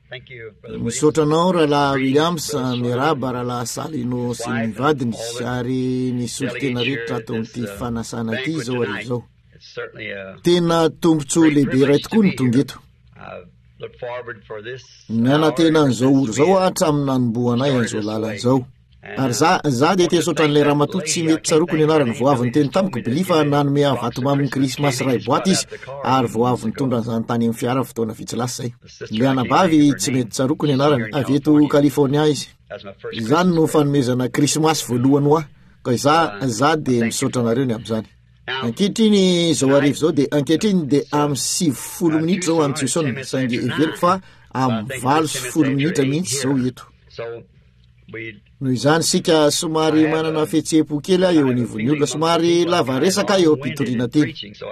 Misotranao rahalahy Williams miaraba rahalahy Salino sy ny vadiny ary nisy olo tena rehetra ato amin'ity fanasana ity zao arivo zao. Tena tombontsoa lehibe iray tokoa ny tonga eto. Miana tena an'izao oro zao hatramin'ny nanomboanay an'izao lalan'izao. Ary za dia tesotra n'ilay ramatoa tsy mety tsaroko ny anarany vao avy niteny tamiko bilifa nanome vatomamy ny Krismasy ray boaty izy ary vao avy nitondra an'izany tany amin'ny fiara fotoana vitsy lasa zay. Ilay anabavy tsy mety tsaroko ny anarany avy eto California izy. Izany no fanomezana Krismasy voalohany ho aho. Ka za dia misaotra anareo ny amin'izany. Ankehitriny zao arivo zao dia ankehitriny dia amin'ny 7 minitra zao amin'ny Tucson saingy everiko fa amin'ny 8 minitra mihitsy zao eto. Noho izany sika somary manana fihetseham-po kely eo anivon'ny olona somary lava resaka eo ampitoriana teny.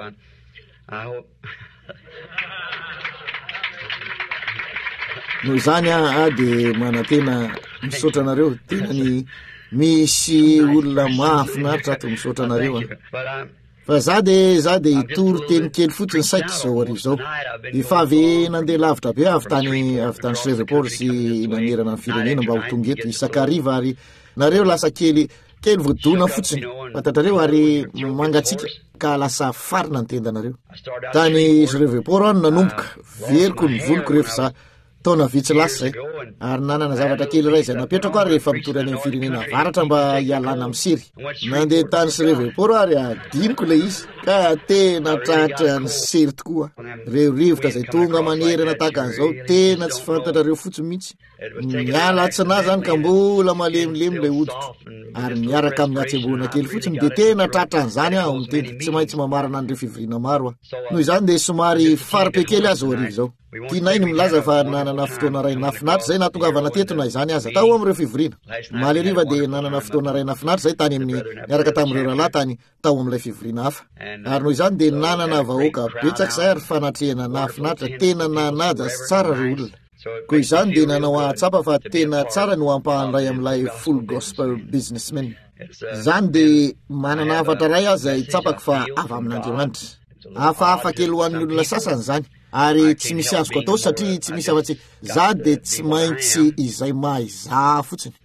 Noho izany dia manantena misaotra anareo tena ny misy olona mahafinaritra ato misaotra anareo. Fa za dia hitory teny kely fotsiny saika zao arivo zao. Efa avy nandeha lavitra be avy tany Shreveport sy nanerana ny firenena mba ho tonga eto isakariva ary nareo lasa kely vodona fotsiny. Fantatrareo ary mangatsika ka lasa farina ny tendanareo. Tany Shreveport ano nanomboka veliko ny voloko rehefa za taona vitsy lasa zay. Ary nanana zavatra kely iray izay napetrako ary rehefa mitory any amin'ny firenena avaratra mba hialana amin'ny sery. Nandeha tany Shreveport ary adiniko ilay izy ka tena tratra ny sery tokoa. Reo rivotra izay tonga manerana tahaka an'izao tena tsy fantatrareo fotsiny mihitsy. Miala atsinahy zany ka mbola malemilemy ilay hoditra ary miaraka amin'ny atsemboana kely fotsiny dia tena tratra an'izany aho miteny tsy maintsy mamarana an'ireo fivoriana maro aho. Noho izany dia somary faripe kely aho zao arivo zao. Tianay ny milaza fa nanana fotoana ray nafinatra zay natongavana teto na izany aza tao amin'ireo fivoriana. Maly ariva dia nanana fotoana ray nafinatra zay tany amin'ny miaraka tamin'ireo rahalahy tany tao amin'ilay fivoriana hafa. Ary noho izany dia nanana vahoaka betsaka izay ary fanatrehana nafinatra tena nanaja sy tsara ireo olona. Koa izany dia nanao ahatsapa fa tena tsara no ampahanray amin'ilay full gospel businessman. Izany dia manana hafatra ray azy izay tsapako fa avy amin'Andriamanitra. Hafahafa kely ho an'ny olona sasany izany. Ary tsy misy azoko atao satria tsy misy afa-tsy za dia tsy maintsy izay mahaizà fotsiny.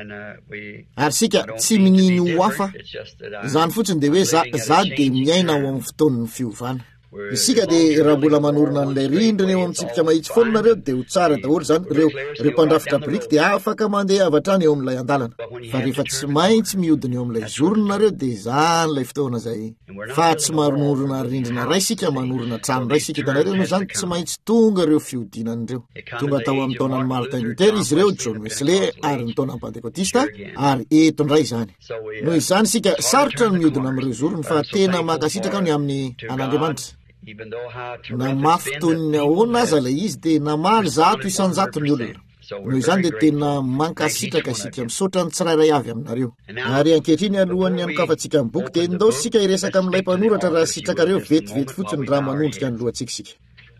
Ary sika tsy mininy ho hafa izany fotsiny dia hoe za dia miaina ao amin'ny fotoan'ny fiovana. Isika dia raha mbola manorina n'ilay rindrina eo amin'ny tsipika mahitsy foana nareo dia ho tsara daholo zany reo mpandrafitra biriky dia afaka mandeha avatrany eo amin'ilay andalana. Fa rehefa tsy maintsy mihodina eo amin'ilay zorona nareo dia izany ilay fotoana zay. Fa tsy manorina rindrina ray sika manorina trano ray sika hitanareo noho izany tsy maintsy tonga ireo fihodinan'ireo. Tonga tao amin'ny taonan'ny Martin Luther izy ireo, John Wesley ary ny taonan'ny Pentekotista ary eto indray izany. Noho izany sika sarotra ny mihodina amin'ireo zorona fa tena mankasitraka ny amin'ny an'Andriamanitra. Na mafy toy ny ahoana aza ilay izy dia namaly 100 ny olona. Noho izany dia tena mankasitraka isika misaotra ny tsirairay avy aminareo. Ary ankehitriny alohan'ny anokafantsika amin'ny boky dia ndao sika hiresaka amin'ilay mpanoratra raha sitrakareo vetivety fotsiny raha manondrika ny lohantsika sika.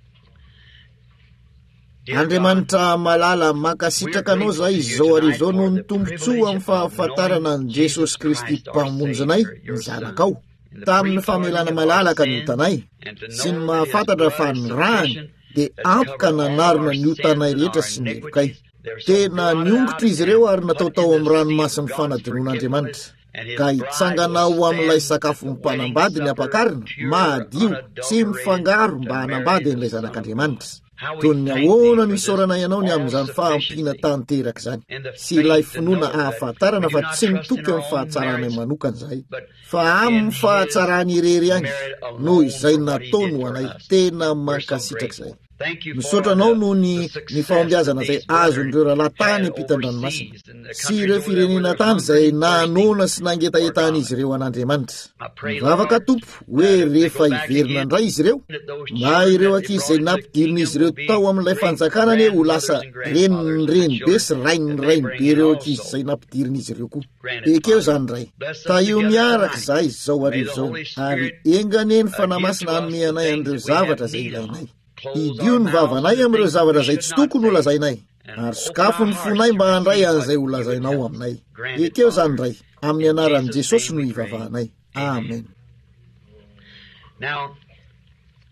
Andriamanitra malala mankasitraka anao zay izao arivo zao noho ny tombontsoa amin'ny fahafantarana ny Jesosy Kristy mpamonjinay ny zanakao. Tamin'ny famelana malalaka ny otanay sy ny mahafantatra fa ny rany dia ampoka nanarona ny otanay rehetra sy ny elokay. Tena niongotra izy ireo ary nataotao amin'ny ranomasin'ny fanadinoan'Andriamanitra. Ka hitsanganao amin'ilay sakafo mpanambady ny ampakarina mahadio tsy mifangaro mba hanambady an'ilay zanak'Andriamanitra. Toy ny ahoana ny isaorana ianao ny amin'izany fahampiana tanteraka izany sy ilay finoana ahafantarana fa tsy mitoky amin'ny fahatsarana manokana izay fa amin'ny fahatsarany irery ihany noho izay nataony ho anay tena mankasitraka izay. Misaotra anao noho ny fahombiazana izay azon'ireo rahalahy tany ampitan-dranomasina sy ireo firenena tany izay nanona sy nangetahetan'izy ireo an'Andriamanitra. Mivavaka Tompo hoe rehefa hiverina indray izy ireo mba ireo ankizy izay nampidirina izy ireo tao amin'ilay fanjakana anie ho lasa reniny be sy rainy be ireo ankizy izay nampidirina izy ireo koa. Ekeo zany ray. Io miaraka izay izao arivo zao ary enganeny fanamasina hanome anay an'ireo zavatra izay ilainay. Idio ny vavanay amin'ireo zavatra izay tsy tokony ho lazainay ary sokafo ny fonay mba handray an'izay ho lazainao aminay. Ekeo zany ray. Amin'ny anaran'i Jesosy no hivavahanay. Amen.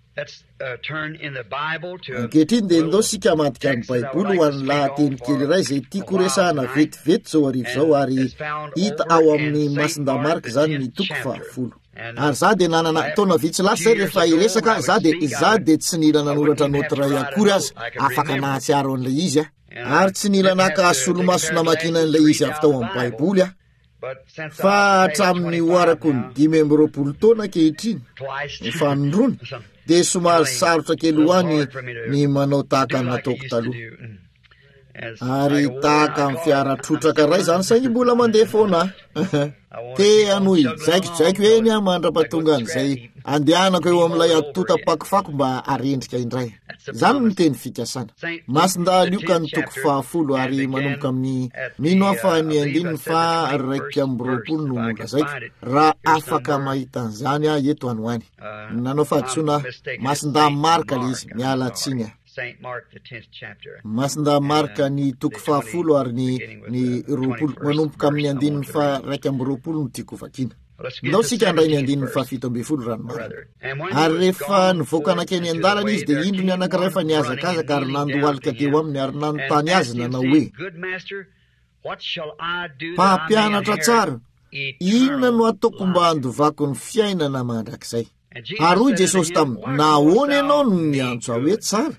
ankehitriny dia ndao sika madika amin'ny baiboly ho an'ny lahateny kely iray izay tiako resahana vetivety zao arivo zao ary hita ao amin'ny masindamarika izany ny toko 10. Ary za dia nanana taona vitsy lasa zay rehefa iresaka za dia tsy nila nanoratra notre akory azy afaka nahatsiaro an'ilay izy ary tsy nila naka solomaso namakina an'ilay izy avy tao amin'ny baiboly fa hatramin'ny oarako ny 5 taona ankehitriny mifanondrony dia somary sarotra kely ho any ny manao tahaka ny nataoko taloha ary tahaka amin'ny fiaratrotraka ray zany saingy mbola mandeha foana te anohy jaikojaiko eny mandra-pahatonga an'izay andehanako eo amin'ilay atotapakofako mba arendrika indray zany no teny fikasana masinda lioka ny toko 10 ary manomboka amin'ny mino afahany 220 no lazaiko raha afaka mahita an'izany eto anoany nanao fahadisona masinda marika le izy miala tsiny masinda marika ny toko 10 ary ny 20 manomboka amin'ny 220 no tiako vakiana ndao sika andray ny 270 ranomarina ary rehefa nivoaka anakeny an-dalana izy dia indro ny anankiray fa niazakazaka ary nandohalika teo aminy ary nanontany azy nanao hoe mpampianatra tsara inona no ataoko mba handovako ny fiainana mandrakizay ary hoy Jesosy taminy nahoana ianao no niantso hoe tsara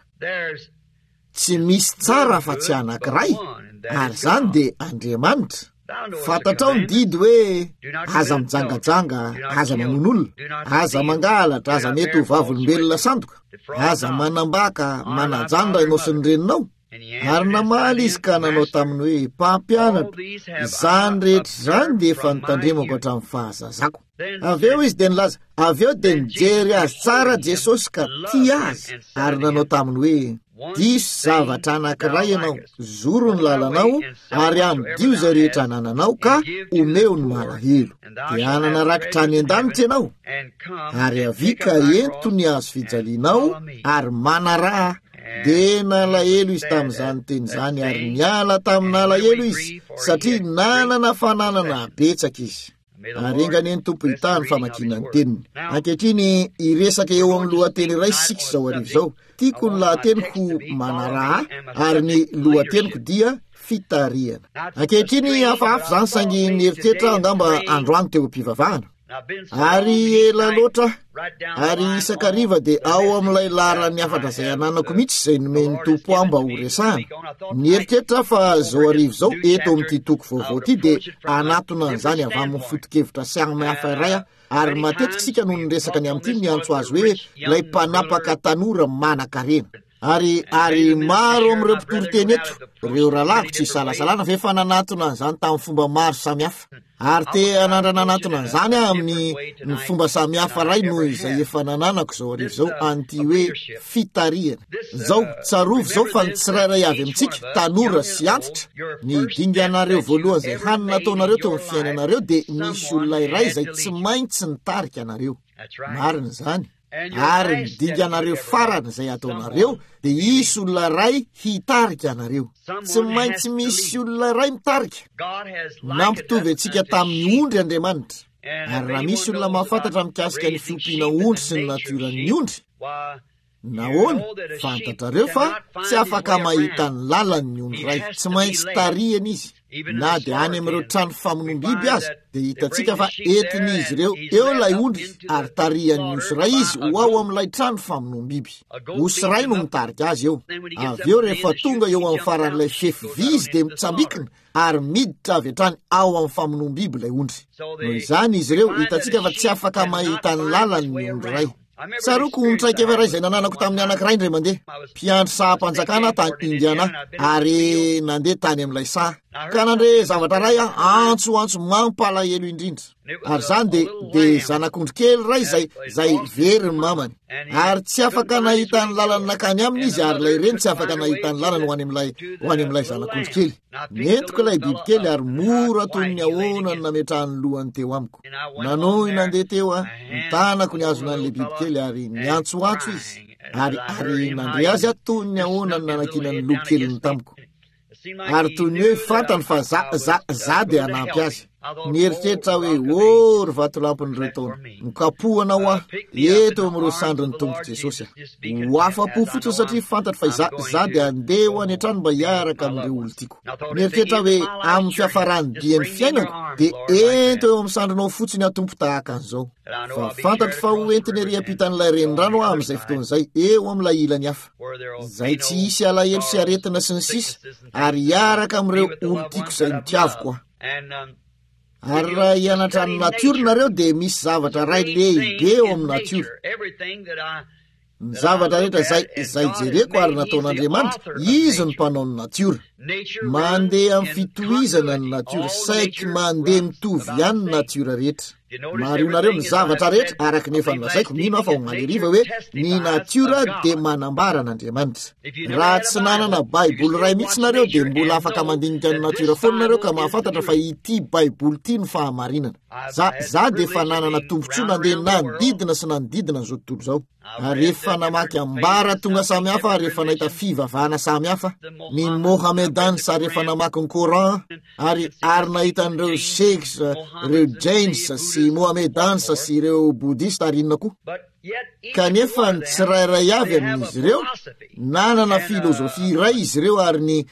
tsy misy tsara fa tsy anankiray ary zany dia Andriamanitra fantatrao ny didy hoe aza mijangajanga aza manon'olona aza mangalatra aza mety ho vavolombelona sandoka aza manambaka manajano raha ianao sy ny reninao ary namaly izy ka nanao taminy hoe mpampianatra zany rehetra zany dia efa nitandremako hatramin'ny fahazazako avy eo izy dia nilaza avy eo dia nijery azy tsara Jesosy ka tia azy ary nanao taminy hoe diso zavatra anankiray ianao zoro ny lalanao ary amidio izay rehetra anananao ka omeo ny malahelo dia anana rakitra any an-danitra ianao ary avika ento ny azo fijalianao ary manaraha dia nalahelo izy tamin'izany teny izany ary niala tamin'nalahelo izy satria nanana fananana betsaka izy ary engany eny tompo hitahany famakinany teniny ankehitriny iresaka eo amin'ny lohateny iray sika zao arivo zao tiako ny lahateniko manaraha ary ny lohateniko dia fitariana ankehitriny hafahafa zany saingy mieritreritra angamba androany teo am-pivavahana ary ela loatra ary isakariva dia ao amin'ilay laharany afatra izay ananako mihitsy izay nomeny tompo aho mba ho resahana nieritreritra fa zao arivo zao eto amin'ity toko vaovao ity dia anatona an'izany avy amin'ny foto-kevitra siagny hafa iray ary matetika sika no niresaka ny amin'ity niantso azy hoe ilay mpanapaka tanora manan-karena ary maro amin'ireo mpitory teny eto ireo rahalahy tsy salasalana fa efa nanatona an'izany tamin'ny fomba maro samihafa ary te anandrana anatona an'izany amin'ny fomba samihafa ray noho izay efa nananako zao arivo zao an'ity hoe fitariana zao tsarovo zao fa ny tsirairay avy amintsika tanora sy antitra ny dinganareo voalohany izay hanina ataonareo teo amin'ny fiainanareo dia misy olona iray izay tsy maintsy nitarika anareo marina izany ary midinga anareo farana izay ataonareo dia isy olona ray hitarika anareo tsy maintsy misy olona ray mitarika nampitovy antsika tamin'ny ondry Andriamanitra ary raha misy olona mahafantatra mikasika ny fiompiana ondry sy ny natiran'ny ondry nahoana fantatrareo fa tsy afaka mahita ny lalany ondry ray tsy maintsy tariana izy na dia any amin'ireo trano famonom-biby azy dia hitantsika fa entin'izy ireo eo ilay ondry ary tarian'ny osy ray izy ho ao amin'ilay trano famonom-biby osy ray no mitarika azy eo avy eo rehefa tonga eo amin'ny faran'ilay fefy vy izy dia mitsambikina ary miditra avy hatrany ao amin'ny famonom-biby ilay ondry noho izany izy ireo hitantsika fa tsy afaka mahita ny lalany ondry ray saroko nitraika efa ray izay nananako tamin'ny anankiray indray mandeha mpiandro saha-mpanjakana tany Indiana ary nandeha tany amin'ilay saha ka nandre zavatra ray antso mampalahelo indrindra ary zany dia zanak'ondry kely ray zay very ny mamany ary tsy afaka nahita ny lalany nakany aminy izy ary lay reny tsy afaka nahita ny lalany ho any amin'ilay zanak'ondry kely nentiko ilay biby kely ary mora toy ny ahoana ny nametrahany lohany teo amiko nanohy nandeha teo nitanako ny azona n'ilay biby kely ary niantsoantso izy ary nandre azy toy ny ahoana ny nanakina ny loha kely ny tamiko ary toy ny hoe fantany fa za dia hanampy azy Mieritreritra hoe ry vatolampin'ireo taona nokapohanao aho eto amin'ireo sandrin'ny tompo Jesosy ho afa-po fotsiny satria fantatro fa za dia andeha ho any an-trano mba hiaraka amin'ireo olo tiako. Mieritreritra hoe amin'ny fiafarany dian'ny fiainako dia ento eo amin'ny sandrinao fotsiny atompo tahaka an'izao. Fa fantatro fa ho entiny ery ampitan'ilay renirano aho amin'izay fotoan'izay eo amin'ilay ilany hafa izay tsy hisy alahelo sy aretina sy ny sisa ary hiaraka amin'ireo olo tiako izay nitiaviko aho. Ary raha hianatra ny natiora nareo dia misy zavatra ray lehibe eo amin'ny natiora. Ny zavatra rehetra izay jereko ary nataon'Andriamanitra, izy ny mpanao ny natiora. Mandeha amin'ny fitohizana ny natiora, saiky mandeha mitovy ihany ny natiora rehetra. Marionareo ny zavatra rehetra araky nefa nolazaiko mino aho fa ho maleriva hoe ny natiora dia manambara an'Andriamanitra. Raha tsy nanana baiboly ray mihitsy nareo dia mbola afaka mandinika ny natiora foana nareo ka mahafantatra fa ity baiboly ity ny fahamarinana. Za dia efa nanana tombontsoa nandeha nanodidina sy nanodidina an'izao tontolo izao. Ary rehefa namaky ambara tonga samihafa, rehefa nahita fivavahana samihafa, ny Mohamedans rehefa namaky ny Coran, ary nahita an'ireo Sheikhs, ireo Jains sy Mohamedans sy ireo Boudista ary inona koa. Kanefa ny tsirairay avy amin'izy ireo nanana filozofia iray izy ireo ary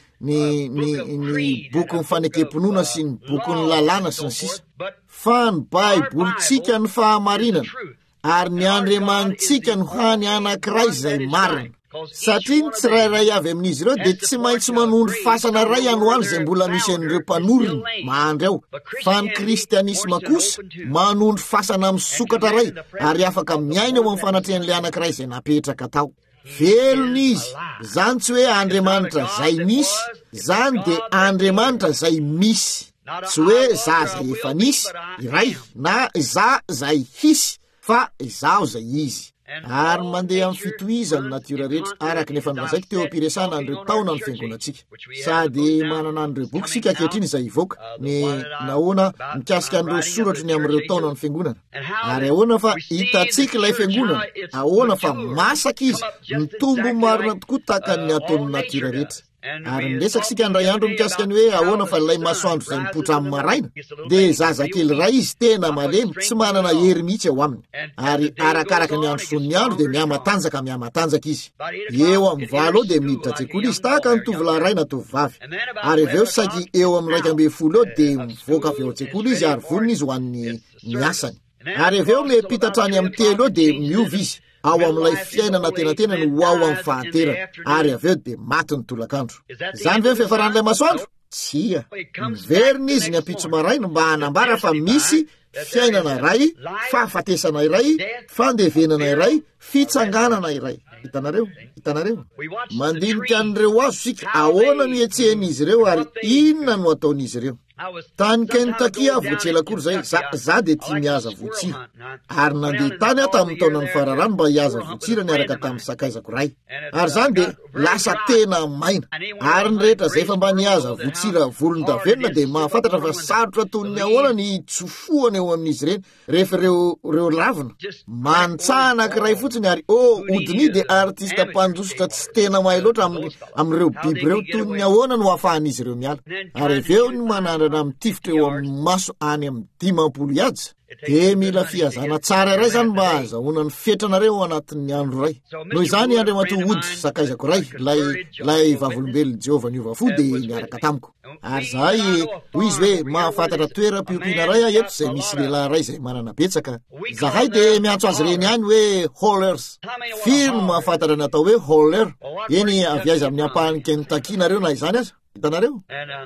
ny boky ny fanekemponona sy ny boky ny lalàna sy ny sisa. Fa ny baibolitsika ny fahamarinana ary ny Andriamanitsika ny hany anankiray izay marina. Satria ny tsirairay avy amin'izy ireo dia tsy maintsy manondro fasana ray anoany izay mbola misy an'ireo mpanorony mahandry ao. Fa ny kristianisma kosa manondro fasana misokatra ray ary afaka miaina eo amin'ny fanatrehan'ilay anankiray izay napetraka tao. Velona izy, zany tsy hoe Andriamanitra zay misy, zany dia Andriamanitra zay misy. Tsy hoe za zay efa nisy iray na za zay hisy, fa izaho zay izy. Ary mandeha amin'ny fitohizany natiora rehetra araky nefa nolazaiko teo ampiresana an'ireo taona ny fiangonantsika. Sady manana an'ireo boky sika ankehitriny izay ivoaka ny nahoana mikasika an'ireo soratra ny amin'ireo taona ny fiangonana. Ary ahoana fa hitatsika ilay fiangonana, ahoana fa masaka izy, mitombo marina tokoa tahaka ny ataon'ny natiora rehetra. Ary miresaka sika andray andro mikasika ny hoe ahoana fa ilay masoandro izay mipotra amin'ny maraina dia zazakely ray izy tena malemy, tsy manana hery mihitsy ao aminy. Ary arakaraka ny andro son'ny andro dia miamatanjaka izy. Eo amin'ny valo eo dia miditra an-tsekoly izy tahaka ny tovolahy ray na tovovavy. Ary avy eo saky eo amin'ny 1.2 eo dia mivoaka avy eo an-tsekoly izy ary vonona izy ho an'ny miasany. Ary avy eo mipitatrany amin'ny 3 eo dia miova izy ao amin'ilay fiainana tenatena no ao amin'ny fahaterana. Ary avy eo dia maty ny tolakandro. Zany ve ny fiafaran'ilay masoandro? Tsia. Miverina izy ny ampitso maraina mba hanambara fa misy fiainana iray, fahafatesana iray, fandevenana iray, fitsanganana iray. Hitanareo? Mandinika an'ireo azo sika ahoana no hetsehan'izy ireo ary inona no ataon'izy ireo. Tany Kentucky voatselakory zay, za dia tia mihaza voatsira. Ary nandeha tany aho tamin'ny taona ny fararano mba hihaza voatsira niaraka tamin'ny sakaizako ray. Ary zany dia lasa tena maina. Ary ny rehetra zay fa mba nihaza voatsira volondavenona dia mahafantatra fa sarotra toy ny ahoana ny tsofohana eo amin'izy ireny rehefa reo lavina. Mantsana anankiray fotsiny ary odiny dia artista mpanjosoka tsy tena mahay loatra amin'ireo biby ireo toy ny ahoana no hahafahan'izy ireo miala. Ary avy eo ny manandrana mitifitra eo amin'ny maso any amin'ny 50 iady. Dia mila fihazana tsara iray zany mba azahoana ny fetranareo anatin'ny andro ray. Noho izany Andriamanitra ody sakaizako ray, lay vavolombelon'i Jehovah niova fo dia niaraka tamiko. Ary zahay hoy izy hoe mahafantatra toeram-piompiana ray aho eto izay misy lehilahy ray izay manana betsaka. Zahay dia miantso azy reny ihany hoe Hollers. Firy no mahafantatra ny atao hoe Holler? Eny avy aiza amin'ny ampahany Kentucky nareo na izany aza? Hitanareo?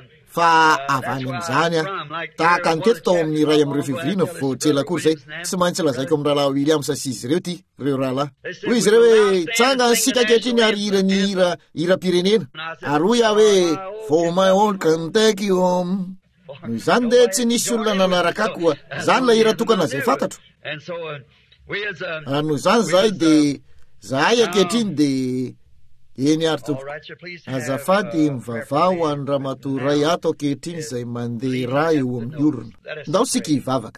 Fa avany amin'izany tahaka ny teto tao amin'ny iray amin'ireo fivoriana voatselakory zay, tsy maintsy lazaiko amin'ny rahalahy Williams sy izy ireo ty, ireo rahalahy. Hoy izy ireo hoe tsanga ny sika ankehitriny ary hira pirenena. Ary hoy aho hoe for my own Kentucky home. Noho izany dia tsy nisy olona nanaraka ako, zany la hira tokana izay fantatro. Noho izany zahay dia zahay ankehitriny dia eny ary tompo. Azafady mivavao any ramatoa ray ato ankehitriny izay mandeha raha eo amin'ny orona. Ndao sika hivavaka.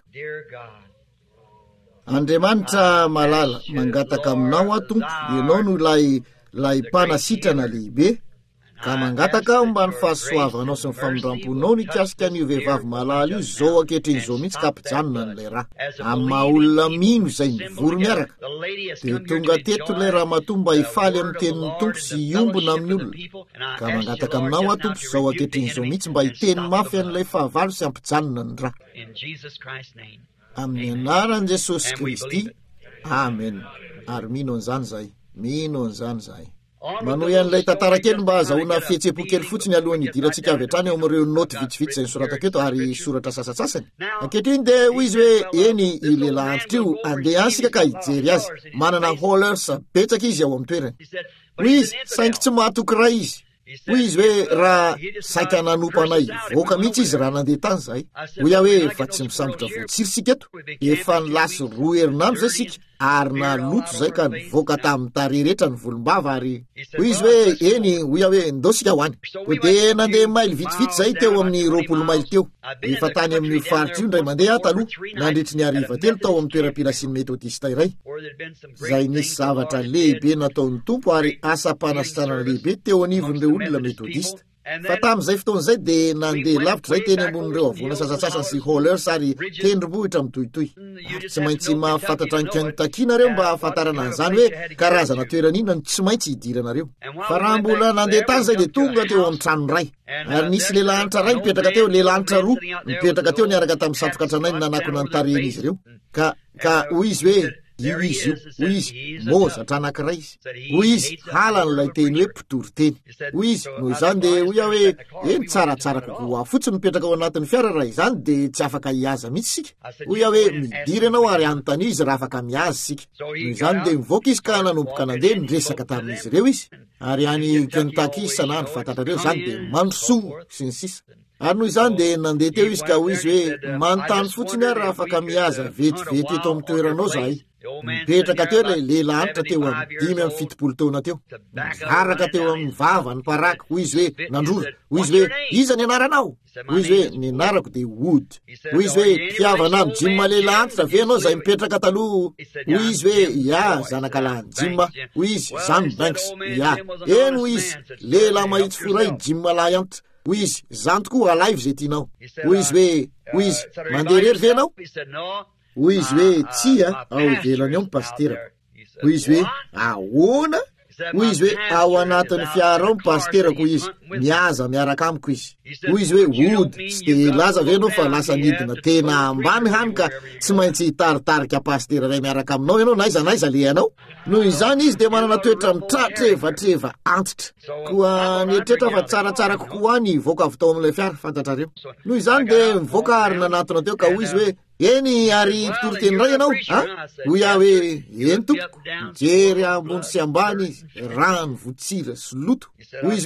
Andriamanitra malala mangataka aminao ato, ianao no lay mpanasitrana lehibe. ka mangataka mba ny fahasoavanao sy ny famindramponao nikasika an'io vehivavy malala io zao ankehitriny mihitsy ka ampijanona n'ilay raha amin'ny maha olona mino izay mivory miaraka dia tonga teto ilay raha matoa mba hifaly amin'ny tenin'ny tompo sy iombona amin'ny olona ka mangataka aminao atompo zao ankehitriny mihitsy mba hiteny mafy an'ilay fahavalo sy ampijanona ny raha amin'ny anaran'i Jesosy Kristy amen. Ary mino an'izany zahay manohy an'ilay tantara kely mba azahoana fihetsepo kely fotsiny alohan'ny hidirantsika avy hatrany ao amin'ireo noty vitsivitsy izay nisoratako eto ary soratra sasatsasany ankehitriny dia hoy izy hoe eny io lehilahy antitra io andeha ansika ka hijery azy manana hollers betsaka izy ao amin'ny toerany hoy izy saingy tsy mahatoky raha izy hoy izy hoe raha saika nanompo anay voaka mihitsy izy raha nandeha tany zahay hoy aho hoe fa tsy misambotra voatsiry sika eto efa nilasy 2 herinandro zay sika ary naloto zay ka nivoaka tamin'ny tarehy rehetra ny volombava ary hoy izy hoe eny hoy aho hoe ndao sika hoany dia nandeha maily vitsivitsy zay teo amin'ny 20 maily teo efa tany amin'ny faritra io ndray mandeha taloha nandritry ny ariva telo tao amin'ny toeram-pialasin'ny metodista iray zay nisy zavatra lehibe nataon'ny tompo ary asa-panasitranana lehibe teo anivon'ireo olona metodista fa tamin'izay fotoan'izay dia nandeha lavitra zay teny ambonin'ireo avona sasatsasany sy hollers ary tendrombohitra mitohitohy ary tsy maintsy mahafantatra ny Kentucky-nareo mba hahafantarana an'izany hoe karazana toeran'inona no tsy maintsy hidiranareo fa raha mbola nandeha tany zay dia tonga teo amin'ny tranony ray ary nisy lehilahanitra ray mipetraka teo lehilahanitra roa mipetraka teo niaraka tamin'ny satroka tranainy nanakona ny tarehin'izy ireo ka hoy izy hoe io izy io hoy izy mozatra anankiray izy hoy izy halan'ilay teny hoe mpitory teny hoy izy noho izany dia hoy aho hoe eny tsaratsara kokoa fotsiny mipetraka ao anatin'ny fiara raha izany dia tsy afaka hiaza mihitsy sika hoy aho hoe midiry ianao ary anontany izy raha afaka miaza sika noho izany dia mivoaka izy ka nanomboka nandeha niresaka tamin'izy ireo izy ary any Kentucky isanandro fantatrareo izany dia mandrosoa sy ny sisa ary noho izany dia nandeha teo izy ka hoy izy hoe manontany fotsiny ary raha afaka miaza vetivety eto amin'ny toeranao zahay mipetraka teo ilay lehilahanitra teo amin'ny 5-7 taona teo mivaraka teo amin'ny vava ny paraka hoy izy hoe nandroza hoy izy hoe iza ny anaranao hoy izy hoe ny anarako dia Wood hoy izy hoe mpiavana amin'ny jimma lehilahanitra ve ianao izay mipetraka taloha hoy izy hoe ia zanakalahy jimma hoy izy John Banks ia eny hoy izy lehilahy mahitsy foray jimma lahy antitra hoy izy zany tokoa alive zay tianao hoy izy mandeha rery ve ianao hoy izy hoe tsia ao ivelany ao ny pasterako hoy izy hoe ahoana hoy izy hoe ao anatin'ny fiara ao ny pasterako hoy izy miaza miaraka amiko izy hoy izy hoe Wood tsy dia laza ve anao fa lasa nidina tena ambany hany ka tsy maintsy hitaritarika pastera ray miaraka aminao ianao naiza le anao noho izany izy dia manana toetra mitratreva antitra koa nietrehitra fa tsaratsara kokoa ny voaka avy tao amin'ilay fiara fantatrareo noho izany dia mivoaka ary nanatona teo ka hoy izy hoe eny ary mpitory teny ray ianao hoy aho hoe eny tompoko mijery ambony sy ambany izy rano votsira sy loto hoy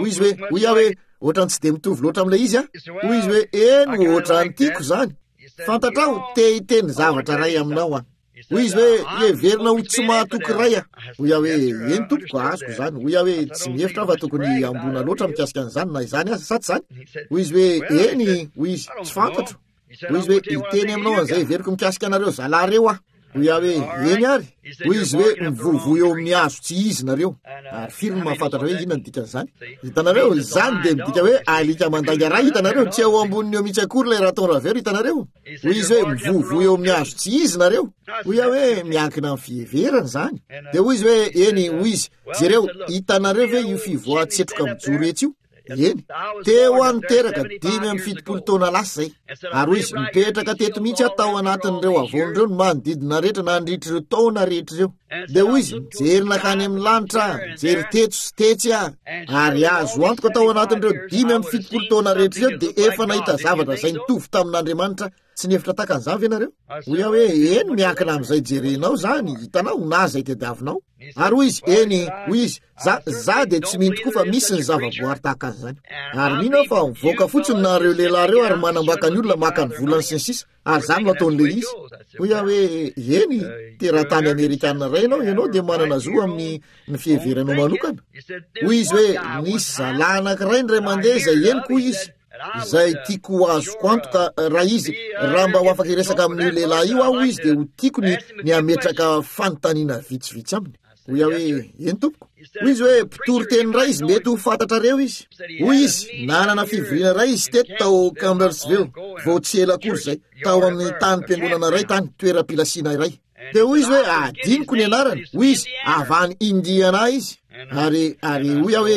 aho hoe ohatrany tsy dia mitovy loatra amin'ilay izy hoy izy hoe eny ohatrany tiako zany fantatrao te hiteny zavatra ray aminao hoy izy hoe everina ho tsy mahatoky ray hoy aho hoe eny tompoko azoko zany hoy aho hoe tsy mihevitra fa tokony ambona loatra mikasika an'izany na izany aza saty zany hoy izy hoe eny hoy izy tsy fantatro hoy izy hoe hiteny aminao an'izay everiko mikasika anareo zalareo hoy aho hoe eny ary hoy izy hoe mivovoa eo amin'ny hazo tsy izy nareo ary firy no mahafantatra hoe inona ny dikan'izany hitanareo zany dia midika hoe alika mandanga raha hitanareo tsy ao amboniny eo mihitsy akory ilay raton ravero hitanareo hoy izy hoe mivovoa eo amin'ny hazo tsy izy nareo hoy aho hoe miankina amin'ny fieverana zany dia hoy izy hoe eny hoy izy jereo hitanareo ve io fivoahan-tsetroka mijoretsy io eny teo anyteraka 5-7 taona lasa zay ary hoy izy mipetraka teto mihitsy atao anatin'ireo avon'ireo ny manodidina rehetra nandritra ireo taona rehetra ireo dia hoy izy mijery nakany amin'ny lanitra mijery tetso sy tetsy ary azo antoka atao anatin'ireo 5-7 taona rehetra ireo dia efa nahita zavatra zay nitovy tamin'Andriamanitra tsy nihevitra taka an'izany ve nareo hoy aho hoe eny miankina amin'izay jerenao zany hitanao na zay tediavinao ary hoy izy eny hoy izy za dia tsy mino tokoa fa misy ny zavaboary tahaka an'izany ary mino aho fa mivoaka fotsiny nareo lehilahy reo ary manambaka ny olona maka ny volany sy ny sisa ary zany no ataon'ilay izy hoy aho hoe eny teratany Amerikanina ray ianao dia manana zo amin'ny ny fieveranao manokana hoy izy hoe nisy zalahy anankiray ny ray mandeha izay eniko hoy izy izay tiako azoko antoka raha izy raha mba ho afaka hiresaka amin'io lehilahy io aho izy dia ho tiako ny ametraka fanontaniana vitsivitsy aminy hoy aho hoe eny tompoko. Hoy izy hoe mpitory teny ray izy mety ho fantatrareo izy. Hoy izy nanana fivoriana ray izy teto tao Campbellsville, vao tsy ela akory zay, tao amin'ny tany mpiangonana ray tany toeram-pilasiana iray. De hoy izy hoe adiniko ny anarany. Hoy izy avy any Indiana izy. Ary hoy aho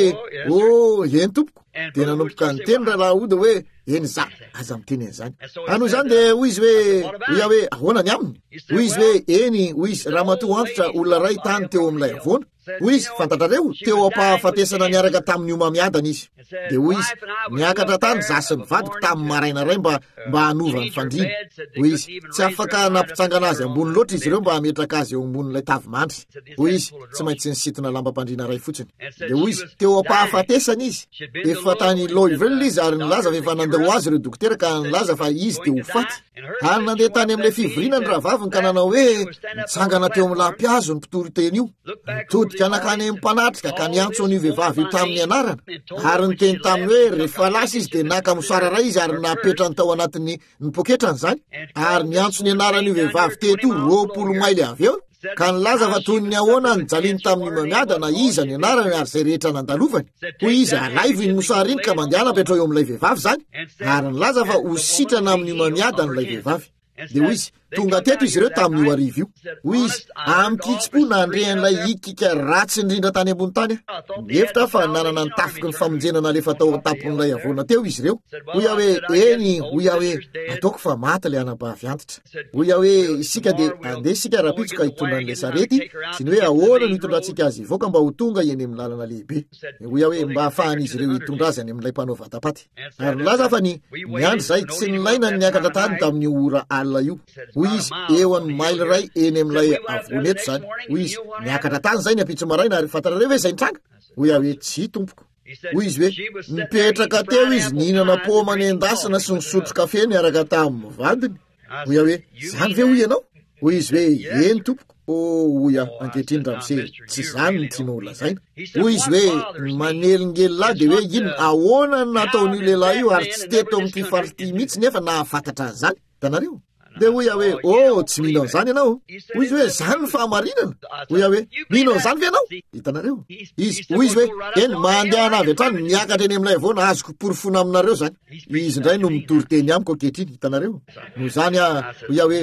hoe eny tompoko. De nanomboka ny teny rahalahy hoe eny za aza miteny zany. Ano zany de hoy izy hoy aho hoe ahoana ny aminy. Hoy izy hoe eny, hoy izy ramatoa antitra olona ray tany teo amin'ilay avoana. Hoy izy fantatrareo teo ampahafatesana niaraka tamin'ny omamiadana izy. De hoy izy niakatra tany za sy ny vadiko tamin'ny maraina ray mba hanova ny fandriana. Hoy izy tsy afaka nampitsangana azy ambony loatra izy ireo mba hametraka azy eo ambonin'ilay tavimandry. Hoy izy tsy maintsy nisitona lambam-pandriana ray fotsiny. De hoy izy teo ampahafatesana izy. Efa tany Louisville izy ary nilaza fa efa nandeha ho azy ireo dokotera ka nilaza fa izy de ho faty. Ary nandeha tany amin'ilay fivoriana ny rahavaviny ka nanao hoe mitsangana teo amin'ny lampiazo ny mpitory teny io. Mitodika nakany mipanatrika ka niantso an'io vehivavy io tamin'ny anarana. Ary niteny taminy hoe rehefa lasa izy de naka mosara ray izy ary napetrany tao anatin'ny poketrany zany. Ary niantso ny anaran'io vehivavy teto 20 maily avy eo. Ka nilaza fa toy ny ahoana nijaliny tamin'ny omamiadana iza ny anarany ary zay rehetra nandalovany. Hoy izy alaivo ny mosara iny ka mandeha napetrao eo amin'ilay vehivavy zany. Ary nilaza fa ho sitrana amin'ny omamiadana ilay vehivavy. De hoy izy tonga teto izy ireo tamin'io arivo io. Hoy izy am'kitsipo nandrehan'ilay ikika ratsy indrindra tany ambony tany. Mihevitra fa nanana ny tafiky ny famonjenana lefa tao tapon'ilay avoana teo izy ireo. Hoy aho hoe eny, hoy aho hoe ataoko fa maty le anabavy antitra. Hoy aho hoe isika de andeha isika rapitsoka hitondra an'ilay sarety sy ny hoe ahoana no hitondrantsika azy ivoaka mba ho tonga eny amin'ny lalana lehibe. Hoy aho hoe mba ahafahan'izy ireo hitondra azy any amin'ilay mpanao vatapaty. Ary nilaza fa ny andro zay tsy nilaina ny niakatra tany tamin'ny ora alina io. Hoy izy eo amin'ny maily ray eny amin'ilay avoana eto zany. Hoy izy niakatra tany zay ny apitso maraina ary fantarareo hoe zay nitranga. Hoy aho hoe tsy tompoko. Hoy izy hoe nipetraka teo izy nihinana poma nendasina sy nisotro kafe niaraka tamin'ny vadiny. Hoy aho hoe zany ve hoy ianao? Hoy izy hoe eny tompoko. Hoy aho ankehitriny ramose tsy zany ny tianao lazaina. Hoy izy hoe manelingely lahy de hoe ino ahoana nataon'io lehilahy io ary tsy teto amin'ity farity mihitsy nefa nahafantatra zany. Hitanareo? De hoy aho hoe tsy mino an'izany ianao. Hoy izy hoe zany ny fahamarinana. Hoy aho hoe mino an'izany ve ianao? Hitanareo? Hoy izy hoe eny mandehana avy hatrany niakatra eny amin'ilay avoana azoko porofona aminareo zany. Izy indray no mitory teny amiko ankehitriny. Hitanareo? No zany hoy aho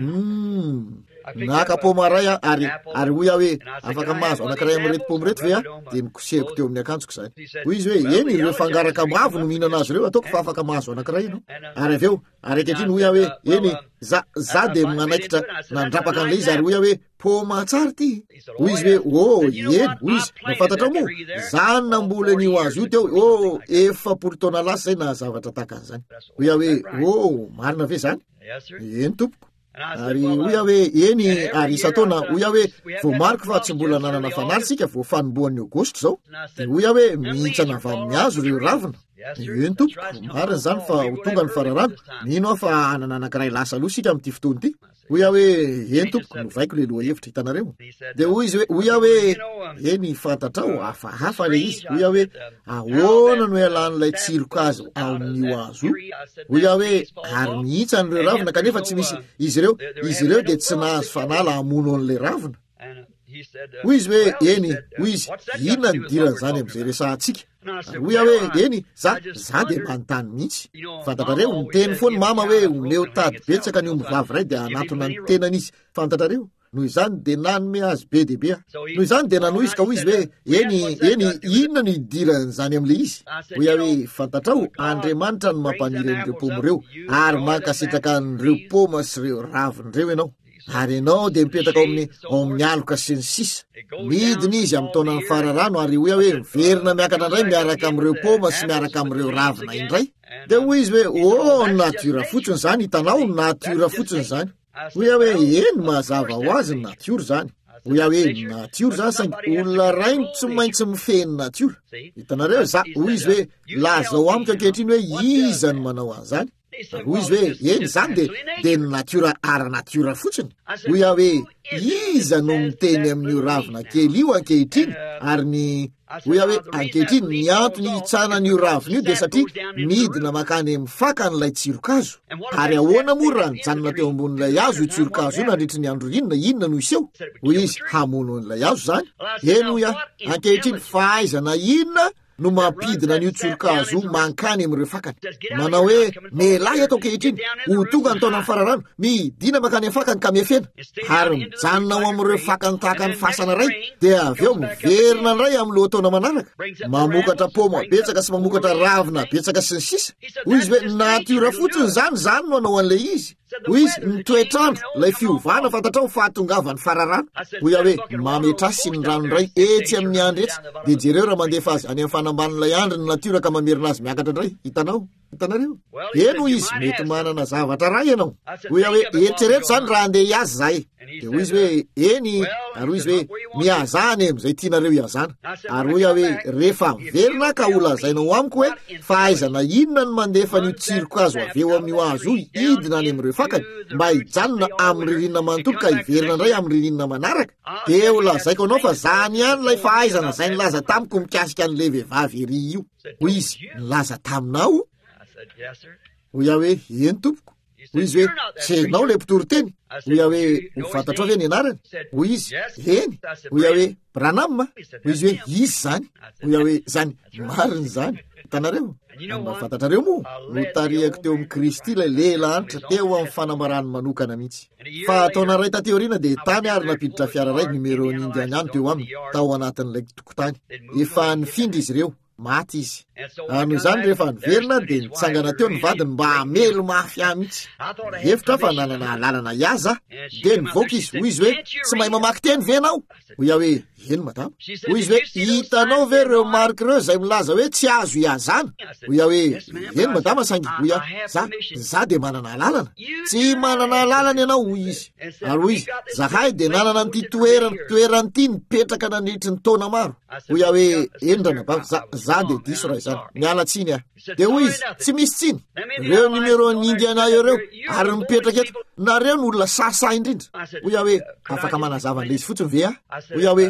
hoe naka poma ray ary hoy aho hoe afaka mahazo anankiray amin'irety poma reto ve de nikosehiko teo amin'ny akanjoko zany. Hoy izy hoe eny ireo fangaraka mavo no mihinana azy ireo ataoko fa afaka mahazo anankiray ianao. Ary aveo ary ankehitriny hoy aho hoe eny za de manaikitra nandrapaka an'ilay izy ary hoy aho hoe poma tsara ty. Hoy izy hoe eny. Hoy izy mafantatra moa zany nambola an'io azy io teo 4 taona lasa zay na zavatra tahaka an'izany. Hoy aho hoe marina ve zany? Eny tompoko. Ary hoy aho hoe eny ary isa-taona hoy aho hoe vao mariko fa tsy mbola nanana fanahy sika vao fanombohan'ny Aogositra zao. De hoy aho hoe mihintsana avy amin'ny hazo ireo ravina. Eny tompoko marina zany fa ho tonga ny fararano. Mino aho fa anana anankiray lasa aloha sika amin'ity fotoana ity. Hoy aho hoe eny tompoko novaiko le loha hevitra hitanareo. De hoy aho hoe eny fantatrao hafahafa le izy. Hoy aho hoe ahoana no ialan'ilay tsirokazo ao amin'io azo io. Hoy aho hoe ary mihintsana ireo ravina kanefa tsy misy izy ireo de tsy nahazo fanahy hamono an'ilay ravina. Hoy izy hoe eny, hoy izy inona ny diran'izany amin'izay resahantsika. Hoy aho hoe eny za de manontany mihitsy. Fantatrareo niteny foany mama hoe omeo tady betsaka ny omby vavy ray de anatona ny tenan'izy. Fantatrareo? Noho izany de nanome azy be de be. Noho izany de nanohy izy ka hoy izy hoe eny inona ny diran'izany amin'le izy. Hoy aho hoe fantatrao Andriamanitra no mampaniry an'ireo poma ireo ary mankasitraka an'ireo poma sy ireo ravin'ireo ianao. Ary ianao de mipetraka ao amin'ny aloka sy ny sisa. Midiny izy amin'ny taonan'ny fararano ary hoy aho hoe miverina miakatra indray miaraka amin'ireo poma sy miaraka amin'ireo ravina indray. De hoy izy hoe natiora fotsiny zany hitanao natiora fotsiny zany. Hoy aho hoe eny mazava ho azy ny natiora zany. Hoy aho hoe natiora zany saingy olona ray tsy maintsy mifeny natiora. Hitanareo hoy izy hoe lazao amiko ankehitriny hoe iza ny manao an'izany. hoy izy hoe eny zany de natiora ara-natiora fotsiny. Hoy aho hoe iza no miteny amin'io ravina kely io ankehitriny ary ny hoy aho hoe ankehitriny ny antony hitsanan'io ravina io de satria midina makany mifakan'ilay tsirokazo. Ary ahoana moa raha nijanona teo ambonin'ilay hazo io tsirokazo io nandritra ny andro inona no iseho? Hoy izy hamono an'ilay hazo zany. Eny hoy aho ankehitriny fahaizana inona no mampidina n'io tsirokazo mankany amin'ireo fakany. Manao hoe mehilahy eto ankehitriny ho tonga ny taona fararano midina makany amin'ny fakany ka miafena ary mijanona ao amin'ireo fakany tahaka ny fasana ray de avy eo miverina ny ray amin'ny loha-taona manaraka mamokatra poma betsaka sy mamokatra ravina betsaka sy ny sisa. Hoy izy hoe natiora fotsiny zany no anao an'ilay izy. Hoy izy ny toetrandro lay fiovana fantatrao fahatongavany fararano. Hoy aho hoe mametrasy sy ny ranoray etsy amin'ny andro etsy de jereo raha mandefa azy any amin'ny fanambanin'ilay andro ny natiora ka mamerina azy miakatra indray. Hitanareo eno izy mety manana zavatra ray ianao. Hoy aho hoe eritrereto zany raha andeha hiazy zahay. De hoy izy hoe eny ary hoy izy hoe miazana am'izay tianareo iazana. Ary hoy aho hoe rehefa verina ka ho lazainao amiko hoe fahaizana inona no mandefa n'io tsirokazo avy eo amin'io hazo io idina any amin'ireo fakany mba hijanona amin'ny ririnina manontolo ka hiverina indray amin'ny ririnina manaraka. De ho lazaiko anao fa zany ihany lay fahaizana zay nilaza tamiko mikasika an'le vehivavy ery io. Hoy izy nilaza taminao? Hoy aho hoe eny tompoko. Hoy izy hoe tsy hainao le mpitoro teny? Hoy aho hoe ho fantatrao ve ny anarany? Hoy izy eny. Hoy aho hoe Branham? Hoy izy hoe izy zany. Hoy aho hoe zany mariny zany. Hitanareo mba fantatrareo moa no tarihako teo amin'ny Kristy ilay lehilahy antitra teo amin'ny fanambarany manokana mihitsy. Fa taona ray tateoriana de tany ary napiditra fiara ray numero ny indianiany teo aminy tao anatin'ilay tokotany. Efa nifindra izy ireo maty izy. Ano zany rehefa niverina de nitsangana teo ny vadiny mba hamelo mafy mihitsy. Hevitra fa nanana lalana iaza de nivoaka izy. Hoy izy hoe tsy mahay mamaky teny ve anao? Hoy aho hoe eny madama. Hoy izy hoe hitanao ve reo marika reo zay milaza hoe tsy azo iazana? Hoy aho hoe eny madama sangy. Hoy aho za de manana lalana. Tsy manana lalana ianao. Hoy izy. Ary hoy izy zahay de nanana n'ity toerany ity nipetraka nandritry ny taona maro. Hoy aho hoe eny ranabavy za de diso raha izany miala tsiny aho. De hoy izy tsy misy tsiny reo numero ny indiana ireo ary mipetraka eto nareo no olona sasa indrindra. Hoy aho hoe afaka manazava an'le izy fotsiny ve aho? Hoy aho hoe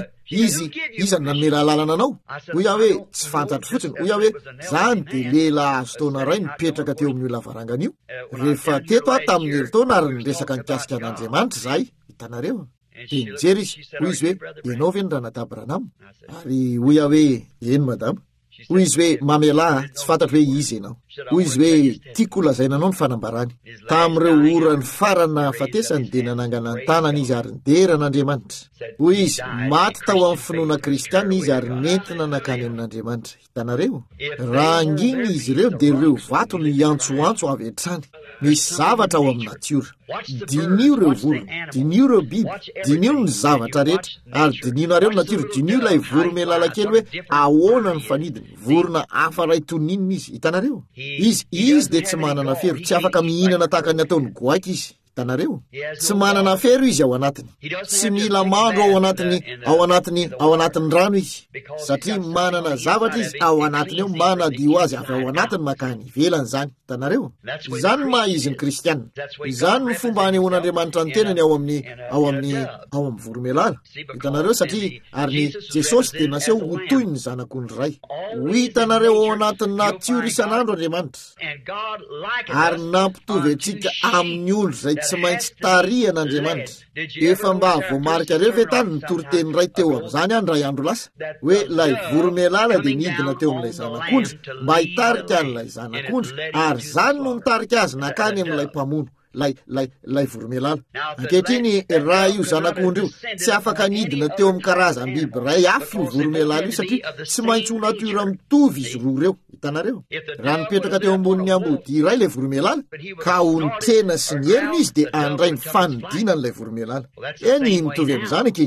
iza nanome lalana anao? Hoy aho hoe tsy fantatro fotsiny. Hoy aho hoe zany de lehilahy azo taona ray mipetraka teo amin'io lavarangana io. Rehefa teto aho tamin'ny herintaona ary niresaka nikasika an'Andriamanitra zahay. Hitanareo de nijery izy. Hoy izy hoe ianao ve ny ranadà Branham? Ary hoy aho hoe eny madama. Hoy izy hoe mamelahy tsy fantatro hoe izy ianao. Hoy izy hoe tiako lazaina anao ny fanambarany. Tamin'ireo orany farany nahafatesany de nanangana ny tanany izy ary nideran'Andriamanitra. Hoy izy maty tao amin'ny finoana kristiana izy ary nentina nakany amin'Andriamanitra. Hitanareo raha anginy izy ireo de ireo vato no iantsoantso avy hatrany. Misy zavatra ao amin'ny natiora. Dinio reo vorona, dinio reo biby, dinio ny zavatra rehetra ary dininareo natiora, dinio lay voro melala kely hoe ahoana ny fanidiny. Vorona hafa ray toninina izy. Hitanareo izy de tsy manana fero, tsy afaka mihinana tahaka ny ataony goaika izy. Hitanareo tsy manana fero izy ao anatiny, tsy mila mandro ao anatiny rano izy satria manana zavatra izy ao anatiny eo manadio azy avy ao anatiny makany ivelany zany. Hitanareo izany maha izy ny kristianina. Izany ny fomba hanehoan'Andriamanitra ny tenany ao amin'ny voromelala. Hitanareo satria ary ny Jesosy de naseho ho toy ny zanak'ondry ray. Ho hitanareo ao anatin'ny natiora isan'andro Andriamanitra ary nampitovy antsika amin'ny olo zay tsy maintsy tarihan'Andriamanitra. Efa mba voamarika reo ve tany nitoriteny ray teo amin'izany any ray andro lasa hoe lay voromelala de nidina teo amin'ilay zanak'ondry mba hitarika an'ilay zanak'ondry ary zany no nitarika azy nakany amin'ilay mpamono lay voromelala. Ankehitriny raha io zanak'ondry io tsy afaka nidina teo amin'ny karazam-biby ray afy io voromelala io satria tsy maintsy ho natiora mitovy izy roa reo. Hitanareo raha nipetraka teo ambonin'ny ambody iray lay voromelala ka ho nitena sy ny heriny izy de andray ny fanidina n'ilay voromelala. Eny mitovy amin'izany ankehitriny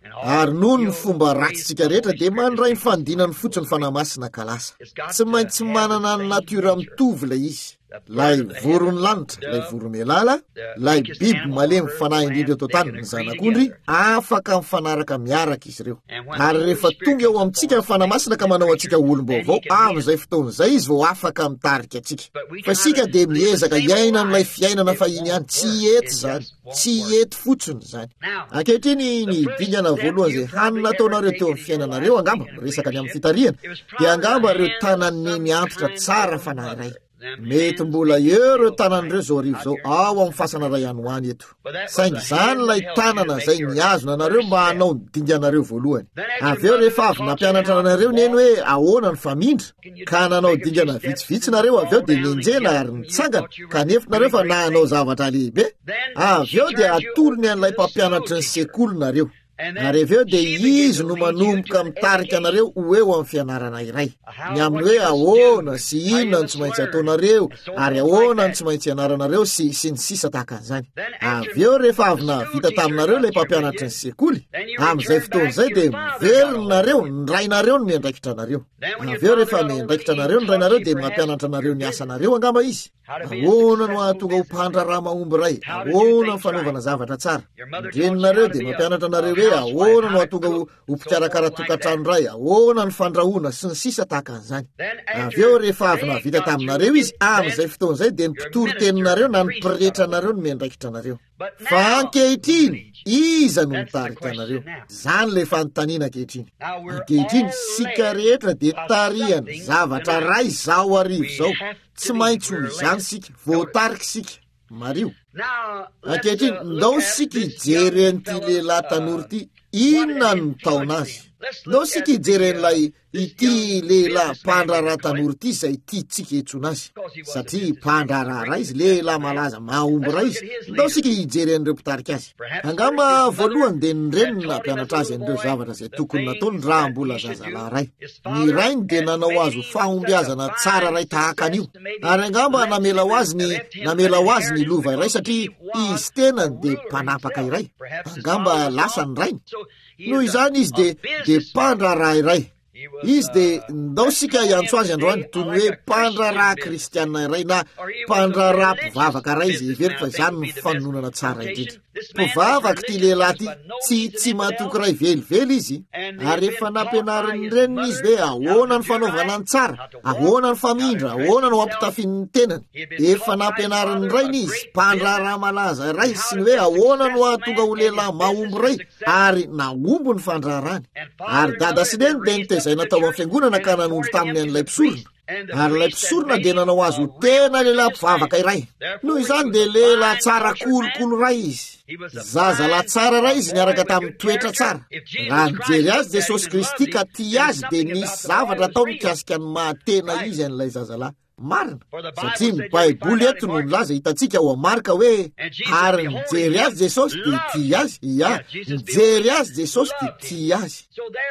ary noho ny fomba ratsitsika rehetra dia mandray ny fandinany fotsiny fanamasina kalasa. Tsy maintsy manana ny natiora mitovy ilay izy. Lay vorony lanitra, lay voromelala, lay biby malemy fanahy indrindra eto tany, ny zanak'ondry, afaka mifanaraka miaraka izy ireo. Ary rehefa tonga eo amintsika ny fanamasina ka manao antsika olom-baovao, amin'izay fotoan'izay izy vao afaka mitarika antsika. Fa sika dia miezaka iaina n'ilay fiainana fahiny ihany, tsy ety zany, tsy ety fotsiny zany. Ankehitriny ny dingana voalohany izay hanina ataonareo teo amin'ny fiainanareo angamba, resaka ny amin'ny fitarihana, dia angamba ireo tanany miantitra tsara fanahy iray. Mety mbola eo ireo tanan'ireo zao arivo zao ao amin'ny fasana ray any ho any eto. Saingy zany ilay tanana izay niazona anareo mba hanao ny dinganareo voalohany. Avy eo rehefa avy nampianatra anareo neny hoe ahoana ny famindra, ka nanao dingana vitsivitsy nareo, avy eo dia nenjena ary nitsangana, ka nefitnareo fa nanao zavatra lehibe. Avy eo dia atolony an'ilay mpampianatry ny sekoly nareo. Ary avy eo dia izy no manomboka mitarika anareo ho eo amin'ny fianarana iray. Ny aminy hoe ahoana sy inona ny tsy maintsy ataonareo, ary ahoana ny tsy maintsy ianaranareo sy ny sisa tahaka an'izany. Avy eo rehefa avy navita taminareo ilay mpampianatry ny sekoly, amin'izay fotoan'izay dia miverynareo, ny rainareo no miandraikitra anareo. Avy eo rehefa miandraikitra anareo, ny rainareo dia mampianatra anareo ny asanareo angamba izy. Ahoana no ahatonga ho mpandraraha mahomby ray, ahoana ny fanaovana zavatra tsara. Ndreninareo dia mampianatra anareo hoe ahoana no ahatonga ho mpikarakara tokantrano ray, ahoana ny fandrahoana sy ny sisa tahaka an'izany. Avy eo rehefa avy navita taminareo izy, amin'izay fotoan'izay dia ny mpitoro teninareo na ny mpirehetra anareo no miandraikitra anareo. Fa ankehitriny, iza no mitarika anareo. Zany le fanontaniana ankehitriny. Ankehitriny, sika rehetra dia tarihana zavatra ray zao arivo zao. Tsy maintsy ho izany sika, voatarika sika. Mario. Ankehitriny, ndao sika ijery an'ity lehilahy tanora ity, inona no taona azy? Ndao sika ijery an'ilay ity lehilahy mpandraraha tanora ity izay tiantsika hiantsona azy. Satria mpandraraha izy, lehilahy malaza mahomby ray izy. Ndao sika ijery an'ireo mpitarika azy. Angamba voalohany dia ny reniny nampianatra azy an'ireo zavatra izay tokony nataony raha mbola zazalahy ray. Ny rainy dia nanao azy fahombiazana tsara ray tahaka an'io. Ary angamba namela ho azy ny lova iray satria izy tena dia mpanapaka iray. Angamba lasa ny rainy. Noho izany izy dia mpandraraha iray. Izy dia ndao sika iantso azy androany toy ny hoe mpandraraha kristianina iray na mpandraraha mpivavaka iray izy every fa izany ny fanonana tsara indrindra. Mpivavaka ity lehilahy ity tsy matoky ray velively izy, ary efa nampianarin'ny reniny izy dia ahoana ny fanaovana ny tsara, ahoana ny famindra, ahoana no ampitafin'ny tenany. Efa nampianarin'ny rainy izy mpandraraha malaza iray sy ny hoe ahoana no ahatonga ho lehilahy mahomby ray ary nahombo ny fandrarahany. Ary dada sy neny dia nitezay natao amin'ny fiangonana ka nanondro taminy an'ilay mpisorona. Ary ilay mpisorona dia nanao azy ho tena lehilahy mpivavaka iray. Noho izany dia lehilahy tsara kolokolo ray izy. Zazalahy tsara ray izy niaraka tamin'ny toetra tsara. Raha nijery azy Jesosy Kristy ka tia azy dia nisy zavatra atao mikasika ny mahatena izy an'ilay zazalahy. Marina, satria ny Baiboly eto no milaza hitantsika ao amin'ny Marka hoe ary nijery azy Jesosy dia tia azy. Ia, nijery azy Jesosy dia tia azy.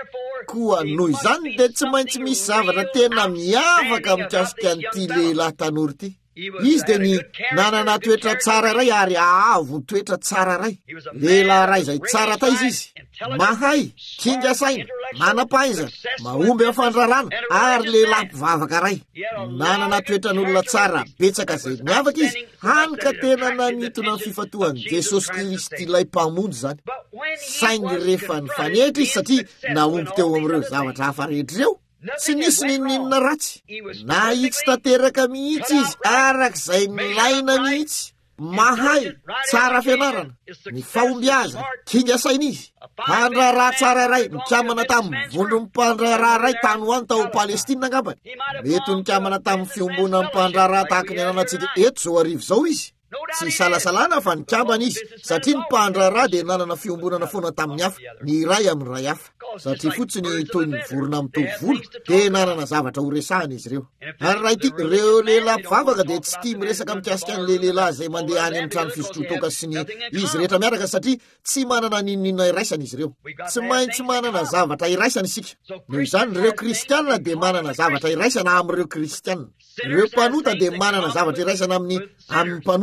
Koa noho izany dia tsy maintsy misy zavatra tena miavaka mikasika an'ity lehilahy tanora ity. Izy dia ny nanana toetra tsara ray ary ahavo toetra tsara ray. Lehilahy ray izay tsara taiza izy. Mahay, kinga saina, manam-pahaizana, mahomby amin'ny fandrarana ary lehilahy mpivavaka ray. Nanana toetran'olona tsara betsaka izay miavaka izy, hany ka tena nanitona ny fifatohan'i Jesosy Kristy ilay mpamonjy zany. Saingy rehefa nifanehitra izy satria nahomby teo amin'ireo zavatra hafa rehetra ireo. Tsy nisy ninona ratsy. Nahitsy tanteraka mihitsy izy arak'izay nilaina mihitsy. Mahay, tsara fianarana, ny fahombiaza, kinga saina izy. Mpandraraha tsara iray, nikamana tamin'ny vondron'ny mpandraraha iray tany ho any tao Palestina angambany. Mety nikamana tamin'ny fiombona mpandraraha tahaka ny ananantsika eto zao arivo zao izy. Tsy salasalana fa nikambana izy, satria ny mpandraraha dia nanana fiombonana foana tamin'ny hafa, ny iray amin'ny ray hafa. Satria fotsiny toy ny vorona mitovy volo dia nanana zavatra ho resahana izy ireo. Ary raha ity ireo lehilahy mpivavaka dia tsy tia miresaka mikasika an'ilay lehilahy izay mandeha any amin'ny trano fisotrotoka sy ny izy rehetra miaraka satria tsy manana ninona iraisana izy ireo. Tsy maintsy manana zavatra iraisana isika. Noho izany ireo kristianina dia manana zavatra iraisana amin'ireo kristianina. Ireo mpanota dia manana zavatra iraisana amin'ny mpanota.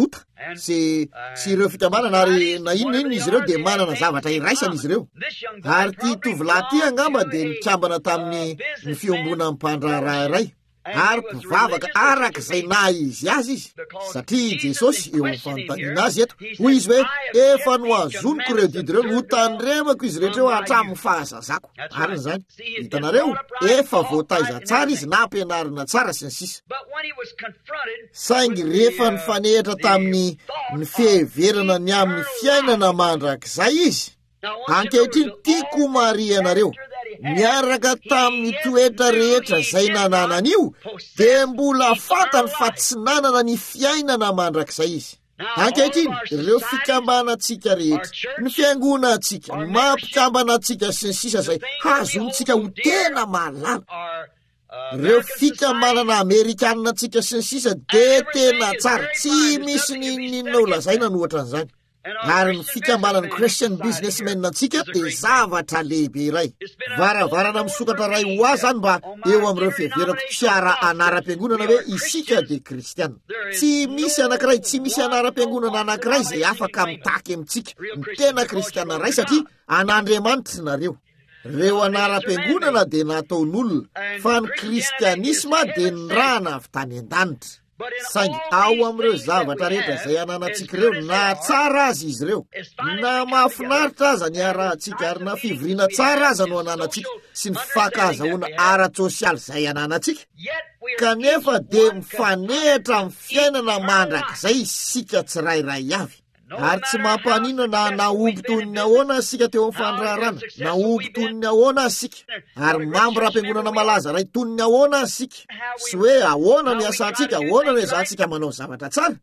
sy ireo fikambanana ary na inona izy ireo dia manana zavatra iraisana izy ireo. Ary ty tovolahy ty angamba dia nikambana tamin'ny ny fiombona mpandraraha iray ary mpivavaka arak'izay na izy azy izy satria Jesosy eo amin'ny fanontaniana azy eto hoy izy hoe efa noazoniko ireo didy ireo notandremako izy rehetra eo hatramin'ny fahazazako. Marina zany, hitanareo efa voataiza tsara izy na ampianarina tsara sy ny sisa. Saingy rehefa nifanehitra tamin'ny ny fiheverana ny amin'ny fiainana mandrakizay izy, ankehitriny tiako marianareo miaraka tamin'ny toetra rehetra izay nananana io dia mbola fantany fa tsy nanana ny fiainana mandrakizay izy. Ankehitriny ireo fikambanantsika rehetra, ny fiangonantsika, ny mampikambanatsika sy ny sisa izay hazontsika ho tena malala. Ireo fikambanana Amerikaninatsika sy ny sisa dia tena tsara, tsy misy ninona ho lazaina nohatra an'izany. Ary ny fikambanany Christian businessmen antsika dia zavatra lehibe iray. Varavarana misokatra ray ho azy zany mba eo amin'ireo fiheverako tsiara anaram-piangonana hoe isika dia kristianina. Tsy misy anankiray, tsy misy anaram-piangonana anankiray izay afaka mitaky amintsika ny tena kristianina ray satria an'Andriamanitra nareo. Ireo anaram-piangonana dia nataon'olona fa ny kristianisma dia nirahana avy tany an-danitra. Saingy ao amin'ireo zavatra rehetra izay ananantsika ireo na tsara azy izy ireo, na mahafinaritra aza ny arahantsika ary na fivoriana tsara aza no ananantsika sy ny fankahazahoana ara-tsosialy izay ananantsika, kanefa dia mifanehitra amin'ny fiainana mandrakizay isika tsirairay avy. Ary tsy mampaninana na omby toy ny ahoana sika teo amin'ny fandraharana, na omby toy ny ahoana sika, ary mambo raam-piangonana malaza ray toy ny ahoana sika, sy hoe ahoana ny asantsika, ahoana ny azantsika manao zavatra tsara,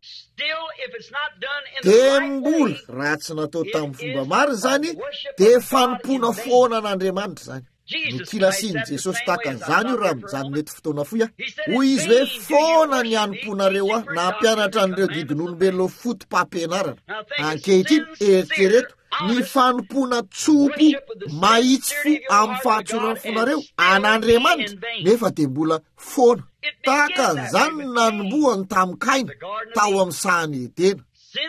dia mbola raha tsy natao tamin'ny fomba marina zany dia fanompona foana an'Andriamanitra zany. Nikilasiany Jesosy takan'izany io raha mijano mety fotoana foy hoy izy hoe foana ny anomponareo na ampianatra an'ireo didin'olombelona fotom-pampianarana. Ankehitriny eritrereto ny fanompona tsopo mahitsy fo amin'ny fahatsorany fonareo an'Andriamanitra nefa dia mbola foana. Takan'izany nanombohany tamin'ny Kaina tao amin'ny sahany Edena.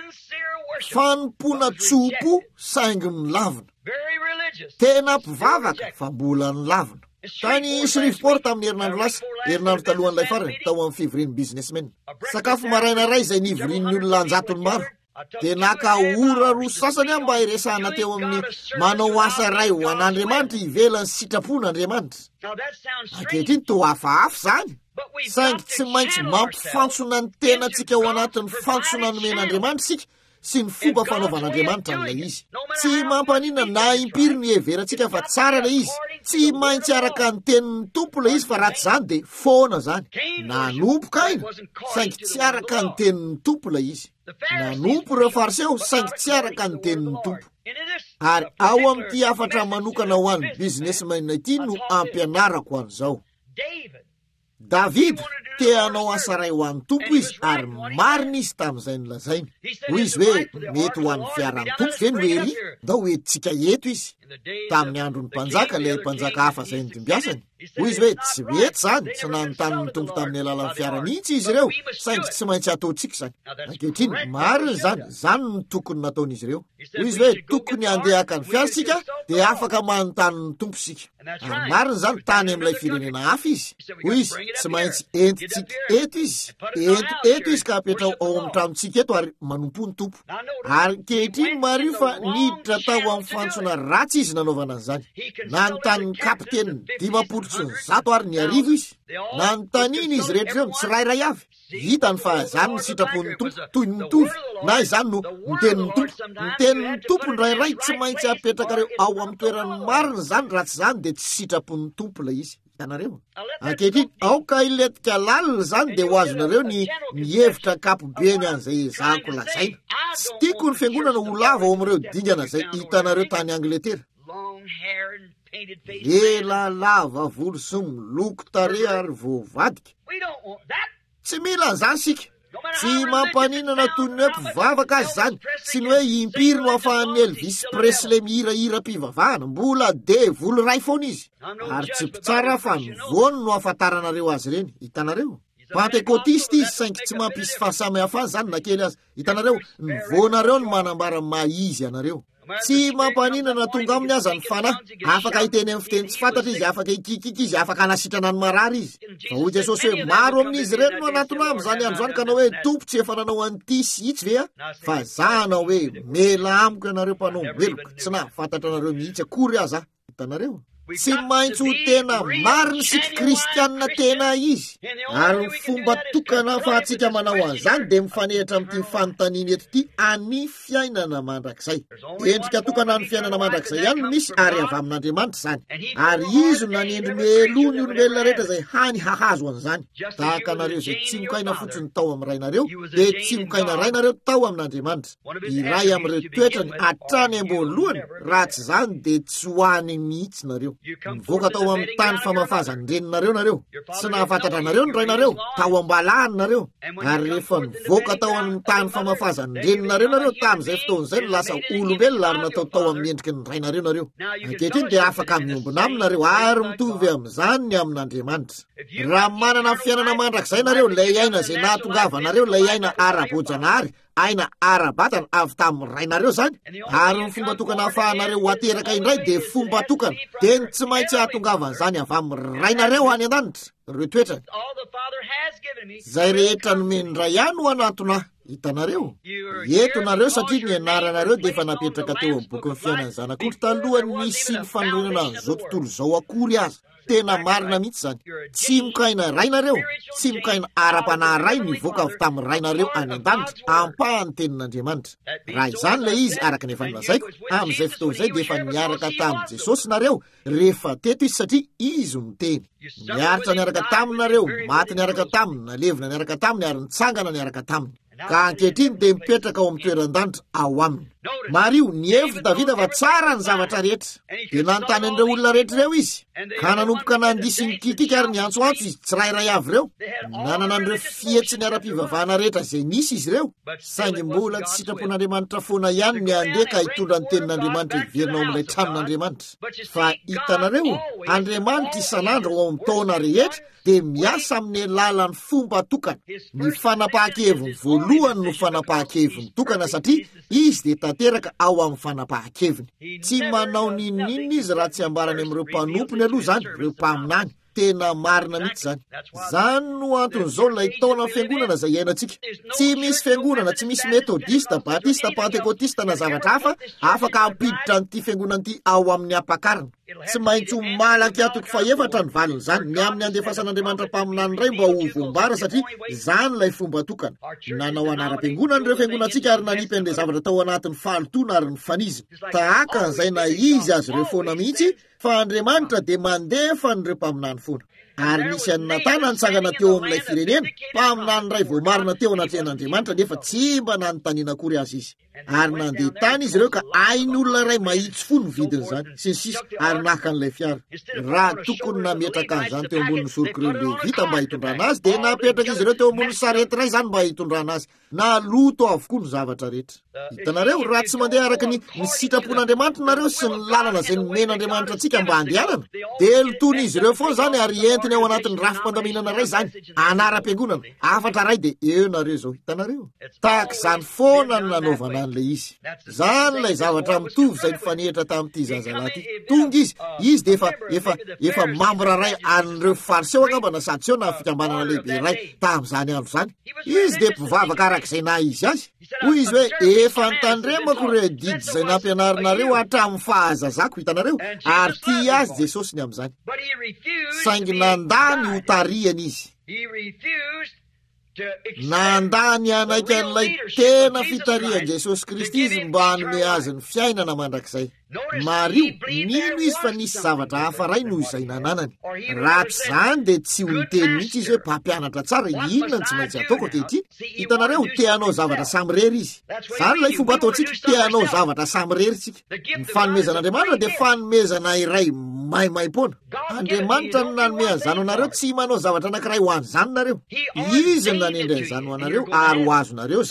Fanompona tsopo saingy nilavina. Tena mpivavaka fa mbola nilavina. Tany Shreveport tamin'ny herinandro lasa, herinandro talohan'ilay farany tao amin'ny fivorian'ny businessmen. Sakafo maraina ray izay nivorian'ny olona anjatony maro. Dia naka ora roa sasany aho mba iresahana teo amin'ny manao asa ray ho an'Andriamanitra ivelany sitrapon'Andriamanitra. Ankehitriny toa hafahafa zany. Saingy tsy maintsy mampifantsona ny tenantsika ao anatin'ny fantsona nomen'Andriamanitra sika sy ny fomba fanaovan'Andriamanitra n'ilay izy. Tsy mampanina na impiry ny heverantsika fa tsara ilay izy. Tsy maintsy araka ny tenin'ny tompo ilay izy fa raha tsy zany dia foana zany. Nanompo Kaina saingy tsy araka ny tenin'ny tompo ilay izy. Nanompo ireo fariseo saingy tsy araka ny tenin'ny tompo. Ary ao amin'ity hafatra manokana ho an'ny businessmen ity no ampianarako an'izao. David te hanao asa ray ho an'ny tompo izy ary marina izy tamin'izay nolazainy. Hoy izy hoe mety ho an'ny fiaran'ny tompo ve no ery ndao hoentsika eto izy. Tamin'ny andron'ny mpanjaka ilay mpanjaka hafa izay nodimbiasany. Hoy izy hoe tsy mety zany, tsy nanontany ny tompo tamin'ny alalan'ny fiaranitsy izy ireo saingy tsy maintsy ataontsika zany. Ankehitriny marina zany, zany no tokony nataon'izy ireo. Hoy izy hoe tokony handeha haka ny fiarasika dia afaka manontany ny tompo sika. Ary marina zany tany amin'ilay firenena hafa izy. Hoy izy tsy maintsy entitsika eto izy. Eto izy ka apetrao ao amin'ny tranontsika eto ary manompo ny tompo. Ary ankehitriny mario fa niditra tao amin'ny fantsona ratsy izy nanaovana an'izany. Nanontany kapteniny 500 ary ny arivo izy. Nanontaniana izy rehetra ireo tsirairay avy. Hitany fa izany ny sitrapon'ny tompo toy ny mitovy na izany no mitenin'ny tompo. Mitenin'ny tompo nirairay tsy maintsy apetrakareo ao amin'ny toerany marina zany raha tsy zany dia tsy sitrapon'ny tompo ilay izy. Hitanareo. Ankehitriny aoka iletika lalina zany dia ho azonareo ny hevitra kapobeny an'izay ezahako lazaina. Tsy tiako ny fiangonana ho lava ao amin'ireo dingana izay hitanareo tany Angletera. Ela lava volo sy miloko tarehy ary voavadika. Tsy mila an'izany sika. Tsy mampaninana toy ny hoe mpivavaka azy zany sy ny hoe impiry no ahafahan'ny Elvis Presley mihirahira mpivavahana mbola de volo ray foana izy. Ary tsy mpitsara fa ny voany no ahafantaranareo azy ireny. Hitanareo. Pentekôtista izy saingy tsy mampisy fahasamihafana zany na kely azy. Hitanareo, ny voanareo no manambara maizy anareo. Tsy mampaninana tonga aminy aza ny fanahy. Afaka hiteny amin'ny fiteny tsy fantatra izy, afaka ikikiky izy, afaka anasitrana ny marary izy. Fa hoy Jesosy hoe maro amin'izy ireny no anatona amin'izany andro zany, ka anao hoe tompo tsy efa nanao an'ity sy itsy ve a? Fa za anao hoe mela amiko ianareo mpanao meloko, tsy nahafantatra anareo mihitsy akory aza. Hitanareo, tsy maintsy ho tena marina sika kristianina tena izy. Ary ny fomba tokana fa atsika manao an'izany dia mifanehitra amin'ity fanontaniana eto ity, any fiainana mandrakizay. Endrika tokana ny fiainana mandrakizay ihany no misy, ary avy amin'Andriamanitra izany. Ary izy no nanendry meloa ny olombelona rehetra izay hany hahazo an'izany. Tahaka anareo izay tsy mokaina fotsiny tao amin'ny rainareo, dia tsy mokaina rainareo tao amin'Andriamanitra. Iray amin'ireo toetrany hatrany am-boalohany, raha tsy izany dia tsy hoany mihitsy nareo. Nivoaka tao amin'ny tany famafazany reninareo nareo. Tsy nahafantatra nareo ny rainareo, tao am-balahany nareo. Ary rehefa nivoaka tao amin'ny tany famafazany reninareo nareo tamin'izay fotoan'izay no lasa olombelona ary natao tao amin'ny endriky ny rainareo nareo. Ankehitriny dia afaka miombona aminy nareo ary mitovy amin'izany ny amin'Andriamanitra. Raha manana fiainana mandrakizay nareo, ilay aina izay nahatongavanareo, ilay aina ara-boajanahary, aina ara-batana avy tamin'ny rainareo zany, ary ny fomba tokana ahafahanareo hateraka indray dia fomba tokana, dia ny tsy maintsy ahatongavan'izany avy amin'ny rainareo any an-danitra. Ireo toetra zay rehetra nomendray ihany ho anatona. Hitanareo, eto nareo satria ny anaranareo dia efa napetraka teo amin'ny boky ny fiainan'ny zanak'ondry talohany misy ny fanorenana an'izao tontolo izao akory aza. Tena marina mihitsy zany. Tsy mokaina rainareo, tsy mokaina ara-panahy ray nivoaka avy tamin'ny rainareo any an-danitra, ampahany tenin'Andriamanitra. Raha izany ilay izy araka ny efa nolazaiko, amin'izay fotoan'izay dia efa niaraka tamin'i Jesosy nareo rehefa teto izy satria izy miteny. Niaritra niaraka taminareo, maty niaraka taminy, nalevina niaraka taminy, ary nitsangana niaraka taminy. Ka ankehitriny dia mipetraka ao amin'ny toeran-danitra ao aminy. Mario, nihevitra Davida fa tsara ny zavatra rehetra, dia nanontany an'ireo olona rehetra ireo izy, ka nanomboka nandisy ny kikika ary niantsoantso izy tsirairay avy ireo. Nanana an'ireo fihetsiny ara-pivavahana rehetra izay nisy izy ireo, saingy mbola tsy sitrapon'Andriamanitra foana ihany ny andeha ka hitondra ny tenin'Andriamanitra hiverina ao amin'ilay tramon'Andriamanitra. Fa hitanareo, Andriamanitra isan'andro ao amin'ny taona rehetra dia miasa amin'ny alalan'ny fomba tokana. Ny fanapahan-keviny voalohany no fanapahan-keviny tokana satria izy dia tanteraka ao amin'ny fanapahan-keviny. Tsy manao ninonina izy raha tsy ambarany amin'ireo mpanompony aloha zany, ireo mpaminany. Tena marina mihitsy zany. Zany no anton'izao ilay taona fiangonana izay iainantsika. Tsy misy fiangonana, tsy misy metodista, batista, pentekôtista na zavatra hafa afaka hampiditra an'ity fiangonana ity ao amin'ny ampakarina. Tsy maintsy ho malaky atoko faefatra ny valiny zany, ny amin'ny andefasan'Andriamanitra mpaminany iray mba ho voambara satria zany ilay fomba tokana. Nanao anara-piangonana ireo fiangonantsika ary nanipy an'ilay zavatra tao anatin'ny fahalotona ary ny fanizina. Tahaka an'izay na izy azy ireo foana mihitsy, fa Andriamanitra dia mandefa n'ireo mpaminany foana. Ary nisy any Natana nitsangana teo amin'ilay firenena, mpaminany iray voamarina teo anatrehan'Andriamanitra nefa tsy mba nanontaniana akory azy izy. Ary nandeha tany izy ireo ka ain'olona iray mahitsy fo ny vidiny zany, sy ary nahaka an'ilay fiara. Raha tokony nametraka an'izany teo ambonin'ny sorok'ireo Levita mba hitondrana azy, dia napetraka izy ireo teo ambonin'ny sarety iray zany mba hitondrana azy. Na loto avokoa ny zavatra rehetra. Hitanareo, raha tsy mandeha araka ny sitrapon'Andriamanitra nareo sy ny lalana izay nomen'Andriamanitra antsika mba handehanana, dia lotony izy ireo foana zany ary entiny ao anatin'ny rafim-pandaminana ray zany, anara-piangonana, afatra ray dia eo nareo zao. Hitanareo, tahaka izany foana no nanaovana an'ilay izy. Zany ilay zavatra mitovy izay nifanehitra tamin'ity zazalahy ity. Tonga izy dia efa mambraray an'ireo fariseo angamba na sadiseo na fikambanana lehibe ray tamin'izany andro zany. Izy dia mpivavaka arak'izay na izy azy. Hoy izy hoe efa nitandremako ireo didy izay nampianarinareo hatramin'ny fahazazako. Hitanareo, ary tia azy Jesosy ny amin'izany. Saingy nandany ho tariany izy. Nandany anaiky an'ilay tena fitarian Jesosy Kristy izy mba hanome azy ny fiainana mandrakizay. Mario, nino izy fa nisy zavatra hafa ray noho izay nananany. Raha tsy zany dia tsy ho niteny mihitsy izy hoe mpampianatra tsara, inona ny tsy maintsy ataoko ankehitriny. Hitanareo, te hanao zavatra samirery izy. Zany ilay fomba ataontsika, te hanao zavatra samirery tsika. Ny fanomezan'Andriamanitra dia fanomezana iray maimaim-poana. Andriamanitra no nanome an'izany ho anareo, tsy manao zavatra anankiray ho an'izany nareo. Izy no nanendry an'izany ho anareo ary ho azonareo zany.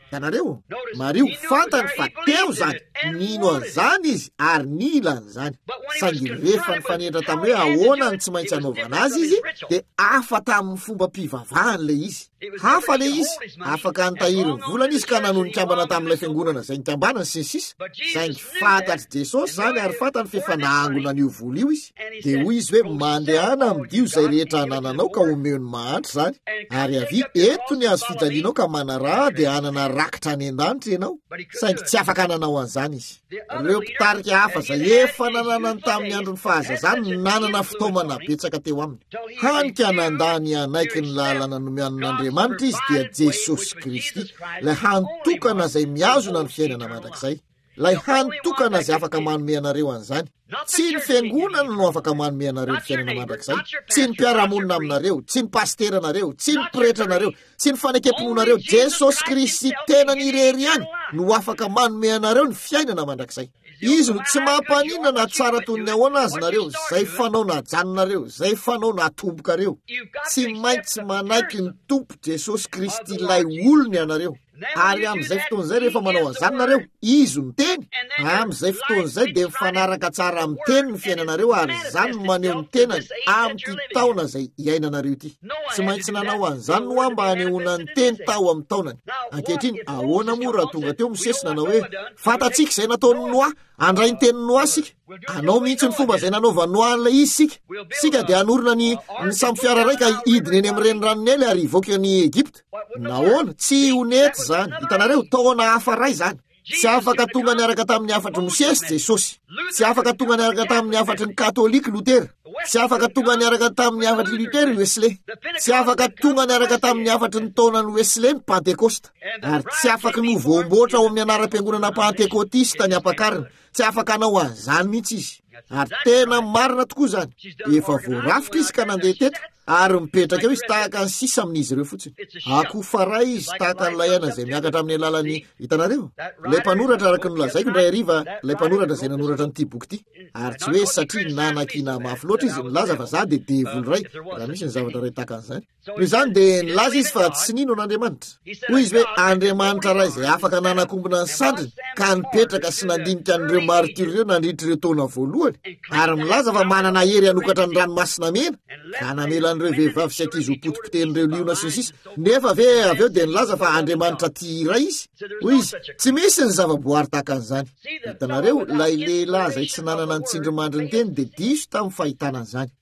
Itanareo Mario fantany fa teo zany nino an'izany izy ary nilan'izany saingy rehefa nifanendra tamin'ny hoe ahoana ny tsy maintsy anaovana azy izy dia afa tamin'ny fomba mpivavahany le izy hafa le izy afaka nitahiry ny volana izy ka nanohy nikambana tamin'ilay fiangonana zay nikambanany sy ny sisa saingy fantatry Jesosy zany ary fantany fefanangona an'io vola io izy dia hoy izy hoe mandehana amidio zay rehetra anananao ka omeo ny mahantra zany ary avy eto ny azo fijalianao ka manaraha dia anana rakitra any an-danitra ianao saingy tsy afaka nanao an'izany izy ireo mpitarika hafa zay efa nananany tamin'ny andro ny fahazazany nanana fitaomana betsaka teo aminy hanika nandany anaiky ny lalana nomean'Andriamanitra izy dia Jesosy Kristy lay hantokana zay miazona ny fiainana mandrakizay lay hantokana zay afaka manome anareo an'izany tsy ny fiangonana no afaka manome anareo ny fiainana mandrakizay tsy ny mpiaramonina aminareo tsy ny pasteranareo tsy ny pretra anareo tsy ny fanekempononareo Jesosy Kristy tena nirery ihany no afaka manome anareo ny fiainana mandrakizay izy no tsy mampaninana tsara toy ny ahoana azy nareo zay fanao najanonareo zay fanao natombokareo tsy maintsy manaiky ny tompo Jesosy Kristy ilay olony anareo ary amin'izay fotoan'izay rehefa manao an'izany nareo izy no teny amin'izay fotoan'izay dia mifanaraka tsara amin'ny teny ny fiainanareo ary zany no maneho ny tenany amin'ity taona zay iainanareo ity tsy maintsy nanao an'izany no mba hanehoana ny teny tao amin'ny taonany ankehitriny ahoana moa raha tonga teo misesy nanao hoe fantatsika izay nataony Noa andray ny teny Noa sika anao mihitsy ny fomba zay nanaova Noa an'ilay izy sika dia anorona ny samby fiara raika hidiny eny amin'ny renirano ely ary hivoaka ny Egipta nahoana tsy honety zany hitanareo taona hafa ray zany tsy afaka tonga niaraka tamin'ny afatry Mosesy Jesosy tsy afaka tonga niaraka tamin'ny afatry ny Katolika Lutera tsy afaka tonga niaraka tamin'ny afatry Lutera Wesley tsy afaka tonga niaraka tamin'ny afatry ny taonany Wesley ny Pentecoste ary tsy afaka novoamboatra ao amin'ny anaram-piangonana Pentekotista ny ampakarina tsy afaka hanao an'izany mihitsy izy ary tena marina tokoa zany efa voarafitra izy ka nandeha teto ary mipetraka eo izy tahaka ny sisa amin'izy ireo fotsiny akofaray izy tahaka n'ilay aina zay miakatra amin'ny alalany hitanareo lay mpanoratra araka nolazaiko indray hariva lay mpanoratra zay nanoratra n'ity boky ity ary tsy hoe satria nanakina mafy loatra izy nilaza fa za dia devily ray raha misy ny zavatra ray tahaka an'izany noho izany dia nilaza izy fa tsy nino an'Andriamanitra hoy izy hoe Andriamanitra ray zay afaka nanakombona ny sandriny ka nipetraka sy nandinika an'ireo martyr ireo nandritra ireo taona voalohany ary milaza fa manana hery hanokatra ny ranomasina mena ka namela an'ireo vehivavy sy ankizy ho potipotehin'ireo liona sy ny sisa nefa avy eo dia nilaza fa Andriamanitra tia iray izy hoy izy tsy misy ny zavaboary tahaka an'izany hitanareo lay lehilahy zay tsy nanana ny tsindrimandry ny teny dia diso tamin'ny fahitana an'izany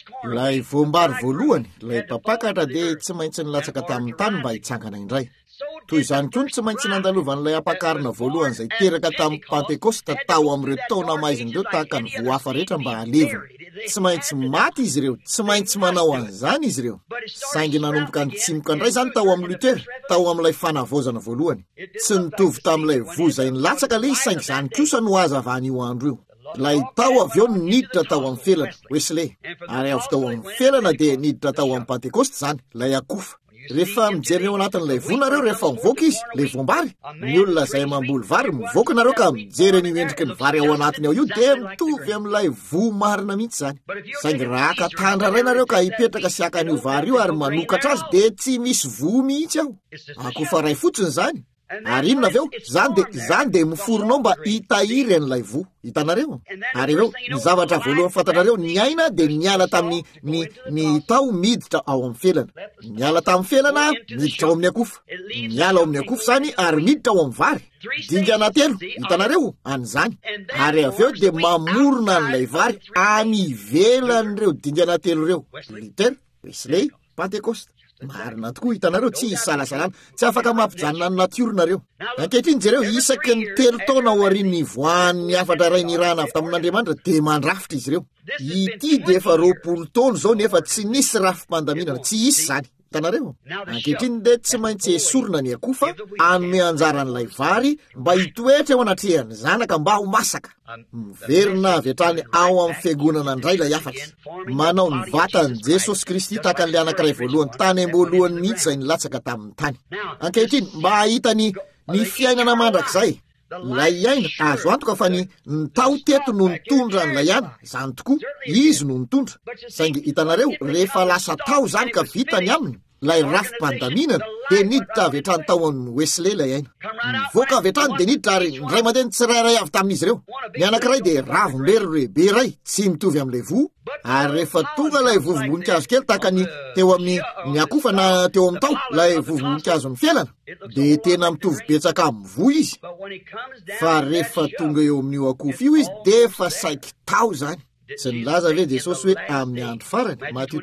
lay voambary voalohany lay papakatra dia tsy maintsy nilatsaka tamin'ny tany mba hitsangana indray toy izany koa tsy maintsy nandalovan'ilay ampakarina voalohany zay teraka tamin'ny Pentekosta tao amin'ireo taona maizindreo tahaka ny voafa rehetra mba halevina tsy maintsy maty izy ireo tsy maintsy manao an'izany izy ireo saingy nanomboka nitsimoka indray zany tao amin'ny Lutera tao amin'ilay fanavozana voalohany tsy nitovy tamin'ilay voza nilatsaka le izy saingy izany kosa no hazavany io andro io lay tao avy eo niditra tao amin'ny felana Wesley ary avy tao amin'ny felana dia niditra tao amin'ny Pentekosta zany lay akofa rehefa mijery eo anatin'ilay vonareo rehefa mivoaka izy le voambary ny olona zay mamboly vary mivoaka nareo ka mijery ny endriky ny vary ao anatiny ao io dia mitovy amin'ilay vo marina mihitsy zany saingy raha ka tandra ray nareo ka hipetraka sy haka an'io vary io ary manokatra azy dia tsy misy vo mihitsy ao akofa ray fotsiny zany ary inona avy eo zany dia miforonao mba hitahiry an'ilay vo hitanareo ary eo ny zavatra voalohany fantanareo ny aina dia niala tamin'ny ny tao miditra ao amin'ny felana niala tamin'ny felana miditra ao amin'ny akofa niala ao amin'ny akofa zany ary miditra ao amin'ny vary dingana telo hitanareo an'izany ary avy eo dia mamorona an'ilay vary any ivelan'ireo dingana telo ireo Lutera Wesley Pentekosta marina tokoa hitanareo tsy isalasalana tsy afaka mampijanona ny natiornareo ankehitriny jereo isaky ny 3 taona ao arin'ny voan'ny afatra ray ny rana avy tamin'Andriamanitra dia mandrafitra izy ireo ity dia efa 20 taona zao nefa tsy nisy rafim-pandaminana tsy isy zany hitanareo ankehitriny dia tsy maintsy esorina ny akofa anome anjaran'ilay vary mba hitoetra eo anatrehany zanaka mba ho masaka miverina avy hatrany ao amin'ny fiangonana indray ilay afatra manao ny vatany Jesosy Kristy tahaka n'ilay anankiray voalohany tany am-boalohany mihitsy izay nilatsaka tamin'ny tany ankehitriny mba hahita ny fiainana mandrakizay lay aina azo antoka fa ny tao teto no nitondra n'ilay any izany tokoa izy no nitondra saingy hitanareo rehefa lasa tao zany ka vitany aminy lay rafim-pandaminana de niditra avy hatrany tao amin'ny Wesley ilay aina. Nivoaka avy hatrany de niditra ary ray aman-dreny tsirairay avy tamin'izy ireo. Ny anankiray de ravombery be ray, tsy mitovy amin'ilay vo. Ary rehefa tonga ilay vovom-boninkazo kely tahaka ny teo amin'ny ny akofa na teo amin'ny tao, ilay vovom-boninkazo ny fiainana, de tena mitovy betsaka amin'ny vo izy. Fa rehefa tonga eo amin'io akofa io izy de efa saiky tao zany. Tsy nilaza ve Jesosy hoe amin'ny andro farany, Matthieu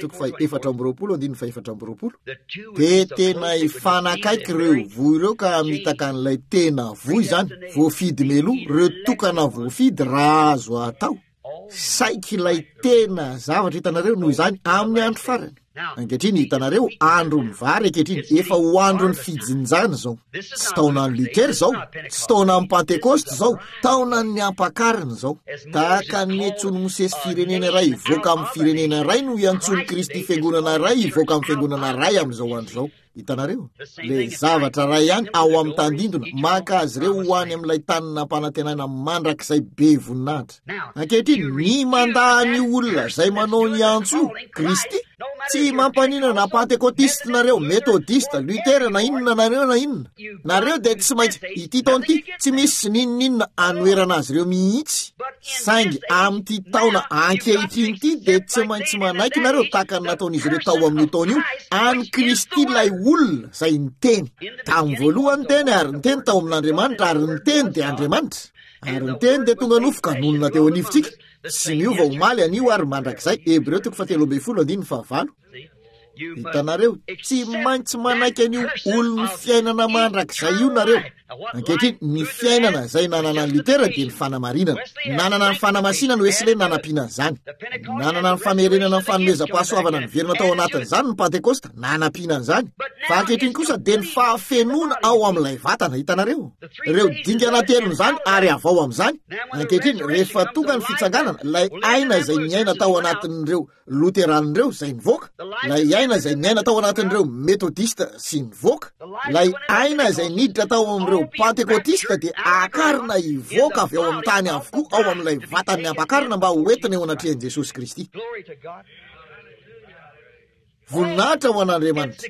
4:20, de tena ifanakaiky ireo vo ireo ka mitaka an'ilay tena vo izany, voafidy meloa, ireo tokana voafidy raha azo atao. Saiky ilay tena zavatra hitanareo noho izany amin'ny andro farany. Ankehitriny hitanareo andro ny vary ankehitriny efa ho andro ny fijinjana zao. Tsy taonan'ny Luter zao, tsy taonan'ny Pentecoste zao, taonan'ny ampakariny zao. Tahaka ny antsony Mosesy firenena iray ivoaka amin'ny firenena iray no iantsony Kristy fiangonana iray ivoaka amin'ny fiangonana iray amin'izao andro zao. Hitanareo le zavatra ray ihany ao amin'ny tandindona maka azy ireo ho any amin'ilay tanina ampanantenana mandrakizay be voninahitra. Ankehitriny ny mandaha ny olona zay manao ny antso Kristy, tsy mampanina na pentekotista nareo, metodista, lutera na inona nareo na inona. Nareo de tsy maintsy ity taona ity tsy misy ninona anoerana azy ireo mihitsy. Saingy amin'ity taona ankehitriny ity de tsy maintsy manaiky nareo tahaka ny nataon'izy ireo tao amin'ny taona io, any Kristy ilay olona zay niteny. Tamin'ny voalohany teny ary niteny tao amin'Andriamanitra ary niteny de Andriamanitra. Ary niteny de tonga nofoka nonona teo anivontsika. Sy miova omaly anio ary mandrakizay. Hebreo 13:15. Hitanareo tsy maintsy manaiky an'io olona fiainana mandrakizay io nareo. Ankehitriny ny fiainana zay nanana ny Lutera de ny fanamarinana, nanana ny fanamasinana Wesley nanampiana zany, nanana ny famerenana ny fanomezam-pahasoavana ny verina tao anatin'izany ny Pentecoste nanampiana zany. Fa ankehitriny kosa de ny fahafenona ao amin'ilay vatana. Hitanareo ireo dingana telony zany ary avao amin'izany. Ankehitriny rehefa tonga ny fitsanganana, lay aina zay niaina tao anatin'ireo luteranireo zay nivoaka, lay aina zay niaina tao anatin'ireo metodista sy nivoaka, lay aina zay niditra tao amin'ireo pentekotista de akarina ivoaka avy ao amin'ny tany avokoa ao amin'ilay vatan'ny ampakarina mba hoentina eo anatrehan'i Jesosy Kristy. Voninahitra ho an'Andriamanitra.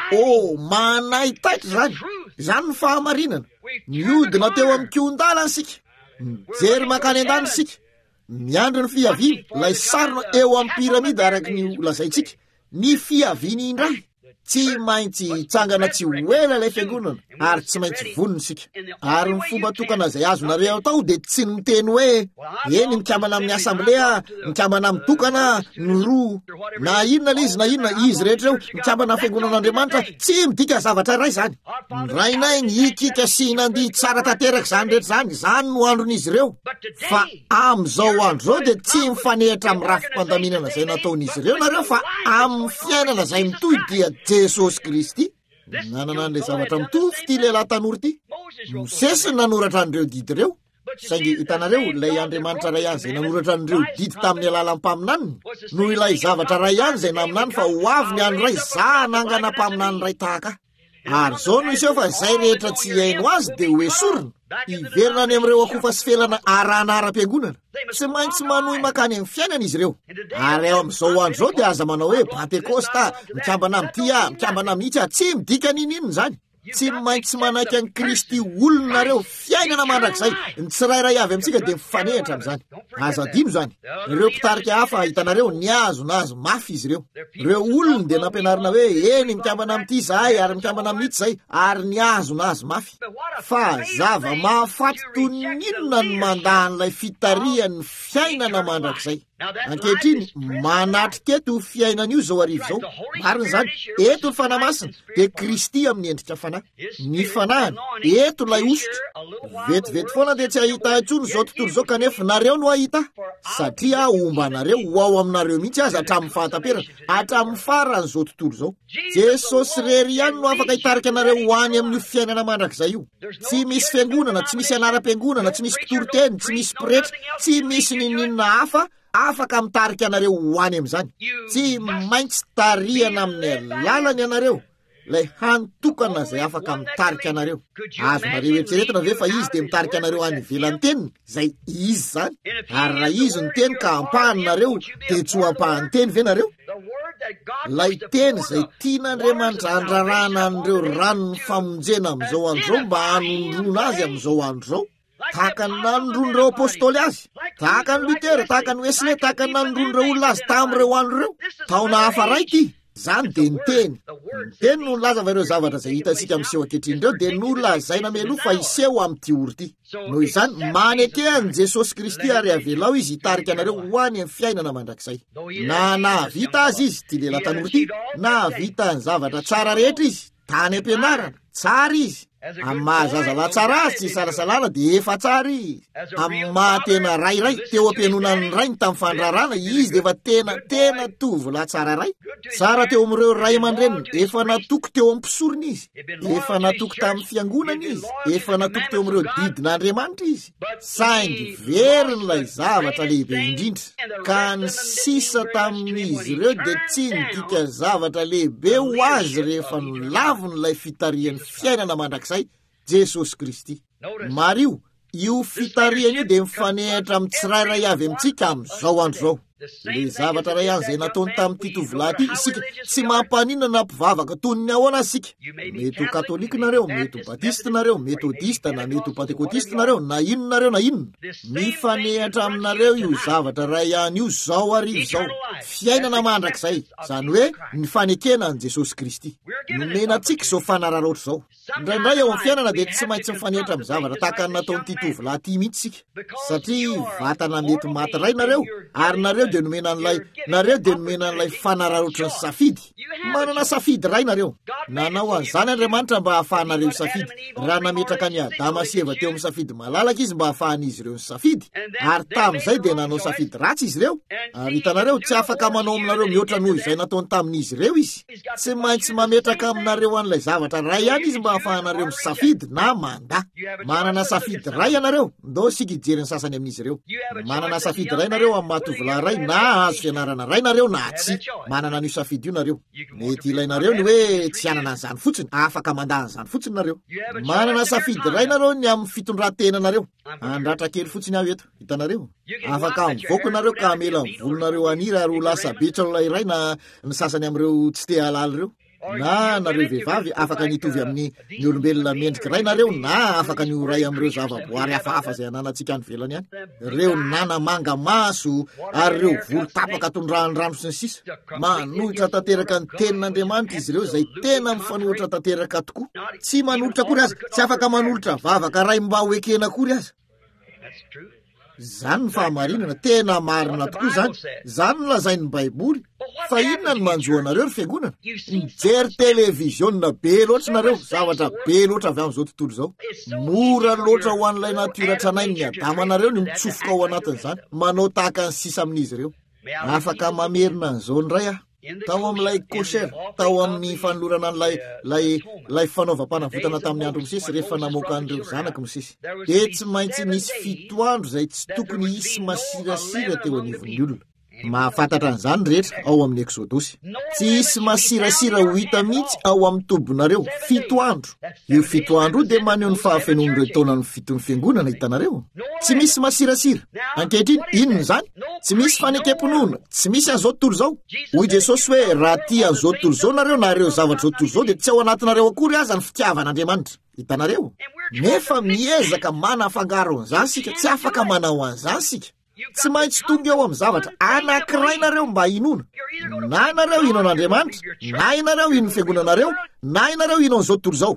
Manaitaitra zany. Zany ny fahamarinana. Miodina teo amin'ny kion-dalana sika, mijery makany an-dany sika, miandry ny fiaviana, lay sarina eo amin'ny piramida araky ny lazaintsika. Ny fiaviana indray tsy maintsy hitsangana tsy hoela ilay fiangonana ary tsy maintsy vonona sika. Ary ny fomba tokana zay azonareo atao de tsy ny miteny hoe eny mikambana amin'ny asamblea, mikambana amin'ny tokana, ny roa na inona izy na inona izy rehetra eo mikambana fiangonan'Andriamanitra, tsy midika zavatra iray zany. Ny rainay ny ikika sy nandihy tsara tanteraka zany rehetra zany no andron'izy ireo. Fa amin'izao andro zao de tsy mifanehitra amin'ny rafim-pandaminana zay nataon'izy ireo nareo, fa amin'ny fiainana zay mitohy dia Jesosy Kristy. Nanana an'ilay zavatra mitovy ty lehilahy tanora ty. Mosesy nanoratra an'ireo didy ireo. Saingy hitanareo ilay Andriamanitra ray ihany zay nanoratra an'ireo didy tamin'ny alalan'ny mpaminaniny, no ilay zavatra ray ihany zay naminany fa ho avy ny andro ray za nangana mpaminany ray tahaka. Ary zao no iseho fa zay rehetra tsy haino azy de ho esorina, iverina any amin'ireo akofa sy felana arahana ara-piangonana. Tsy maintsy manohy makany amin'ny fiainana izy ireo. Ary eo amin'izao andro zao de aza manao hoe Pentekosta, mikambana amin'ity mikambana amin'ity tsy midika ninino zany. Tsy maintsy manaiky an'i Kristy olonareo fiainana mandrakizay. Ny tsirairay avy amintsika de mifanehitra amin'izany. Aza adino zany. Ireo mpitarika hafa hitanareo niazo nazo mafy izy ireo. Ireo olona de nampianarina hoe eny mikambana amin'ity zahay ary mikambana amin'ity zay ary niazo nazo mafy. Fa zava mahafaty toy ninona ny mandahan'ilay fitarian'ny fiainana mandrakizay. Ankehitriny manatrika eto fiainan'io zao arivo zao. Marina zany, eto ny fanamasina de Kristy amin'ny endrika fanahy. Ny fanahany eto lay ositra. Vetivety foana de tsy ahita intsony zao tontolo zao kanefa nareo no ahita. Satria ombanareo ho ao aminareo mihitsy azy hatramin'ny fahatamperana, hatramin'ny farany zao tontolo zao. Jesosy rery ihany no afaka hitarika anareo ho any amin'ny fiainana mandrakizay io. Tsy misy fiangonana, tsy misy anaram-piangonana, tsy misy mpitoroteny, tsy misy pretra, tsy misy ninina hafa afaka mitarika anareo ho any amin'izany. Tsy maintsy tarihana amin'ny lalany anareo lay hantokana zay afaka mitarika anareo. Azonareo eritreretina ve fa izy de mitarika anareo any ivelan'ny teniny, zay izy zany. Ary raha izy ny teny ka ampahanareo de tsy ho ampahan'ny teny ve nareo? lay teny zay tian'Andriamanitra andrarana an'ireo ranony famonjena amin'izao andro zao mba hanondrona azy amin'izao andro zao, tahaka ny nanondron'ireo apôstôly azy, tahaka ny Lutera, tahaka ny Wesley, tahaka ny nanondron'ireo olona azy tamin'ireo andro ireo. Taona hafa raiky zany de niteny no nilaza va ireo zavatra zay hitantsika amin'seho ankehitriny ireo, de nolazaina meloa fa iseho amin'ity oro ty. Noho izany manekehany Jesosy Kristy ary avelao izy hitarika anareo ho any amin'ny fiainana mandrakizay. Na nahavita azy izy ty lela tanora ty, nahavita ny zavatra tsara rehetra izy, tany am-pianarana tsara izy, amin'ny mahazazalahy tsara azy tsy salasalana de efa tsara izy, amin'ny mahatena rairay teo am-pianonan'ny rainy tamin'ny fandrarana izy de efa tena tovolahy tsara ray, tsara teo amin'ireo ray aman-dreniny, efa natoko teo amin'ny mpisorony izy, efa natoko tamin'ny fiangonana izy, efa natoko teo amin'ireo didin'Andriamanitra izy. Saingy veriny zavatra lehibe indrindra, ka ny sisa tamin'izy ireo de tsy nidika zavatra lehibe ho azy rehefa nolaviny lay fitarian'ny fiainana mandrakizay Jesosy Kristy. Mario, io fitariana io de mifanehitra amin'ny tsirairay avy amintsika amin'izao andro zao. Le zavatra ray any zay nataony tamin'ity tovolahy ty, isika tsy mampanina na mpivavaka toniny ahoana asika. Mety ho katolika nareo, mety ho batista nareo, metodista na mety ho pentekotista nareo, na inona. Mifanehitra aminareo io zavatra ray any io zao arivo zao. Fiainana mandrakizay, zany hoe ny fanekena an Jesosy Kristy. Nomenantsika zao fanararotra zao. Indraindray eo amin'ny fiainana de tsy maintsy mifanehitra amin'ny zavatra tahaka ny nataon'ity tovolahy ty mihitsy sika. Satria vatana mety maty ray nareo, ary nareo de nomena an'ilay fanararotra ny safidy. Manana safidy ray nareo. Nanao an'izany Andriamanitra mba hahafahanareo safidy. Raha nametraka ny Adama sy Eva teo amin'ny safidy malalaka izy mba hahafahan'izy ireo ny safidy. Ary tamin'izay de nanao safidy ratsy izy ireo. Ary hitanareo tsy afaka manao aminareo mihoatra noho izay nataony tamin'izy ireo izy. Tsy maintsy mametraka aminareo an'ilay zavatra ray any izy mba hahafahanareo misafidy na manda. Manana safidy ray anareo. Ndao sika hijery ny sasany amin'izy ireo. Manana safidy ray nareo amin'ny mahatovolahy ray na azo fianarana ray nareo na tsy. Manana an'io safidy io nareo. Mety ilainareo ny hoe tsy hanana an'izany fotsiny, afaka mandà an'izany fotsiny nareo. Manana safidy ray nareo ny amin'ny fitondran-tena nareo. Andratra kely fotsiny aho eto, hitanareo. Afaka mivoaka nareo ka amela ny volonareo anira ary ho lasa betra olona iray na ny sasany amin'ireo tsy te halala ireo. Na nareo vehivavy afaka nitovy amin'ny ny olombelona mendrika ray nareo, na afaka ny ray amin'ireo zavaboary hafahafa zay ananantsika any velany any. Reo nana manga maso ary reo volo tapaka tondrahan'ny rano sy ny sisa. Manohitra tanteraka ny tenin'Andriamanitra izy ireo zay tena mifanohitra tanteraka tokoa. Tsy manolotra akory azy, tsy afaka manolotra vavaka ray mba ho ekena akory azy. Zany ny fahamarinana tena marina tokoa zany. Zany no lazain'ny Baiboly. Fa inona ny manjoanareo ry fiangonana? Mijery televiziona be loatra nareo, zavatra be loatra avy amin'izao tontolo zao. Mora loatra ho an'ilay natiora tranainy ny Adama nareo ny mitsofoka ao anatin'izany, manao tahaka ny sisa amin'izy ireo. Afaka mamerina an'izao ndray aho. Tao amin'ilay kosher, tao amin'ny fanolorana an'ilay fanaovam-panavotana tamin'ny andro misesy rehefa namoaka an'ireo zanaky misesy. De tsy maintsy nisy 7 andro zay tsy tokony hisy masirasira teo anivon'ny olona. Mahafantatra an'izany rehetra ao amin'ny Exodosy. Tsy hisy masirasira ho hita mihitsy ao amin'ny tobonareo 7 andro. Io 7 andro de maneho ny fahafenoan'ireo taona ny fitony fiangonana hitanareo. Tsy misy masirasira. Ankehitriny inona zany? Tsy misy fanekam-pinoana, tsy misy an'izao tontolo zao. Hoy Jesosy hoe raha tia an'izao tontolo zao nareo na ireo zavatra zao tontolo zao de tsy ao anatinareo akory aza ny fitiavan'Andriamanitra. Hitanareo? Nefa miezaka manafangaro an'izany sika, tsy afaka manao an'izany sika. Tsy maintsy tonga eo amin'ny zavatra anankiray nareo mba inona. Na nareo ino an'Andriamanitra, na inareo ino fiangonanareo, na inareo ino an'izao tontolo zao.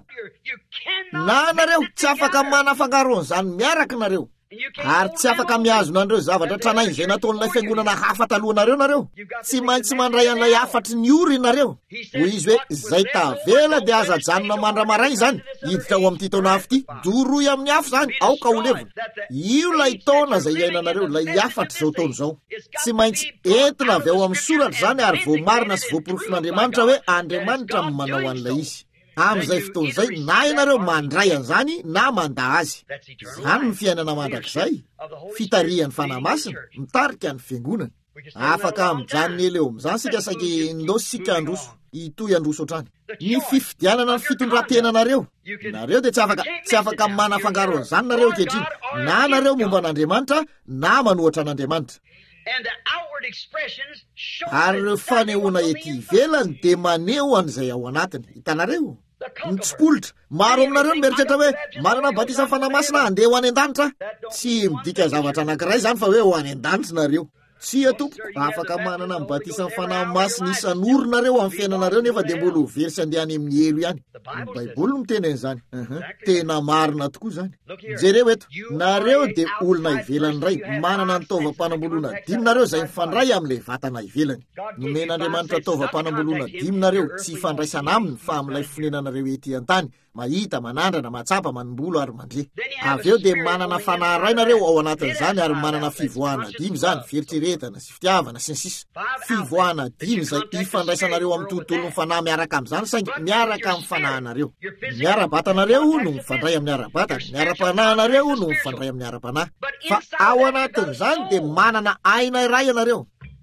Na nareo tsy afaka manafangaro an'izany miaraka nareo. Ary tsy afaka miazona an'ireo zavatra tranainy izay nataon'ilay fiangonana hafa talohanareo nareo. Tsy maintsy mandray an'ilay afatry ny ory nareo. Hoy izy hoe zay tavela de aza janona mandramaray zany. Hiditra ao amin'ity taona hafa ity, doroy amin'ny afo zany, aoka ho levona. Io lay taona zay iainanareo, lay afatry zao taona zao. Tsy maintsy entina avy ao amin'ny soratra zany ary voamarina sy voaporofon'Andriamanitra hoe Andriamanitra manao an'ilay izy. Amin'izay fotoana izay na ianareo mandray an'izany na manda azy. Zany ny fiainana mandrakizay, fitarian'ny fanahy masina, mitarika ny fiangonana. Afaka mijanona ely eo amin'izany sika saky ndao sika androso, itoy androso otrany. Ny fifidianana ny fitondran-tena nareo. Nareo de tsy afaka manafangaro an'izany nareo ankehitriny. Na nareo momba an'Andriamanitra na manohatra an'Andriamanitra. Ary ireo fanehoana ety ivelany de maneho an'izay ao anatiny. Hitanareo mitsipolotra maro aminareo no mieritreritra hoe manana batisa fanamasina andeha ho any an-danitra. Tsy midika zavatra anankiray zany fa hoe ho any an-danitra nareo. Tsy atompo afaka manana batisa fanamasina isan'orinareo amin'ny fiainanareo nefa de mbola versy andeha any amin'ny elo ihany. Ny Baiboly no miteny an'izany. Tena marina tokoa zany. Jereo eto, nareo de olona ivelany ray, manana ny taovam-panamboloana dimy nareo zay mifandray amin'ilay vatana ivelany. Nomen'Andriamanitra taovam-panamboloana dimy nareo tsy ifandraisana aminy fa amin'ilay fonenanareo ety an-tany. Mahita, manandrana, matsapa, manambolo ary mandre. Avy eo de manana fanahy ray nareo ao anatin'izany ary manana fivoahana dimy zany, fieritreretana sy fitiavana sy ny sisa. Fivoahana dimy zay ifandraisanareo amin'ny tontolo ny fanahy miaraka amin'izany saingy miaraka amin'ny fanahinareo. Miara-batanareo no mifandray amin'ny ara-batana, miara-panahinareo no mifandray amin'ny ara-panahy. Fa ao anatin'izany de manana aina iray ianareo.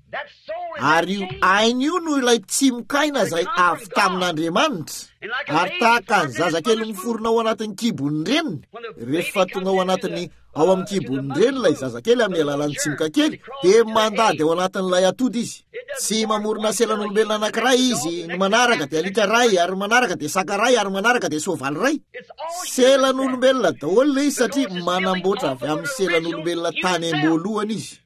Ary io aina io no ilay tsy mikaina zay avy tamin'Andriamanitra. Ary tahaka ny zazakely miforona ao anatin'ny kibony reniny, rehefa tonga ao anatiny ao amin'ny kibony reny ilay zazakely amin'ny alalan'ny tsimoka kely de mandady ao anatin'ilay atody izy. Tsy mamorona selan'olombelona anankiray izy, ny manaraka de alika ray, ary manaraka de saka ray, ary manaraka de soavaly ray. Selan'olombelona daholo izy satria manamboatra avy amin'ny selan'olombelona tany am-boalohany izy.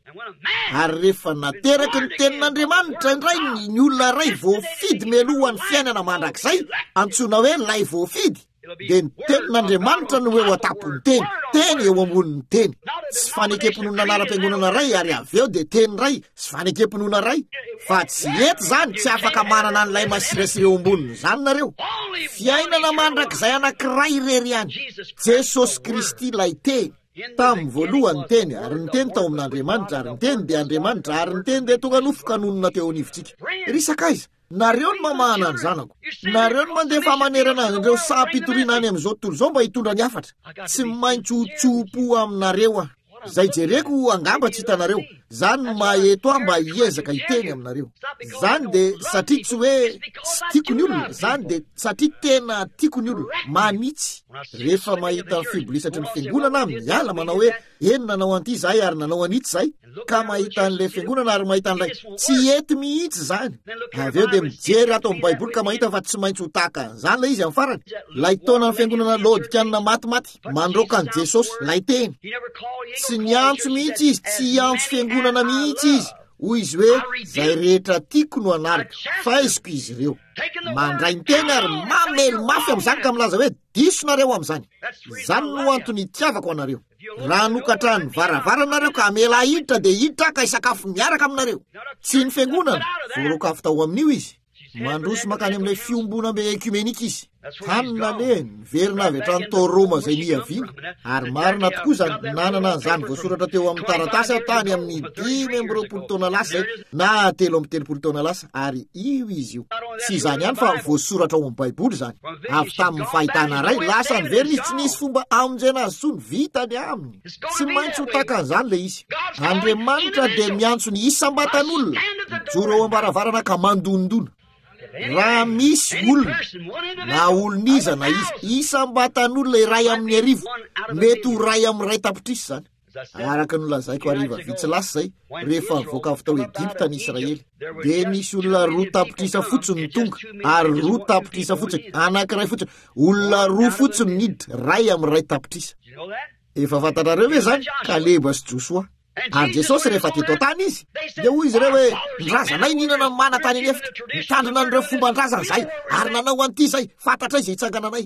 Ary rehefa nateraky ny tenin'Andriamanitra indray ny olona ray voafidy mialohan'ny fiainana mandrakizay, antsoina hoe lay voafidy, de ny tenin'Andriamanitra no eo atapony teny, teny eo ambonin'ny teny. Tsy fanekemponona anara-piangonana ray ary avy eo de teny ray, sy fanekemponona ray. Fa tsy eto zany, tsy afaka manana an'ilay masirasira eo amboniny zany nareo. Fiainana mandrakizay anankiray irery ihany. Jesosy Kristy lay teny. Tamin'ny voalohany teny, ary ny teny tao amin'Andriamanitra, ary ny teny de Andriamanitra, ary ny teny de tonga nofokanonona teo anivotsika. Risakaiza, nareo no mamahana ny zanako. Nareo no mandefa manerana ireo sahampitoriana any amin'izao tontolo izao mba hitondra ny hafatra. Tsy maintsy ho tsopo aminareo ah. Zay jereko angamba tsy hitanareo. Zany no maheto aho mba hiezaka hiteny aminareo. Zany de satria tsy hoe tsy tiako ny olona, zany de satria tena tiako ny olona, manitsy. Rehefa mahita fibolisatry ny fiangonana miala manao hoe eny nanao an'ity zay ary nanao an'ity zay, ka mahita an'ilay fiangonana ary mahita an'ilay tsy ety mihitsy zany. Avy eo de mijery ato amin'ny Baiboly ka mahita fa tsy maintsy ho tahaka an'izany lay izy amin'ny farany. Lay taona ny fiangonana Laodikiana matimaty, mandroaka an' Jesosy lay teny. Tsy niantso mihitsy izy, tsy iantso fiangonana mihitsy izy. Hoy izy hoe zay rehetra tiako no anaraka, faiziko izy ireo. Mandray ny teny ary mamelo mafy amin'izany ka milaza hoe diso nareo amin'izany. Zany no antony itiavako anareo. Raha nokatra ny varavaranareo ka amela hiditra de hiditra ka isakafo miaraka aminareo. Tsy ny fiangonana, voarokafo tao amin'io izy. Mandroso makany amin'ilay fiombona be ekumenika izy. Tanina leny, verina avy hatrany tao Roma zay niaviana. Ary marina tokoa zany, nanana an'izany voasoratra teo amin'ny taratasy tany amin'ny 5 taona lasa zay, na 3 taona lasa, ary io izy io. Tsy izany ihany fa voasoratra ao amin'ny Baiboly zany. Avy tamin'ny fahitana ray, lasa niverina izy tsy nisy fomba amonjena azy tsony, vitany aminy. Tsy maintsy ho tahaka an'izany le izy. Andriamanitra de miantso ny isam-batan'olona, mijoro ao am-baravarana ka mandondona. Raha misy olona na oloniza na izy isam-batan'olona iray amin'ny arivo, mety ho ray amin'ny ray tapitrisa zany. Araka ny lazaiko ariva vitsy lasa zay, rehefa voaka avy tao Egypta ny Israely, de nisy olona 2 tapitrisa fotsiny ny tonga, ary 2 tapitrisa fotsiny, anankiray fotsiny, olona 2 fotsiny niditra, ray amin'ny ray tapitrisa. Efa fantatrareo ve zany? Kaleba sy Joshua. Ary Jesosy rehefa teto tany izy, de hoy izy ireo hoe ndrazanay nihinana mana tany eny efitra, nitandrina an'ireo fomban-drazana zay, ary nanao an'ity zay, fantatra izay itsangananay.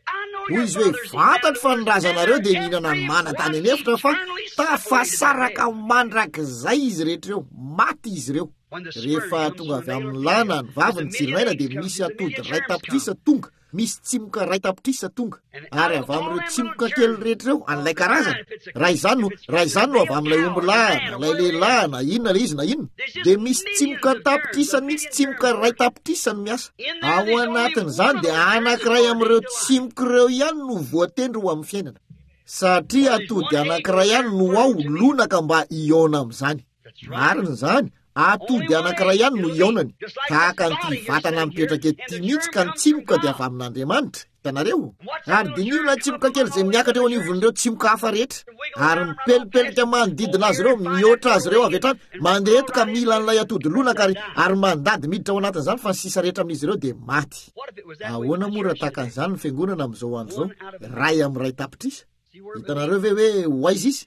Hoy izy hoe fantatro fa nrazanareo de nihinana ny mana tany eny efitra fa tafasaraka mandrakizay izy rehetrareo, maty izy ireo. Rehefa tonga avy amin'ny lana ny vaviny tsirinaina de misy atody ray tapitrisa tonga, misy tsimoka ray tapitrisa tonga, ary avy amin'ireo tsimoka kely rehetrareo an'ilay karazany. Raha izany no avy amin'ilay omby lahy, ilay lehilahy na inona le izy na inona, de misy tsimoka tapitrisa mihitsy, tsimoka ray tapitrisa no miasa. Ao anatin'izany de anankiray amin'ireo tsimoka ireo ihany no voatendry ho amin'ny fiainana. Satria atody anankiray ihany no ao lonaka mba hiona amin'izany. Marina zany. Atody anankiray ihany no ionany, tahaka an'ity vatana mipetraka ety mihitsy ka ny tsimoka dia avy amin'Andriamanitra. Hitanareo? Ary dinirona tsimoka kely izay miakatra eo anivon'ireo tsimoka hafa rehetra. Ary mipelipelika manodidina azy ireo, mihoatra azy ireo avy hatrany, mandeha eto ka mila an'ilay atody lonaka ary mandady miditra ao anatin'izany fa ny sisa rehetra amin'izy ireo dia maty. Ahoana moa raha tahaka an'izany ny fiangonana amin'izao andro zao? Ray amin'ny ray tapitrisa. Hitanareo ve hoe hoaizy izy?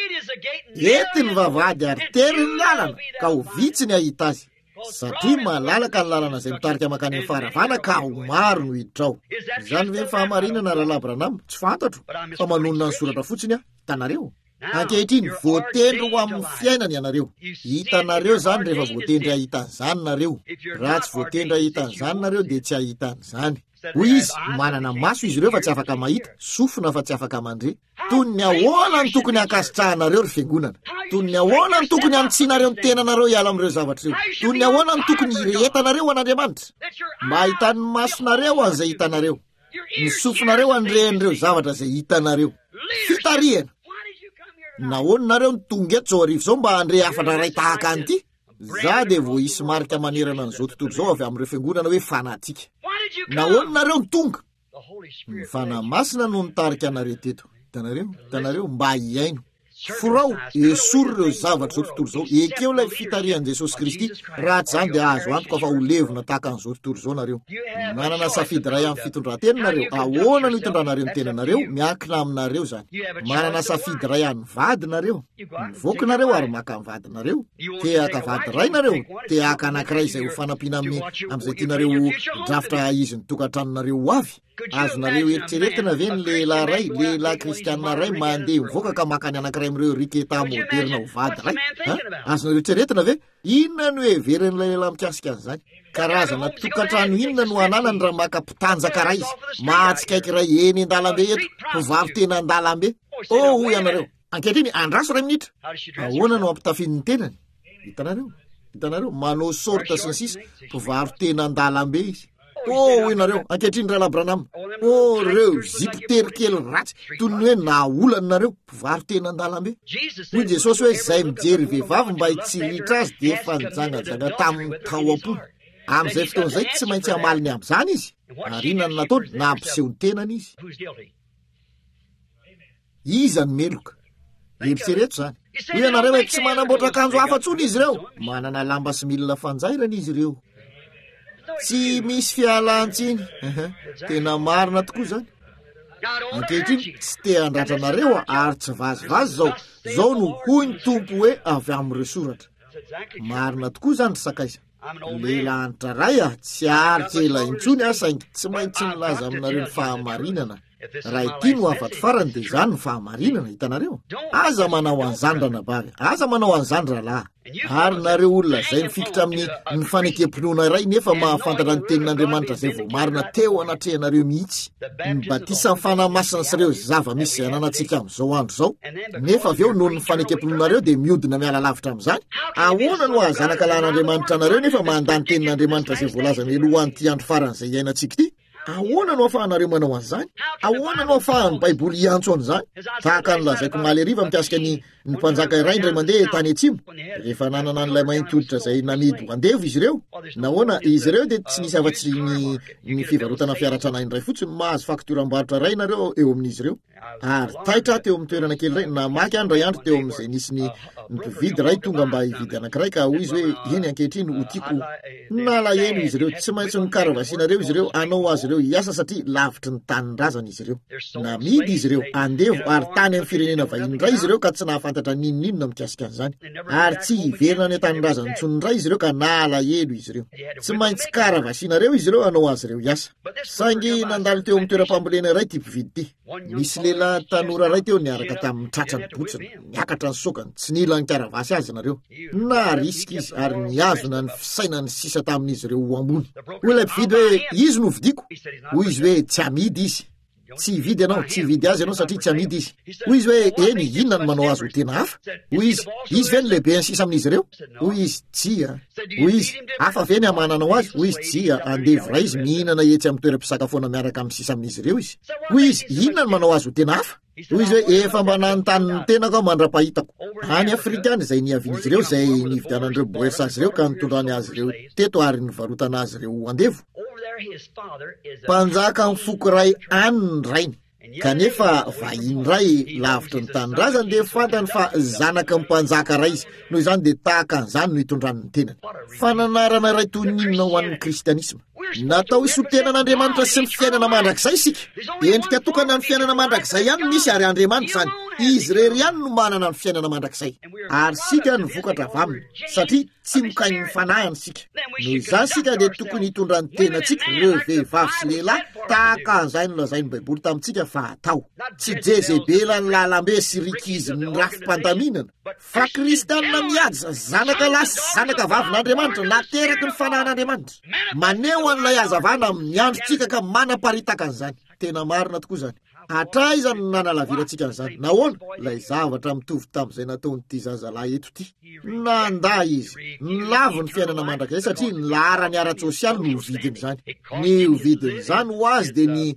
Ety ny vavahady ary tery ny lalana ka ho vitsy ny ahita azy. Satria malalaka ny lalana izay mitarika makany amin'ny faharavana ka ho maro no hiditra ao. Izany ve fahamarinana Rahalahy Branham? Tsy fantatro, fa manonona ny soratra fotsiny aho. Hitanareo? Ankehitriny voatendry ho amin'ny fiainany ianareo. Hitanareo zany rehefa voatendry ahita an'izany nareo. Raha tsy voatendry ahita an'izany nareo dia tsy ahita an'izany. Hoy izy, manana maso izy ireo fa tsy afaka mahita, sofina fa tsy afaka mandre. Toy ny ahoana ny tokony hakasitrahanareo ry fiangonana. Toy ny ahoana ny tokony antsianareo ny tenanareo hiala amin'ireo zavatra ireo. Toy ny ahoana ny tokony hirehetanareo an'Andriamanitra. Mba hitan'ny masonareo an'izay hitanareo. Ny sofinareo andrehan'ireo zavatra izay hitanareo. Fitariana. Nahoana nareo ny tonga eto zao arivo zao mba handre hafatra ray tahaka an'ity? Za dia vao hisy marika manerana an'izao tontolo zao avy amin'ireo fiangonana hoe fanatika. Nahoana nareo ny tonga? Ny fanahy masina no nitarika anareo teto. Hitanareo mba hiaino. Forao esory ireo zavatra zao tontolo zao. Ekeo ilay fitarian'i Jesosy Kristy. Raha tsy zany dia azo antoka fa ho levona tahaka an'izao tontolo zao nareo. Manana safidy ray amin'ny fitondran-tena nareo. Ahoana no hitondranareo ny tenanareo? Miankina aminareo zany. Manana safidy ray amin'ny vady nareo. Mivoaka nareo ary maka amin'ny vady nareo. Te haka vady ray nareo. Te haka anankiray izay ho fanampiana amin'izay tianareo drafitra izy ny tokantranonareo ho avy. Azonareo eritreretina ve ny lehilahy kristianina ray mandeha mivoaka ka makany anankiray amin'ireo riketa moderna ho vady ray? Azonareo eritreretina ve? Inona no heveren'ilay lehilahy mikasika an'izany? Karazana tokantrano inona no ananany raha maka mpitanjaka ray izy? Mahatsikaiky ray eny an-dalambe eto, mpivaro tena an-dalambe. Hoy ianareo, ankehitriny andraso ray minitra. Ahoana no ampitafiny ny tenany? Hitanareo, manao sorta sy ny sisa, mpivaro tena an-dalambe izy. Hoy ianareo, ankehitriny Rahalahy Branham. Reo zipitery kely ratsy, toy ny hoe naolany nareo, mpivaro tena an-dalambe. Hoy Jesosy hoe izay mijery vehivavy mba hitsiritra azy dia efa nijangajanga tamin'ny tao am-po. Amin'izay fotoan'izay tsy maintsy hamaliny amin'izany izy. Ary inona no nataony? Nampiseho ny tenany izy. Iza ny meloka? Eritrereto zany. Hoy ianareo hoe tsy manamboatra akanjo hafa tsony izy ireo. Manana lamba sy milina fanjairana izy ireo. Tsy misy fialan-tsiny. Tena marina tokoa zany. Ankehitriny tsy te handratranareo ary tsy vazivazy zao. Zao no hoy ny tompo hoe avy amin'ireo soratra. Marina tokoa zany ry sakaiza. Lehilahy anitra ray tsy aritsy ela intsony saingy tsy maintsy milaza aminareo ny fahamarinana. Raha ity no afaty farany dia izany ny fahamarinana. Hitanareo? Aza manao an'izany ranabary, aza manao an'izany rahalahy. Ary nareo olona izay mifikitra amin'ny fanekempinoana ray nefa mahafantatra ny tenin'Andriamanitra izay vao marina teo anatrehanareo mihitsy. Ny batisa amin'ny fanahy masina sy ireo zava-misy izay ananantsika amin'izao andro zao. Nefa avy eo noho ny fanekempinoanareo dia miodina miala lavitra amin'izany. Ahoana no ahazanaka lahin'Andriamanitra anareo nefa mandany tenin'Andriamanitra izay voalaza mialohan'ity andro farany izay iainantsika ity? Ahoana no ahafahanareo manao an'izany? Ahoana no ahafahan'ny Baiboly iantso an'izany? Tahaka ny lazaiko maly ariva mikasika ny mpanjaka iray indray mandeha tany atsimo. Rehefa nanana an'ilay mainty hoditra izay namidy ho andevo izy ireo. Nahoana izy ireo dia tsy nisy afa-tsy ny fivarotana fiaratranahy indray fotsiny mahazo faktoram-barotra ray nareo eo amin'izy ireo. Ary taitra teo amin'ny toerana kely ray namaky andray andro teo amin'izay nisy ny mpividy ray tonga mba hividy anankiray ka hoy izy hoe eny ankehitriny ho tiako nalahelo izy ireo tsy maintsy mikaravasianareo izy ireo anao azy ireo hiasa satria lavitry ny tanin-drazana izy ireo. Namidy izy ireo andevo ary tany amin'ny firenena vahiny indray izy ireo ka tsy nahafantatra ninon'inona mikasika an'izany. Ary tsy hiverina any an-tanin-drazana intsony indray izy ireo ka nalahelo izy ireo. Tsy maintsy karavasianareo izy ireo anao azy ireo hiasa. Saingy nandalo teo amin'ny toeram-pambolena iray ty mpividy ty. Misy lehilahy tanora ray teo niaraka tamin'ny tratrany botsiny, niakatra ny sokany, tsy nila ny karavasy azy nareo. Na risika izy ary niazona ny fisaina ny sisa tamin'izy ireo ho ambony. Hoy ilay mpividy hoe izy no vidiko. Hoy izy hoe tsy amidy izy. Tsy hividy ianao, tsy hividy azy ianao satria tsy amidy izy. Hoy izy hoe eny inona no manao azy ho tena hafa? Hoy izy ve ny lehibe ny sisa amin'izy ireo? Hoy izy tsia. Hoy izy hafa ve ny hamananao azy? Hoy izy tsia. Andevo ray izy mihinana etsy amin'ny toeram-pisakafoana miaraka amin'ny sisa amin'izy ireo izy. Hoy izy inona no manao azy ho tena hafa? Hoy izy hoe efa mba nanontany tenako aho mandra-pahitako. Any Afrika any izay niavian'izy ireo izay nividianan'ireo boesa azy ireo ka nitondrany azy ireo teto ary nivarotana azy ireo andevo. mpanjaka mifoko ray aniny rainy kanefa vahiny ray lavitra ny tanindrazany dia fantany fa zanaka mpanjaka ray izy noho izany dia tahaka an'izany no hitondrany ny tenany fananarana ray toy ny inona ho an'ny kristianisma natao isotenan'Andriamanitra sy ny fiainana mandrakizay isika endrika tokana ny fiainana mandrakizay ihany misy ary Andriamanitra zany izy rery ihany no manana ny fiainana mandrakizay ary sika ny vokatra avy aminy satria tsy mikainy ny fanahany sika noho izany sika dia tokony hitondra ny tenantsika ireo vehivavy sy lehilahy tahaka an'izay no lazainy baiboly tamintsika fa atao tsy Jezebela ny lalambe sy rikizy ny rafim-pandaminana fa kristianina mihaja zanaka lahy sy zanaka vavin'Andriamanitra nateraky ny fanahin'Andriamanitra maneho an'ilay hazavana amin'ny androntsika ka manaparitaka an'izany tena marina tokoa zany atra izany nanalavirantsika an'izany nahoana ilay zavatra mitovy tamin'izay nataonyity zazalahy eto ty nanda izy nilavo ny fiainana mandrakizay satria nilara ny ara-tsosialy no vidiny zany ny vidiny zany ho azy dia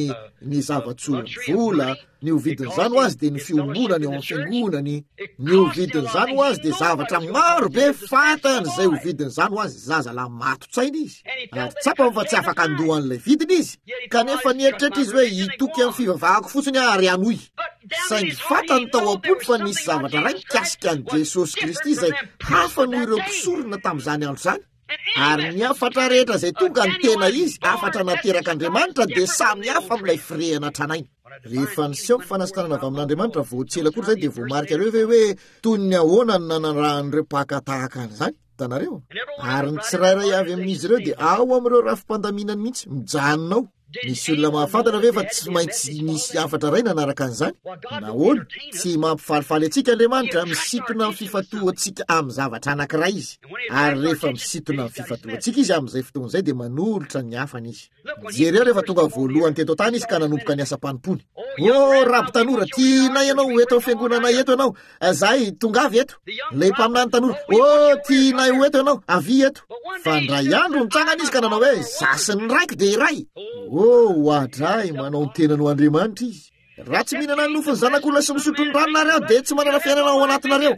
ny zava-tsoany vola ny ovidiny zany ho azy dia ny fiombonany eo amin'ny fiangonany ny ovidiny zany ho azy dia zavatra maro be fatany zay ovidiny zany ho azy zazalahy mato-tsaina izy ary tsapany fa tsy afaka andohan'ilay vidiny izy kanefa nieritreritra izy hoe hitoky amin'ny fivavahako fotsiny ary anoy saingy fatany tao am-pony fa nisy zavatra ray mikasika an' Jesosy Kristy zay hafa noho ireo mpisorona tamin'izany andro zany ary ny afatra rehetra zay tonga ny tena izy afatra nateraka Andriamanitra dia samy hafa amin'ilay firehana tranainy rehefa niseho fanasitanana avy amin'Andriamanitra voatsela kory zay dia voamarika reo hoe toy ny ahoana ny nanarahan'ireo mpaka tahaka an'izany hitanareo ary ny tsirairay avy amin'izy ireo dia ao amin'ireo rafim-pandaminany mihitsy mijanonao misy olona mahafantana ve fa tsy maintsy nisy afatra ray nanaraka an'izany nahoana tsy mampifalifaly antsika Andriamanitra misitona amin'ny fifatohantsika amin'ny zavatra anankiray izy ary rehefa misitona amin'ny fifatohantsika izy amin'izay fotoan'izay dia manolotra ny hafany izy jereo rehefa tonga voalohany teto tany izy ka nanomboka ny asa-panimpony raby tanora tiana ianao eto amin'ny fiangonana eto ianao zahay tongavy eto lay mpaminany tanora tiana io eto ianao avy eto fa ndray andro nitsangana izy ka nanao hoe zasiny raiky dia iray hoadray manao ny tenany ho Andriamanitra izy raha tsy mihinana ny nofony zanak'olona sy misotro ny ranonareo dia tsy manana fiainana ao anatinareo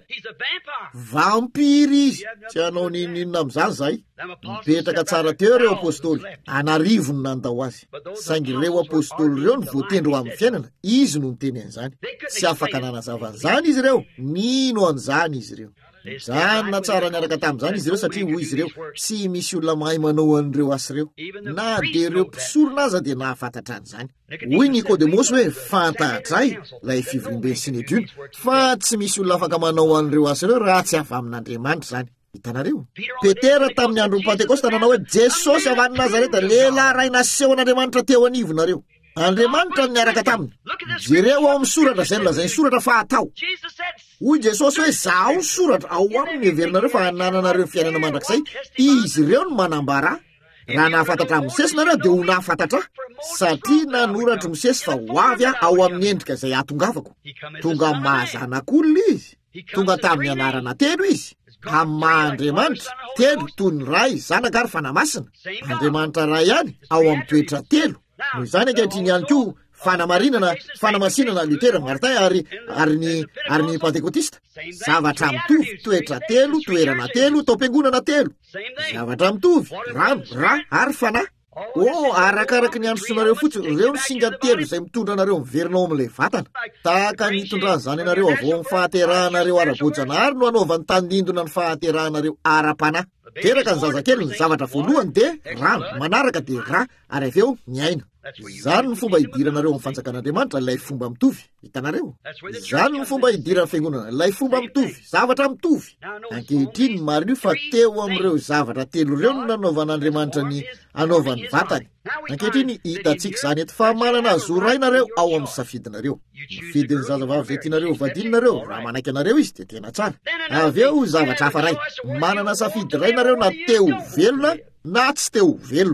vampiry izy tsy hanao ninina amin'izany zay mipetraka tsara teo ireo apôstôly anarivo no nandao azy saingy ireo apôstôly ireo ny voatendro amin'ny fiainana izy no niteny an'izany tsy afaka nanazavana izy ireo nino an'izany izy ireo mijanona tsara niaraka tamin'izany izy ireo satria hoy izy ireo tsy misy olona mahay manao an'ireo asy ireo na dia ireo mpisorona aza dia nahafantatra an'izany hoy Nikodemosy hoe fantatray lay fivorimbeny sy ny ediona fa tsy misy olona afaka manao an'ireo asy ireo raha tsy avy amin'Andriamanitra zany hitanareo Petera tamin'ny andron'ny Pentekosta nanao hoe Jesosy avy any Nazareta lehilahy ray nasehon'Andriamanitra teo anivonareo Andriamanitra niaraka taminy jereo ao amin'ny soratra zay nolazainy soratra fa atao hoy Jesosy hoe zaho ny soratra ao aminy everinareo fa hanananareo fiainana mandrakizay izy ireo no manambara raha nahafantatra Mosesy nareo dia ho nahafantatra satria nanoratra Mosesy fa ho avy ao amin'ny endrika izay atongavako tonga mahazanak'olona izy tonga tamin'ny anarana telo izy amin'ny maha-Andriamanitra telo toy ny ray zanaka ary fanamasina Andriamanitra ray ihany ao amin'ny toetra telo noho izany ankehitriny ihany koa fanamarinana fanamasinana Lutera Martin ary ny Pentekotista zavatra mitovy toetra telo toerana telo taom-piangonana telo zavatra mitovy ra ary fanahy arakaraky ny androsonareo fotsiny ireo ny singa telo izay mitondra anareo miverinao amin'ilay vatana tahaka nitondran'izany ianareo avao amin'ny fahaterahanareo ara-bojanahary no anaovan'ny tandindona ny fahaterahanareo ara-panahy teraka ny zazakely ny zavatra voalohany dia rano manaraka dia ra ary avy eo ny aina izany ny fomba hidiranareo amin'ny fanjakan'Andriamanitra ilay fomba mitovy hitanareo izany ny fomba hidirana fiangonana ilay fomba mitovy zavatra mitovy ankehitriny marina fa teo amin'ireo zavatra telo ireo no nanaovan'Andriamanitra ny anaovan'ny vatany ankehitriny hitantsika izany eto fa manana zorainareo ao amin'ny safidinareo mifidiny zazavavy zay tianareo vadininareo raha manaiky anareo izy dia tena tsara avy eo zavatra hafa ray manana safidy rainareo na teo velona na tsy teo velona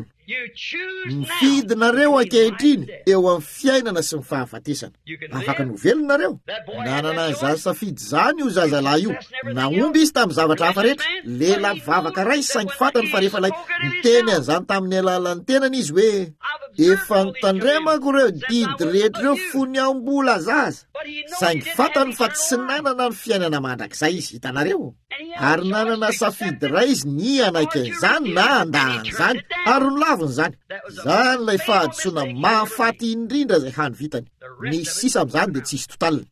mifidinareo ankehitriny eo amin'ny fiainana sy ny fahafatesana afaka no velonareo nanana zaza safidy zany io zazalahy io naomby izy tamin'ny zavatra hafa rehetra lehilahy mivavaka ray saingy fantany fa rehefa lay niteny an'izany tamin'ny alalan'ny tenany izy hoe efa nitandremako reo didy rehetra reo fony aombola zaza saingy fantany fa tsy nanana ny fiainana mandrakizay izy hitanareo ary nanana safidy ray izy ny anak'izany na andahany zany ary ny laviny zany lay fahadisoana mahafaty indrindra zay hany vitany ny sisa am'zany de tsisy totaliny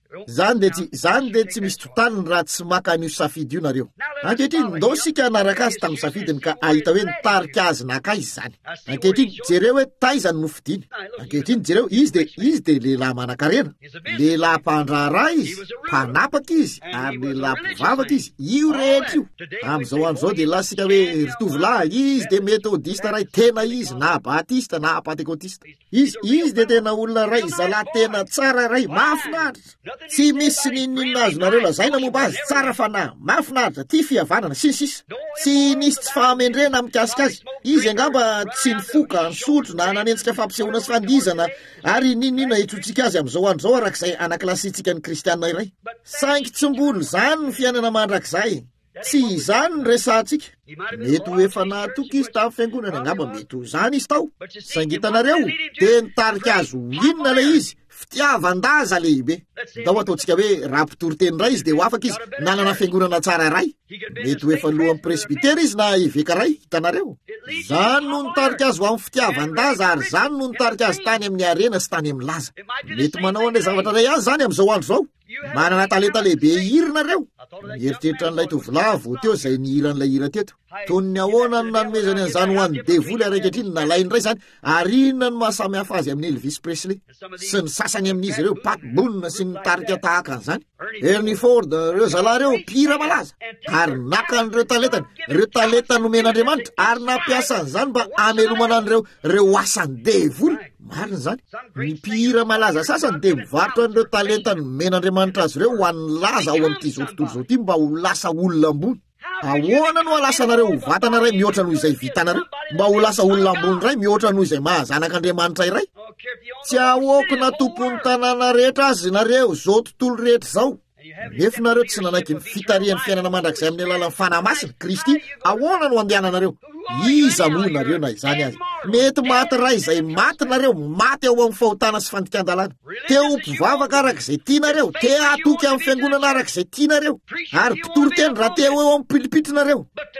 zany de tsy misy totaliny raha tsy maka an'io safidy io nareo ankehitriny ndao sika anaraka azy tamin'ny safidiny ka ahita hoe nitarika azy naka izy zany ankehitriny jereo hoe taizany nofidiny ankehitriny jereo izy de lehilahy manan-karena lehilahy mpandraharaha izy mpanapaka izy ary lehilahy mpivavaka izy io rehetra io am'izao andro zao de lasika hoe ritovolahy izy de metodista ray tena izy na batista na pentekotista izy de tena olona ray zalahy tena tsara ray mafinaritra tsy misy ninninina azonareo lazaina momba azy tsara fanahy mafinaritra ty fihavanana sisisy tsy nisy tsy fahamendrena mikasika azy izy angamba tsy nifoka nisotro na nanentsika fampisehoana sy fandizana ary ninninina hitrotsika azy am'izao andro zao arak'izay anakilasitsika ny kristianina iray saingy tsy mbolo zany ny fiainana mandrak'izay tsy izany ny resantsika mety ho efa nahatoky izy tamin'ny fiangonana angamba mety ho zany izy tao saingy hitanareo de nitarika azy inona lay izy fitiavan-daza lehibe ndao ataontsika hoe raha-pitory-teny ray izy de ho afaka izy nanana fiangonana tsara ray mety ho efa lohan'ny presbitera izy na iveka ray hitanareo zany no nitarika azy ho amin'ny fitiavan-daza ary zany no nitarika azy tany amin'ny arena sy tany amin'ny laza mety manao an'ilay zavatra ray azy zany am'izao andro zao manana talenta lehibe hirinareo mieritreritra n'ilay tovolahy vo teo zay nihiran'ilay hira teto tony ny ahoana no nanomezany an'izany ho an'ny devoly araikitriny nalainy ray zany ary inona no mahasamihafa azy amin'ny Elvis Presley sy ny sasany amin'izy ireo Pat Boone sy ny tarika tahaka an'izany Ernie Ford reo zalahy reo mpihira malaza ary nakan'ireo talenta nomen'Andriamanitra ary nampiasa an'izany mba amelomana an'ireo asan'ny devoly marina zany ny mpihira malaza sasany de mivarotra an'ireo talenta nomen'Andriamanitra azy ireo ho an'ny laza ao amin'ity zao tontolo zao ty mba ho lasa olona ambony ahoana no alasanareo ho vatana ray mihoatra noho izay vitanareo mba ho lasa olona ambony ray mihoatra noho izay mahazanak'Andriamanitra iray tsy ahoako na tompon'ny tanàna rehetra azy nareo zao tontolo rehetra zao nefa nareo tsy nanaiky ny fitarian'ny fiainana mandrakizay amin'ny alalan'ny fanahy-masina Kristy ahoana no andehananareo iza moa nareo na izany azy mety maty ray izay maty nareo maty ao amin'ny fahotana sy fandikan-dalàna te ho mpivavaka arak'izay tianareo te hatoky amin'ny fiangonana arak'izay tianareo ary mpitory-teny raha te eo amin'ny pilipitrinareo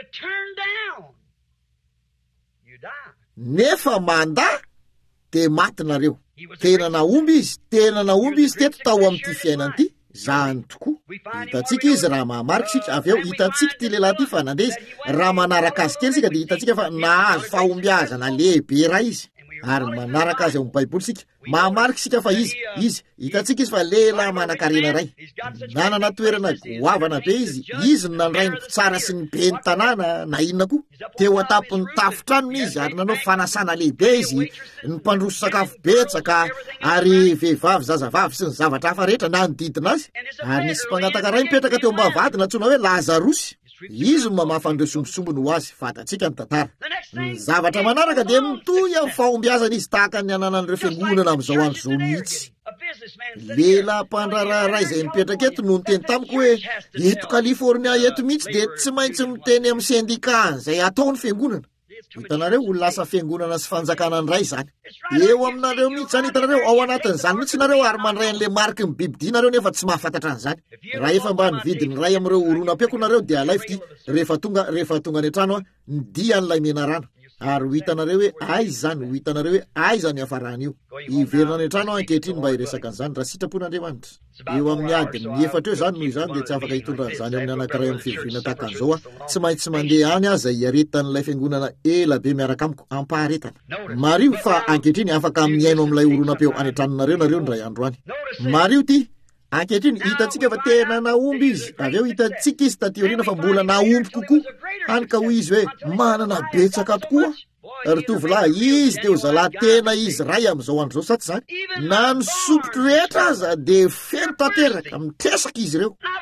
nefa manda de maty nareo tena naomby izy teto tao amin'ity fiainana ity zany tokoa hitatsika izy raha mahamarika sika avy eo hitatsika ty lehilahy ty fa nandeha izy raha manaraka azy kely sika de hitatsika fa nahazo fahombiazana lehibe raha izy ary manaraka azy ao amin'ny baiboly sika mahamarika sika fa izy hitatsika izy fa lehilahy manan-karena ray nanana toerana goavana be izy no nandray ny mpitsara sy ny be ny tanàna na inona koa teo atapony tafotranony izy ary nanao fanasana lehibe izy ny mpandroso sakafo betsaka ary vehivavy zazavavy sy ny zavatra hafa rehetra nanodidina azy ary nisy mpangataka ray mipetraka teo ambavady natsoina hoe Lazarosy izy no mamafa an'ireo sombosombony ho azy fatatsika ny tantara ny zavatra manaraka de mitoy amin'ny fahombiazana izy tahaka ny ananan'ireo fiangonana amin'izao andro zao mihitsy lehilahy mpandraraha ray izay mipetraka eto no niteny tamiko hoe eto California eto mihitsy de tsy maintsy miteny amin'ny sendika zay ataony fiangonana hitanareo ho lasa fiangonana sy fanjakana ny ray zany eo aminareo mihitsy zany hitanareo ao anatin'izany mihitsy nareo ary mandray an'le mariky mibibidinareo nefa tsy mahafantatra an'izany raha efa mba nividiny ray amin'ireo oronam-piako nareo de alaify ty rehefa tonga any an-trano nidia an'ilay menarana ary ho hitanareo hoe aiza zany ho hitanareo hoe aiza ny hafarana io iverina any an-trano ankehitriny mba hiresaka an'izany raha sitrapon'Andriamanitra eo amin'ny adiny efatra eo zany noho izany de tsy afaka hitondra an'izany amin'ny anankiray amin'ny fivoviana tahaka an'izao tsy maintsy mandeha any aza hiaretan'ilay fiangonana ela be miaraka amiko ampaharetana mario fa ankehitriny afaka miaino amin'ilay oronam-peo any an-tranonareo nareo ny ray andro any mario ty ankehitriny hitatsika fa tena naomby izy avy eo hitatsika izy taty-aoriana fa mbola naomby kokoa hany ka ho izy hoe manana betsaka tokoa ry tovolahy izy de ho zalahy tena izy ray amin'izao andro zao saty zany na ny sopotro rehetra aza de feno tanteraka mitresaka izy ireo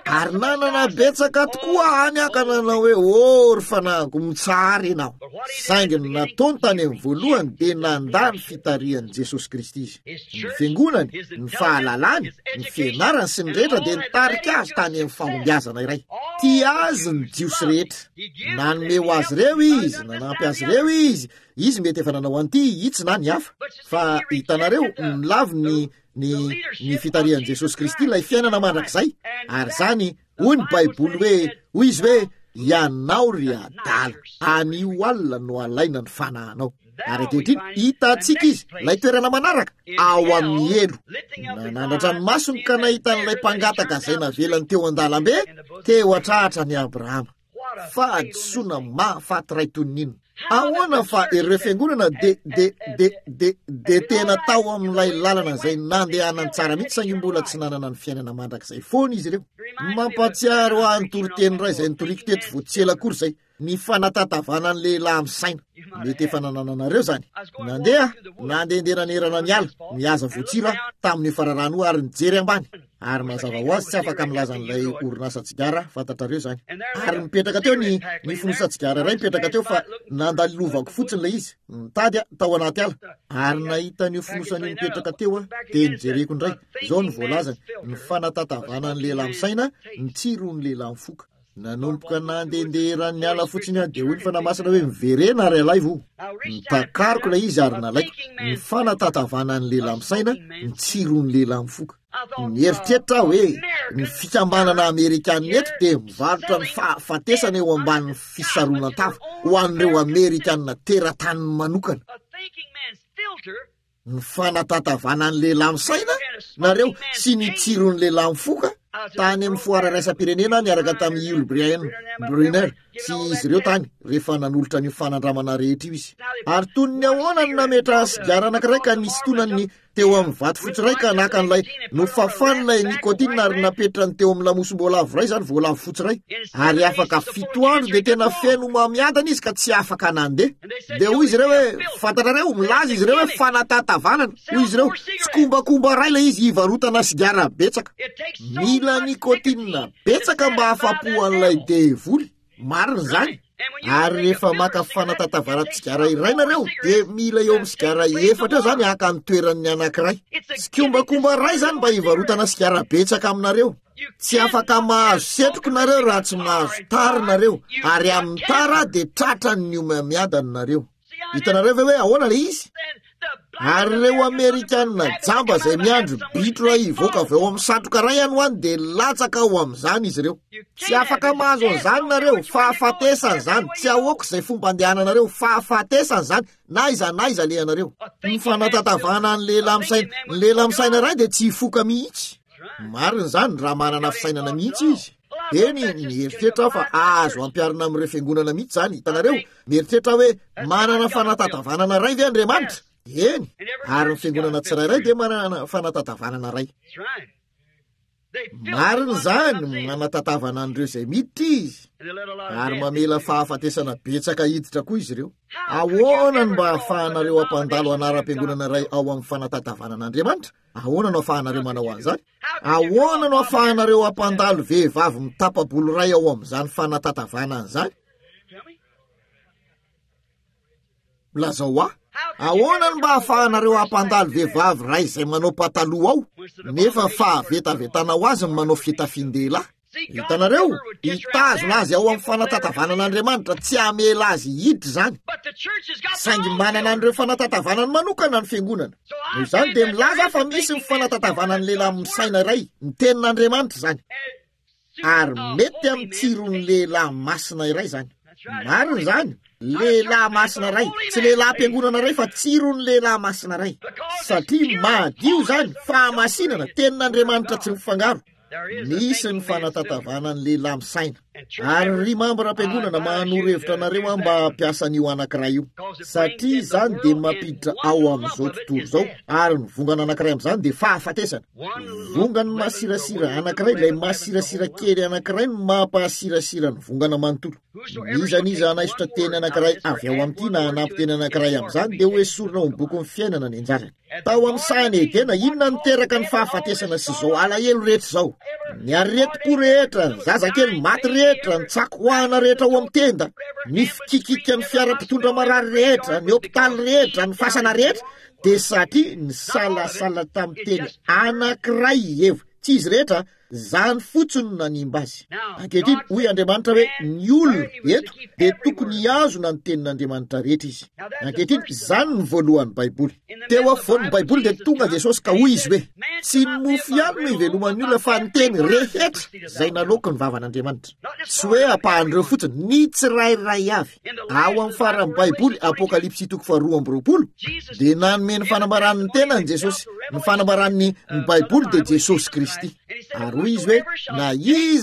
ary nanana betsaka tokoa any akana na hoe ry fanahyko mitsara ianao. Saingy nataony tany amin'ny voalohany dia nandany fitarihan'i Jesosy Kristy izy. Ny fiangonany, ny fahalalany, ny fianarany sy ny rehetra dia nitarika azy tany amin'ny fahombiazana iray. Tia azy ny jiosy rehetra. Nanome ho azy reo izy, nanampy azy reo izy. Izy mety efa nanao an'ity itsy na ny hafa. Fa hitanareo nilavy ny fitarihan'i Jesosy Kristy ilay fiainana mandrakizay. Ary zany hoy ny Baiboly hoy izy hoe ianao ry adala, anio alina no alaina ny fanahinao. Ary ankehitriny hitantsika izy ilay toerana manaraka ao amin'ny elo. Nanandratra ny masony ka nahita n'ilay mpangataka zay navelany teo an-dalambe teo atrahatra ny Abrahama. Fahadisoana mahafaty ray toninina. Ahoana fa ireo fiangonana de tena tao amin'ilay lalana zay nandehanany tsara mihitsy saingy mbola tsy nanana ny fiainana mandrakizay foana izy ireo. Mampatsiaro ahy ny toriteny ray zay nitoriko teto voatsela kory zay, ny fanatatavana ny lehilahy amin'ny saina. Mety efa nanananareo zany. Nandehandehanerana ny ala, mihaza voatsira tamin'ny fararano ary nijery ambany. Ary mazava ho azy tsy afaka milaza n'ilay orinasa tsigara, fantatrareo zany. Ary mipetraka teo ny fonosa tsigara iray mipetraka teo fa nandalilovako fotsiny ilay izy. Nitady tao anaty ala. Ary nahita ny fonosany mipetraka teo dia nijereko indray. Izao ny voalazany, ny fanatatavana ny lehilahy amin'ny saina, ny tsiro ny lehilahy amin'ny foka. Nanomboka nandehandehan'ny ny ala fotsiny dia hoy ny fanamasina hoe miverena ary alay vo. Nitakariko ilay izy ary nalaiko. Ny fanatatavana ny lehilahy amin'ny saina, ny tsiro ny lehilahy amin'ny foka. Mieritreritra hoe ny fikambanana Amerikanina eto dia mivarotra ny fahafatesana eo ambanin'ny fisaronan-tava ho an'ireo Amerikanina teratany manokana. Ny fanatatavana ny lehilahy amin'ny saina nareo sy ny tsiro ny lehilahy amin'ny foka. Tany amin'ny foara raisam-pirenena niaraka tamin'ny Yul Brynner sy izy ireo tany rehefa nanolotra ny fanandramana rehetra io izy. Ary toniny ahoana ny nametra sigara anankiray ka nisy tonany teo amin'ny vato fotsy ray ka nakan'ilay no fafan'ilay nikotina ary napetrany teo amin'ny lamosom-boalavo ray zany voalavo fotsy ray. Ary afaka 7 andro dia tena feno mamiadana izy ka tsy afaka nandeha. Dia hoy izy ireo hoe fantatrareo milaza izy ireo hoe fanatatavanana. Hoy izy ireo tsy kombakomba ray ilay izy hivarotana sigara betsaka. Mila nikotina betsaka mba hafapohan'ilay devoly. Marina zany. Ary rehefa maka fanatatavana tsigara iray nareo dia mila eo amin'ny sigara efatra zany haka ny toeran'ny anankiray. Tsy kombakomba ray zany mba hivarotana sigara betsaka aminareo. Tsy afaka mahazo setroko nareo raha tsy mahazo tara nareo. Ary amin'ny tara dia tratra ny miadana nareo. Hitanareo hoe ahoana le izy? Ary reo Amerikanina jamba zay miandro bitra ivoaka avy eo amin'ny satroka ray ihany hoany dia latsaka ao amin'izany izy ireo. Tsy afaka mahazo an'izany nareo, fahafatesana zany. Tsy ahoako izay fomba andehananareo, fahafatesana zany. Na iza lehanareo. Ny fanatatavana ny lehilahy amin'ny saina. Ny lehilahy amin'ny saina ray dia tsy hifoka mihitsy. Marina zany raha manana fisainana mihitsy izy. Eny mieritreritra fa azo ampiarina amin'ireo fiangonana mihitsy zany. Hitanareo mieritreritra hoe manana fanatatavana ray ve Andriamanitra? Eny, ary ny fiangonana tsirairay dia manana fanatatavana ray. Marina zany manatatavana an'ireo izay miditra izy. Ary mamela fahafatesana betsaka hiditra koa izy ireo. Ahoana mba ahafahanareo ampandalo anaram-piangonana ray ao amin'ny fanatatavana an'Andriamanitra? Ahoana no ahafahanareo manao an'izany? Ahoana no ahafahanareo ampandalo vehivavy mitapa-bolo ray ao amin'izany fanatatavana an'izany? Lazao aho. Ahoana no mba ahafahanareo ampandalo vehivavy ray izay manao pataloha ao nefa fahavetavetana ho azy manao fitafin-dehilahy? Hitanareo, hitazona azy ao amin'ny fanatatavana an'Andriamanitra tsy hamela azy hiditra zany. Saingy manana an'ireo fanatatavana manokana ny fiangonana. Noho izany dia milaza fa misy ny fanatatavana ny lehilahy amin'ny saina iray, ny tenin'Andriamanitra zany. Ary mety amin'ny tsiron'ny lehilahy masina iray zany. Marina zany. Lehilahy masina ray, tsy lehilahy mpiangonana ray fa tsiron'ny lehilahy masina ray. Satria madio zany, fahamasinana, tenin'Andriamanitra tsy mifangaro. Misy ny fanatatavana ny lehilahy amin'ny saina. Ary ry mambram-piangonana manoro-hevitra anareo a mba hampiasan'io anankiray io, satria zany dia mampiditra ao amin'izao tontolo zao, ary ny vongana anankiray amin'izany dia fahafatesana. Vongany masirasira anankiray, ilay masirasira kely anankiray no mampahasirasira ny vongana manontolo. Nizaniza anaisitra teny anankiray avy ao amin'ity na anampy teny anankiray amin'izany dia hoe sorona ao amin'ny bokin'ny fiainana ny anjarany. Tao amin'ny sahany edena, inona niteraka ny fahafatesana sy zao alahelo rehetra zao? Ny areti-po rehetra, ny zazakely maty rehetra, ny tsakoana rehetra ao amin'ny tenda, ny fikikika ny fiara-pitondra marary rehetra, ny hôpitaly rehetra, ny fasana rehetra, dia satria ny salasala tamin'ny teny anankiray evo. Tsy izy rehetra, zany fotsiny nanimba azy. Ankehitriny hoy Andriamanitra hoe ny olona eto dia tokony hiazona ny tenin'Andriamanitra rehetra izy. Ankehitriny zany ny voalohan'ny Baiboly. Teo afovoan'ny Baiboly dia tonga Jesosy ka hoy izy hoe tsy ny mofo ihany no iveloman'ny olona fa ny teny rehetra izay naloko ny vavan'Andriamanitra. Tsy hoe apahan'ireo fotsiny, ny tsirairay avy. Ao amin'ny faran'ny Baiboly, Apokalipsy 2:20 dia nanome ny fanambaran'ny tenany Jesosy. Ny fanambaran'ny Baiboly dia Jesosy Kristy. Ary hoy izy hoe na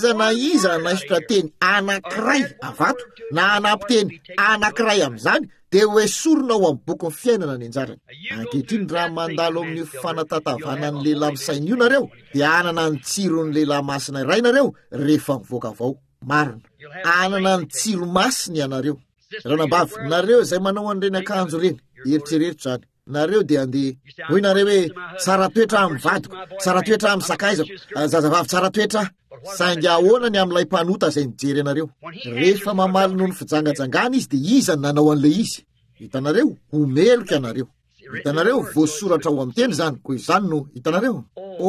iza naisitra teny anankiray avato na anampy teny anankiray amin'izany dia hoe sorona ao amin'ny bokin'ny fiainana ny anjarany. Ankehitriny raha mandalo amin'ny fanatatavana ny lehilahy misaina io nareo dia anana ny tsiron'ny lehilahy masina iray nareo rehefa mivoaka avao. Marina, anana ny tsiro masiny ianareo. Ranambavy, nareo izay manao an'ireny akanjo reny, eritreretra zany. Nareo dia andeha hoy nareo hoe tsara toetra amin'ny vadiko, tsara toetra amin'ny sakaizako, zazavavy tsara toetra. Saingy ahoana ny amin'ilay mpanota izay mijery anareo. Rehefa mamaly noho ny fijangajangana izy dia iza ny nanao an'ilay izy. Hitanareo, homeloka anareo. Hitanareo, voasoratra ao amin'ny teny zany, koa izany no hitanareo.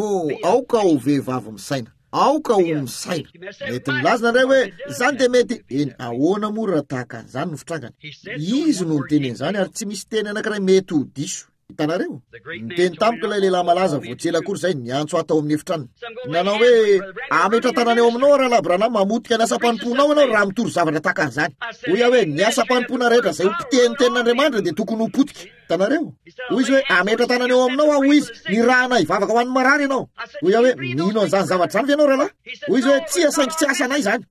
Aoka ho vehivavy misaina, aoka ho misaina. Mety milaza nareo hoe zany dia mety. Eny, ahoana moa raha tahaka an'izany no fitrangany. Izy no niteny an'izany ary tsy misy teny anankiray mety ho diso. Hitanareo, niteny tampoka ilay lehilahy malaza voatsela akory izay niantso atao amin'ny efitraniny. Nanao hoe ametra tanana eo aminao raha labrana mamotika ny asa-panomponao ianao raha mitoro zavatra tahaka an'izany. Hoy hoe ny asa-panompona rehetra izay ho piteny tenin'Andriamanitra dia tokony ho potika. Hitanareo, hoy izy hoe ametra tanana eo aminao hoy izy ny rahana hivavaka ho an'ny marary ianao. Hoy hoe mino an'izany zavatra zany ianao rahalahy. Hoy izy hoe tsy asaingy tsy asanay zany.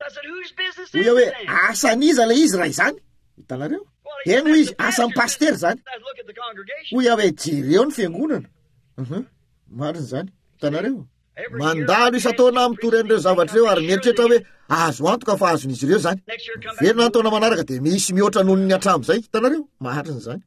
Hoy hoe asan'iza ilay izy raha izany. Hitanareo, eny hoy izy asan'ny paster zany. Hoy hoe jereo ny fiangonana. Marina zany. Hitanareo, mandalo isa-taona mitory an'ireo zavatra ireo ary mieritreritra hoe azo antoka fa azon'izy ireo zany. Verina ny taona manaraka dia misy mihoatra noho ny hatramo zay. Hitanareo, marina zany.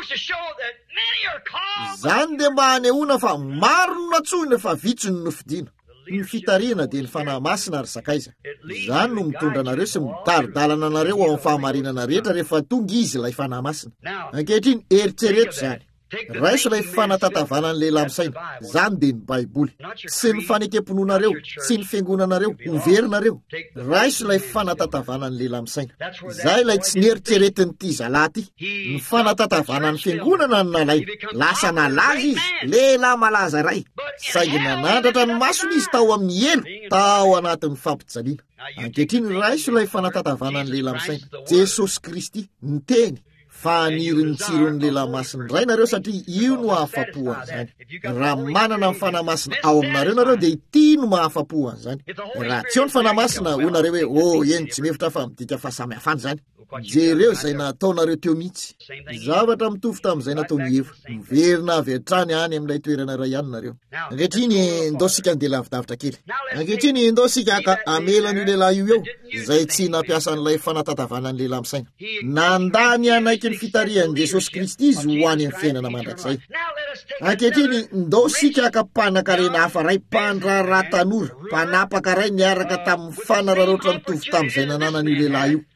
Zany dia mba hanehoana fa maro no natsoina fa vitsy no nofidiana. Ny fitariana dia ny fanahy masina ary sakaiza. Zany no mitondra anareo sy mitaridalana anareo ao amin'ny fahamarinana rehetra rehefa tonga izy ilay fanahy masina. Ankehitriny eritrereto zany. Raiso ilay fanatatavana ny lehilahy misaina. Zany dia ny Baiboly. Sy ny fanekempononareo, sy ny fiangonanareo, hoverinareo. Raiso ilay fanatatavana ny lehilahy misaina. Zay ilay tsy nieritreretiny ity zalahy ity. Ny fanatatavana ny fiangonana ny nalay. Lasa nalaza izy, lehilahy malaza iray. Saingy nanandratra ny masony izy tao amin'ny elo, tao anatin'ny fampijaliana. Ankehitriny raiso ilay fanatatavana ny lehilahy misaina. Jesosy Kristy ny teny. Faniry ny tsiron'ny lehilahy masina iray nareo satria io no ahafapo an'izany. Raha manana ny fanahy masina ao aminareo nareo dia ity no mahafapo an'izany. Raha tsy eo ny fanahy masina ho nareo hoe eny tsy mefitra fa midika fa samy hafany zany. Jereo izay nataonareo teo mihitsy. Zavatra mitovy tamin'izay nataony Eva. Miverina avy hatrany any amin'ilay toerana iray ihany nareo. Ankehitriny ndao sika andeha lavidavitra kely. Ankehitriny ndao sika ka amela ny lehilahy io eo izay tsy nampiasa an'ilay fanatatavana ny lehilahy misaina. Nandany anaiky ny fitarihan'i Jesosy Kristy izy ho any amin'ny fiainana mandrakizay. Ankehitriny ndao sika ka mpanan-karena hafa ray, mpandraraha tanora, mpanapaka ray niaraka tamin'ny fanararoatra mitovy tamin'izay nananan'io lehilahy io.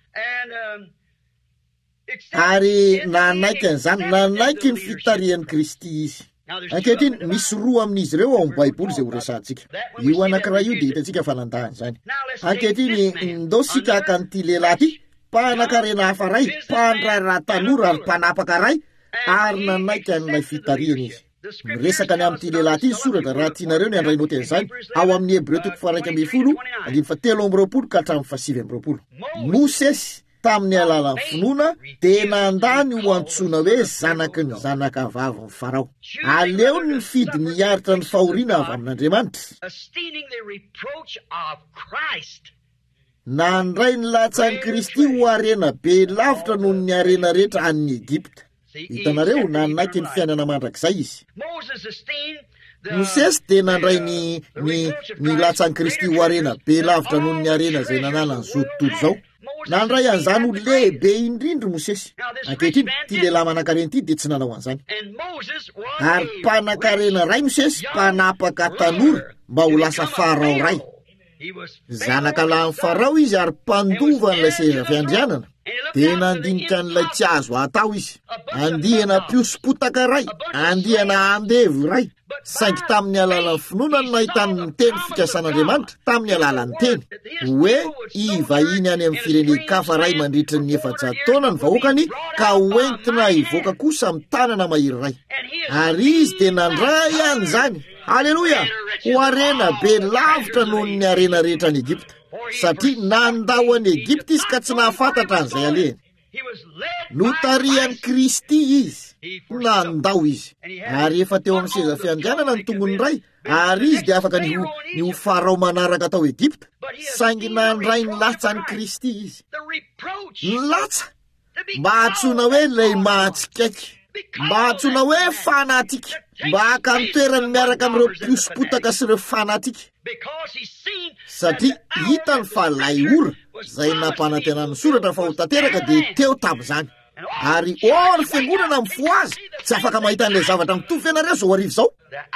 Ary nanaiky an'izany, nanaiky ny fitarihan'i Kristy izy. Ankehitriny misy roa amin'izy ireo ao amin'ny Baiboly izay ho resahantsika. Io anankiray io dia hitantsika fa nandahany izany. Ankehitriny ndao sika haka an'ity lehilahy ity, mpanan-karena hafa ray, mpandraraha tanora ary mpanapaka ray, ary nanaiky an'ilay fitariany izy. Miresaka ny amin'ity lehilahy ity soratra raha tianareo ny andrainao teny izany ao amin'ny Hebreo 1:7 ka hatramin'ny 7:20. Mosesy tamin'ny alalan'ny finoana dia nandany ho antsoina hoe zanaky ny zanakavavy ny Farao. Aleo ny fidy niaritra ny fahoriana avy amin'Andriamanitra. nandray ny latsan'i Kristy ho arena be lavitra noho ny arena rehetra an'ny Egypta. Hitanareo nanaiky ny fiainana mandrakizay izy. Mosesy dia nandray ny latsan'i Kristy ho arena be lavitra noho ny arena zay nananany zao tontolo zao. Nandray an'izany ho lehibe indrindra Mosesy. Ankehitriny ty lehilahy manan-karena ty dia tsy nanao an'izany. Ary mpanan-karena ray Mosesy, mpanapaka tanora mba ho lasa Farao ray. Zanaka lahy Farao izy ary mpandova n'ilay seza fiandrianana. Dia nandinika n'ilay tsy azo atao izy. Andihana piosopotaka ray, andihana andevo ray. Saingy tamin'ny alalan'ny finoana no nahitany ny teny fikasan'Andriamanitra tamin'ny alalan'ny teny hoe ivahiny any amin'ny firenen-kafa ray mandritra ny 400 taona ny vahoakany ka hoentina hivoaka kosa amin'ny tanana mahiry ray. Ary izy dia nandray an'izany. Haleloia! Ho arena be lavitra noho ny arena rehetra any Egypta. Satria nandao any Egypta izy ka tsy nahafantatra an'izay alehany. Notarian'i Kristy izy, nandao izy. Ary efa teo amin'ny seza fiandrianana ny tongony ray, ary izy dia afaka ny ho Farao manaraka tao Egypta. Saingy nandray ny latsan'i Kristy izy. Ny latsa mba hatsoina hoe lay mahatsikaiky, mba hatsoina hoe fanatika, mba haka ny toerany miaraka amin'ireo piosopotaka sy ireo fanatika. Satria hitany fa lay ora zay nampanantenan'ny soratra fa ho tanteraka dia teo tamin'izany. Ary ny fiangonana mifoha azy tsy afaka mahita an'ilay zavatra mitovy ianareo zao arivo zao.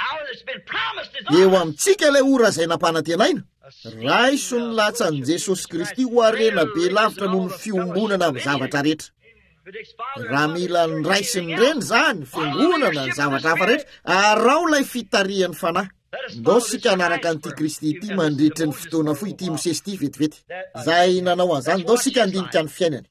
Eo amintsika ilay ora zay nampanantenaina. Raiso ny latsan'i Jesosy Kristy ho arena be lavitra noho ny fiombonana amin'ny zavatra rehetra. Raha mila ny raisiny reny zany, fiangonana ny zavatra hafa rehetra, arao lay fitarian'ny fanahy. Ndao sika anaraka an'ity Kristy ity mandritra ny fotoana foy ity Mosesy ity vetivety. Zay nanao an'izany, ndao sika andinika ny fiainany.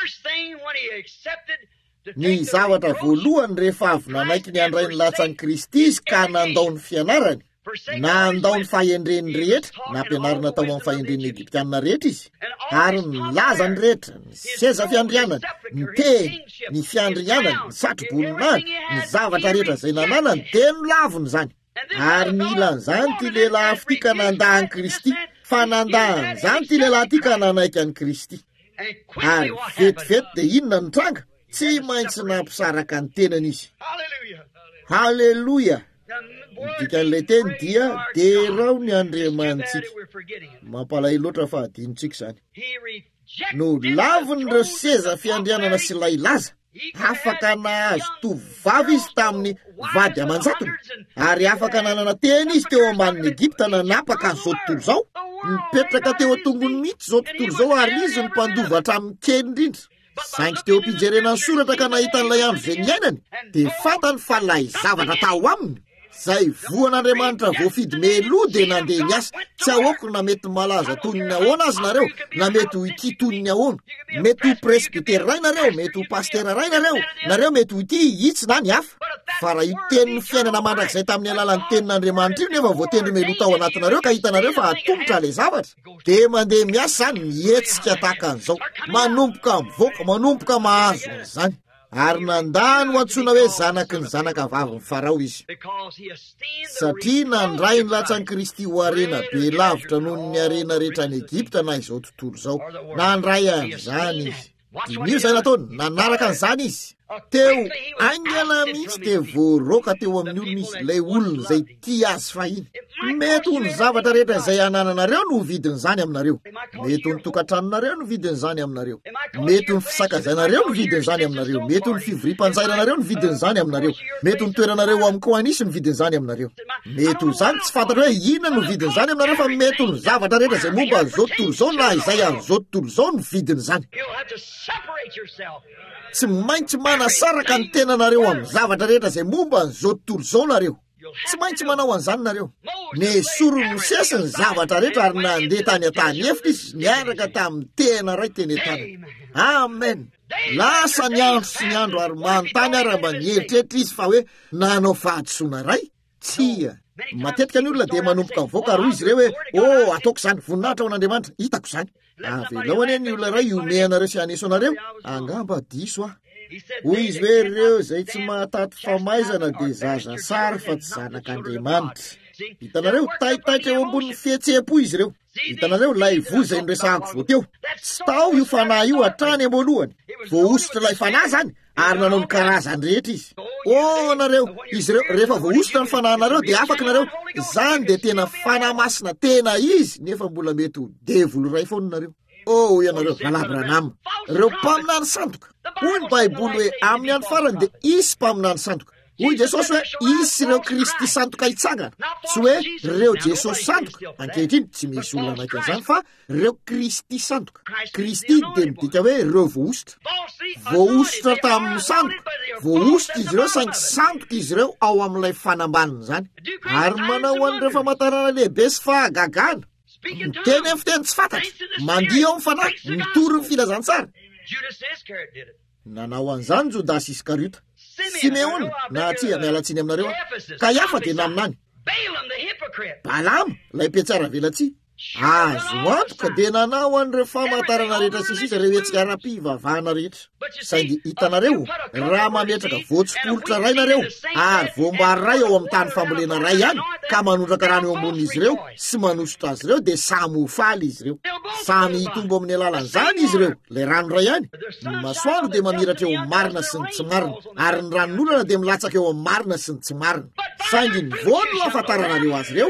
Ny zavatra voalohany rehefa avy nanaiky ny andray ny latsan'i Kristy izy ka nandao ny fianarany, nandao ny fahendreny rehetra, nampianarina tao amin'ny fahendren'ny Egyptianina rehetra izy, ary ny lazany rehetra, ny seza fiandrianany, ny teny, ny fiandrianany, ny satroboninany, ny zavatra rehetra zay nananany dia nolaviny zany. Ary milan'izany ty lehilahy ty ka nandahan'i Kristy, fa nandahan'izany ty lehilahy ty ka nanaiky an'i Kristy. Ary vetivety dia inona ny tranga? Tsy maintsy nampisaraka ny tenany izy. Haleloia! Dikan'ilay teny dia derao ny Andriamantsika. Mampalahelo loatra fa adinontsika izany. No laviny ireo seza fiandrianana sy lay laza, afaka nahazo tovavy izy tamin'ny vady aman-jatony, ary afaka nanana teny izy teo ambanin'ny Egypta nanapaka an'izao tontolo zao, mipetraka teo atongony mihitsy zao tontolo zao, ary izy ny mpandova hatramin'ny kely indrindra. Saingy teo ampijerena ny soratra ka nahita n'ilay andro zay niainany, dia fantany fa lay zavatra tao aminy. Zay voan'Andriamanitra voafidy meloa dia nandeha niasa. Tsy ahoako na mety malaza toy ny ahoana azy nareo, na mety ho ity toy ny ahoana. Mety ho presbytera ray nareo, mety ho pastera ray nareo mety ho ity hitsy na ny hafa. Fa raha io tenin'ny fiainana mandrakizay tamin'ny alalan'ny tenin'Andriamanitra io nefa voatendry meloa tao anatinareo ka hitanareo fa atombotra ilay zavatra, dia mandeha miasa zany mihetsika tahaka an'izao, manomboka mivoaka, manomboka mahazo zany. Ary nandany ho antsoina hoe zanaky ny zanaka vavin'ny Farao izy. Satria nandray ny latsan'i Kristy ho arena be lavitra noho ny arena rehetra any Egypta na izao tontolo zao. Nandray an'izany izy. Dinio zay nataony, nanaraka an'izany izy. Teo aingana mihitsy dia voaroka teo amin'ny olona izy, ilay olona zay tia azy fahiny. Mety ho ny zavatra rehetra izay anananareo no vidin'izany aminareo. Mety ho ny tokantranonareo no vidin'izany aminareo. Mety ho ny fisakazainareo no vidin'izany aminareo. Mety ho ny fivoriam-panjairanareo no vidin'izany aminareo. Mety ho ny toeranareo amin'ny koanisy no vidin'izany aminareo. Mety ho zany tsy fantatra hoe inona no vidin'izany aminareo, fa mety ho ny zavatra rehetra izay momba an'izao tontolo zao na izay an'izao tontolo zao no vidin'izany. Tsy maintsy manasaraka ny tenanareo amin'ny zavatra rehetra izay momba an'izao tontolo zao nareo. Tsy maintsy manao an'izany nareo. Nesorony Mosesy ny zavatra rehetra ary nandeha tany an-tany efitra izy niaraka tamin'ny tena ray teny an-tany. Amen. Lasa ny andro sy ny andro ary manontany ary mba nieritreritra izy fa hoe nanao fahadisoana ray. Tsia. Matetika ny olona dia manomboka mivoaka ary izy ireo hoe ataoko izany, voninahitra ao an'Andriamanitra, hitako izany. Avelao anie ny olona ray iomeanareo sy haneso anareo, angamba diso hoy izy hoe ireo zay tsy mahataty famaizana dia zaza sary fa tsy zanak'Andriamanitra. Hitanareo taitaitra eo ambony fihetsepo izy ireo. Hitanareo lay voza iny resahako vo teo. Tsy tao io fanahy io hatrany am-boalohany. Voaositra lay fanahy zany ary nanao ny karazany rehetra izy. Nareo izy ireo rehefa voaositra ny fanahinareo de afaka nareo zany de tena fanahy masina tena izy nefa mbola mety ho devolo ray foana nareo. Ianareo Balabranama, reo mpaminany sandoka. Hoy ny Baiboly hoe amin'ny andro farany de isy mpaminany sandoka. Hoy Jesosy hoe isy reo Kristy sandoka hitsangana. Tsy hoe reo Jesosy sandoka. Ankehitriny tsy misy olona an'izany fa reo Kristy sandoka. Kristy de midika hoe reo voaositra. Voaositra tamin'ny sandoka. Voaositra izy ireo saingy sandoka izy ireo ao amin'ilay fanambaniny zany. Ary manao an'ireo famantarana lehibe sy fahagagana. Teny amin'ny fiteny tsy fantatra. Mandihy ao amin'ny fanahy, mitory ny filazantsara. Nanao an'izany Jodasy Iskariota. Simeona na Atsia mialatsiny aminareo. Kayafa de naminany. Balama lay mpiatsara velatsy. Azo antoka de nanao an'ireo famantarana rehetra sisisa ireo hetsika ara-pivavahana rehetra. Saingy hitanareo raha mametraka voatsipolotra ray nareo ary voambary ray ao amin'ny tany fambolena ray ihany ka manondraka rano eo ambonin'izy ireo sy manosotra azy ireo de samy ho faly izy ireo. Samy hitombo amin'ny alalan'izany izy ireo lay rano ray ihany. Ny masoandro de mamiratra eo amin'ny marina sy ny tsy marina ary ny ranon'olana de milatsaka eo amin'ny marina sy ny tsy marina. Saingy ny voany no ahafantaranareo azy ireo.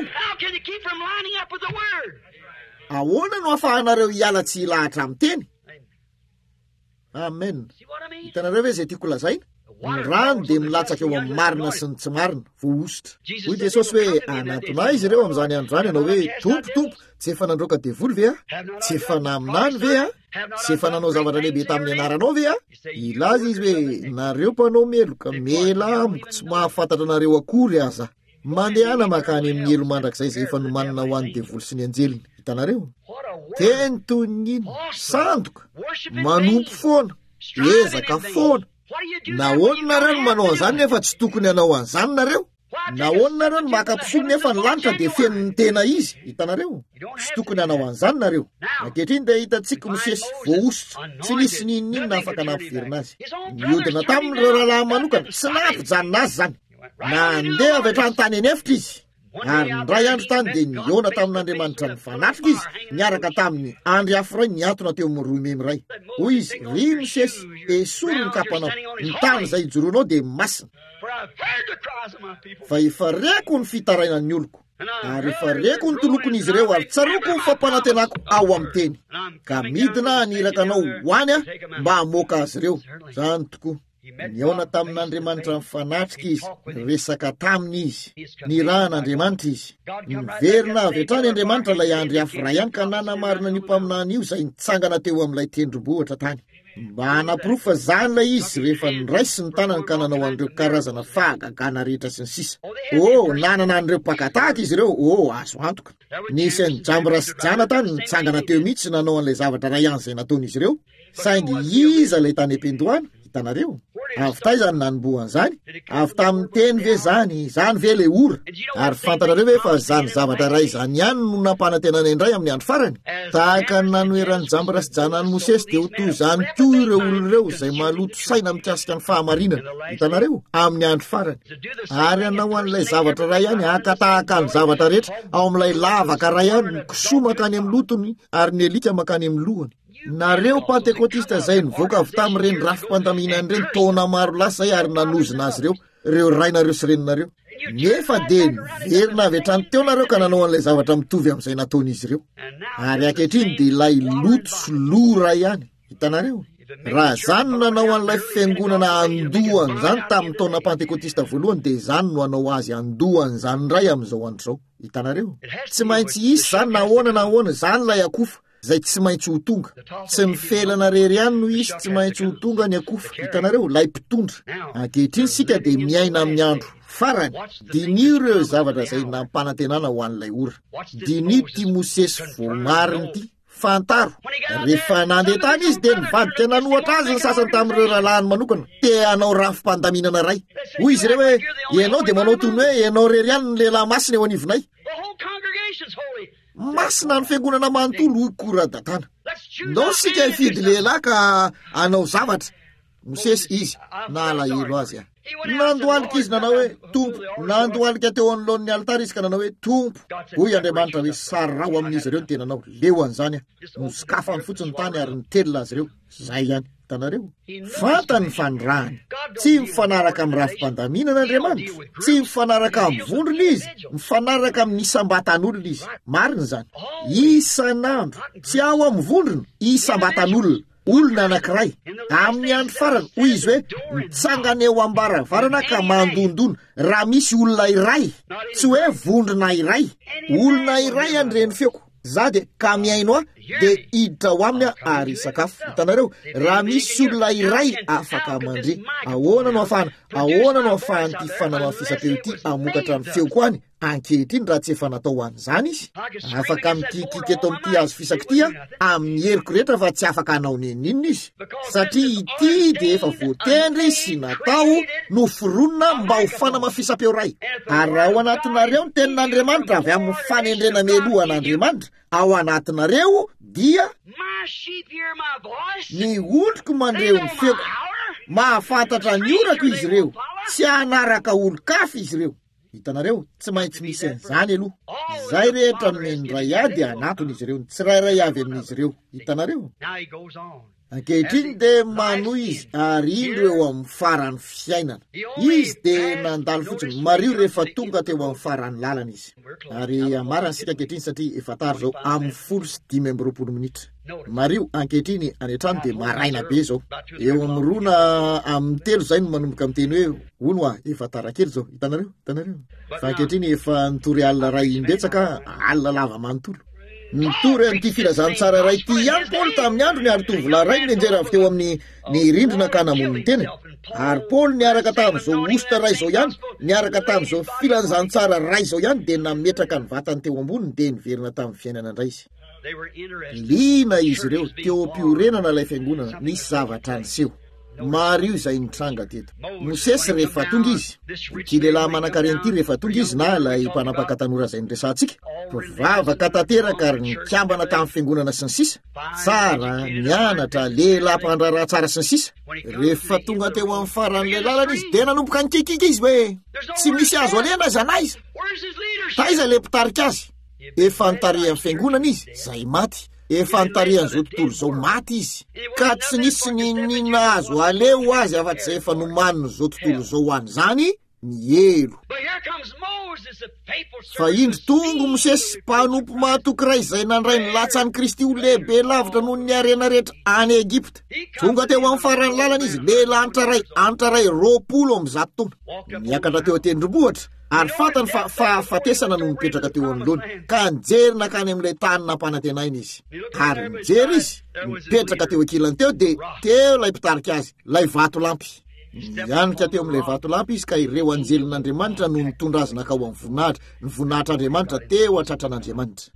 Ahoana no ahafahanareo hiala tsy hilahatra amin'ny teny? Amen. Hitanareo ve zay tiako lazaina? Ny rano de milatsaka eo amin'ny marina sy ny tsy marina, voaositra. Hoy Jesosy hoe anatona izy ireo amin'izany andro zany ianao hoe tompo, tsy efa nandroaka devoly ve a? Tsy efa naminany ve a? Tsy efa nanao zavatra lehibe tamin'ny anaranao ve a? Ilaza izy hoe nareo mpanao meloka mela amiko tsy mahafantatra nareo akory aza. Mandehana makany amin'ny elo mandrakizay zay efa nomanina ho an'ny devoly sy ny anjeliny. Hitanareo? Teny toy ny sandoka, manompo foana, ezaka foana. Nahoana nareo no manao an'izany nefa tsy tokony hanao an'izany nareo? Nahoana nareo no makapisolo nefa ny lanitra de feno ny tena izy? Hitanareo? Tsy tokony hanao an'izany nareo. Ankehitriny de hitantsika Mosesy voaositra, tsy nisy ninona afaka nampiverina azy. Niodina tamin'ireo rahalahy manokana, tsy nampijanona azy zany. Nandeha avy hatrany tany enefitra izy. Ary ny ray andro tany de niona tamin'Andriamanitra ny fanatrika izy, niaraka tamin'ny andry hafa ray niantona teo amin'ny roa memy ray. Hoy izy, ry Mosesy, esoro ny kapanao, ny tany izay ijoronao de masina. Fa efa reko ny fitarainan'ny oloko, ary efa reko ny tolokon'izy ireo ary tsaroko ny fampanantenako ao amin'ny teny. Ka midina aniraka anao hoany a mba hamoaka azy ireo. Zany tokoa. Niona tamin'Andriamanitra mifanatrika izy, resaka taminy izy, nirahan'Andriamanitra izy. Niverina avy hatrany Andriamanitra lay andry hafa ray ihany ka nanamarina ny mpaminany io izay nitsangana teo amin'ilay tendrombohitra tany. Mba hanapirofo fa zany lay izy rehefa niraisy ny tanany ka nanao an'ireo karazana fahagagana rehetra sy ny sisa. Nanana an'ireo mpakataka izy ireo, azo antoka. Nisy an'ny Jambres Janatany nitsangana teo mihitsy nanao an'ilay zavatra ray ihany izay nataon'izy ireo. Saingy iza lay tany am-pendohana? Hitanareo? Avy taizany nanombohan zany, avy tamin'ny teny ve zany ve le ora. Ary fantanareo ve fa zany zavatra ray zany ihany no nampanantenana indray amin'ny andro farany. Tahaka ny nanoeran'ny Jambres Janany Mosesy de ho toy zany koa ireo olon'ireo izay maloto saina mikasika ny fahamarinana. Hitanareo? Amin'ny andro farany. Ary hanao an'ilay zavatra ray ihany hakatahaka ny zavatra rehetra ao amin'ilay lavaka ray ihany, ny kisoa makany amin'ny lotony ary ny elika makany amin'ny lohany. Nareo Pentekotista zay nivoaka avy tamin'ireny rafi-pandaminany ireny taona maro lasa zay ary nanozina azy ireo rainareo sy reninareo. Nefa de niverina avy hatrany teo nareo ka nanao an'ilay zavatra mitovy amin'izay nataon'izy ireo. Ary ankehitriny de ilay loto sy lora ihany. Hitanareo? Raha zany no nanao an'ilay fiangonana andohany zany tamin'ny taona Pentekotista voalohany de zany no hanao azy andohany zany ndray amin'izao andro zao. Hitanareo? Tsy maintsy isy zany nahoana zany lay akofa zay tsy maintsy ho tonga. Tsy mifelana rery ihany no isy tsy maintsy ho tonga ny akofa. Hitanareo? Lay mpitondra. Ankehitriny sika de miaina amin'ny andro farany. Dinio ireo zavatra zay nampanantenana ho an'ilay ora. Dinio ty Mosesy voamariny ty. Fantaro. Rehefa nandeha tany izy de nivadika nanohatra azy ny sasany tamin'ireo rahalahiny manokana. Te hanao rafi-pandaminana ray. Hoy izy ireo hoe ianao de manao toy ny hoe ianao rery ihany ny lehilahy masina eo anivonay. Masina ny fiangonana manontolo hoy koradatana. Ndao sika hifidy lehilahy ka hanao zavatra. Mosesy izy na alahelo azy a. nandohalika izy nanao hoe tompo, nandohalika teo anoloan'ny altara izy ka nanao hoe tompo. Hoy Andriamanitra hoe sarao amin'izy ireo ny tenanao, leo an'izany nosikafany fotsiny tany ary nitelona azy ireo. Zay ihany hitanareo, fantany fanirahany, tsy mifanaraka amin'ny rafim-pandaminana Andriamanitra, tsy mifanaraka amin'ny vondrona izy, mifanaraka amin'ny isam-batan'olona izy. Marina zany, isan'andro tsy ao amin'ny vondrona, isam-batan'olona, olona anankiray. Amin'ny andro farany hoy izy hoe mitsangana eo ambaravarana ka mandondona. Raha misy olona iray, tsy hoe vondrona iray, olona iray andreny feoko. Za de ka miaino de hiditra ho aminy ary sakafo. Hitanareo, raha misy olona iray afaka mandre, ahoana no ahafahan'ity fanamafisam-peo ity amokatra ny feoko any ankehitriny raha tsy efa natao an'izany izy. Afaka mitikika eto amin'ity hazo fisaka ity amin'ny heriko rehetra fa tsy afaka hanao ninina izy, satria ity de efa voatendry sy natao no foronina mba ho fanamafisam-peo ray. Ary raha ao anatinareo ny tenin'Andriamanitra avy amin'ny fanendrena melohan'Andriamanitra ao anatinareo dia ny oloko mandreo ny feoko, mahafantatra ny orako izy ireo, tsy hanaraka olo-kafa izy ireo. Hitanareo, tsy maintsy misy an'izany aloha. Zay rehetra menray ady anatony izy ireo, tsirairay avy amin'izy ireo. Hitanareo, ankehitriny de manohy izy ary indro eo amin'ny farany fiainana. Izy de nandalo fotsiny, mario rehefa tonga teo amin'ny farany lalana izy. Ary amarany sika ankehitriny satria efa tara zao amin'ny 10:20 minitra. Mario ankehitriny anetrany de maraina be zao. Eo amin'ny 2 na amin'ny 3 zay no manomboka amin'ny teny hoe ono efa tara kely zao. Hitanareo. Fa ankehitriny efa nitory alina ray imbetsaka, alina lava manontolo. Nitory an'ity filazantsara ray ity ihany Paul tamin'ny andro ny aritovolahy ray nianjera avy teo amin'ny ny rindrina ka namono ny teny. Ary Paul niaraka tamin'izao ositra ray zao ihany, niaraka tamin'izao filazantsara ray zao ihany de nametraka ny vatany teo amboniny de niverina tamin'ny fiainana indray izy. Lina izy ireo teo am-piorenana ilay fiangonana, nisy zavatra niseho. Mario izay nitranga teto. Mosesy rehefa tonga izy, ity lehilahy manan-karena ity rehefa tonga izy na ilay mpanapaka tanora izay niresantsika, vavaka tanteraka ary nikambana tamin'ny fiangonana sy ny sisa, tsara nianatra, lehilahy mpandraraha tsara sy ny sisa. Rehefa tonga teo amin'ny faran'ilay lalana izy de nanomboka nikikika izy hoe tsy misy azo alena zanaiza, taiza le mpitarika azy. Efa nitarihan'ny fiangonana izy, zay maty. Efa nitarihan'izao tontolo zao maty izy, ka tsy nisy ninina azo aleo azy afa-tsy zay efa nomaniny zao tontolo zao an'izany mielo. Fa indro tongo Mosesy mpanompo mahatokiray izay nandray ny latsan'i Kristy ho lehibe lavitra noho ny arena rehetra any Egipta. Tonga teo amin'ny farany lalana izy, lehilahy antitra ray 20 taona. Niakatra teo an-tendrombohitra. Ary fantany fa fahafatesana no mipetraka teo anoloany, ka nijery nakany amin'ilay tany nampanantenainy izy. Ary nijery izy, mipetraka teo ankilany teo de teo lay mpitarika azy, lay vato lampy. Nianika teo amin'ilay vato lampy izy ka ireo anjelin'Andriamanitra no mitondra azy nakao amin'ny voninahitra, ny voninahitr'Andriamanitra teo atratran'Andriamanitra.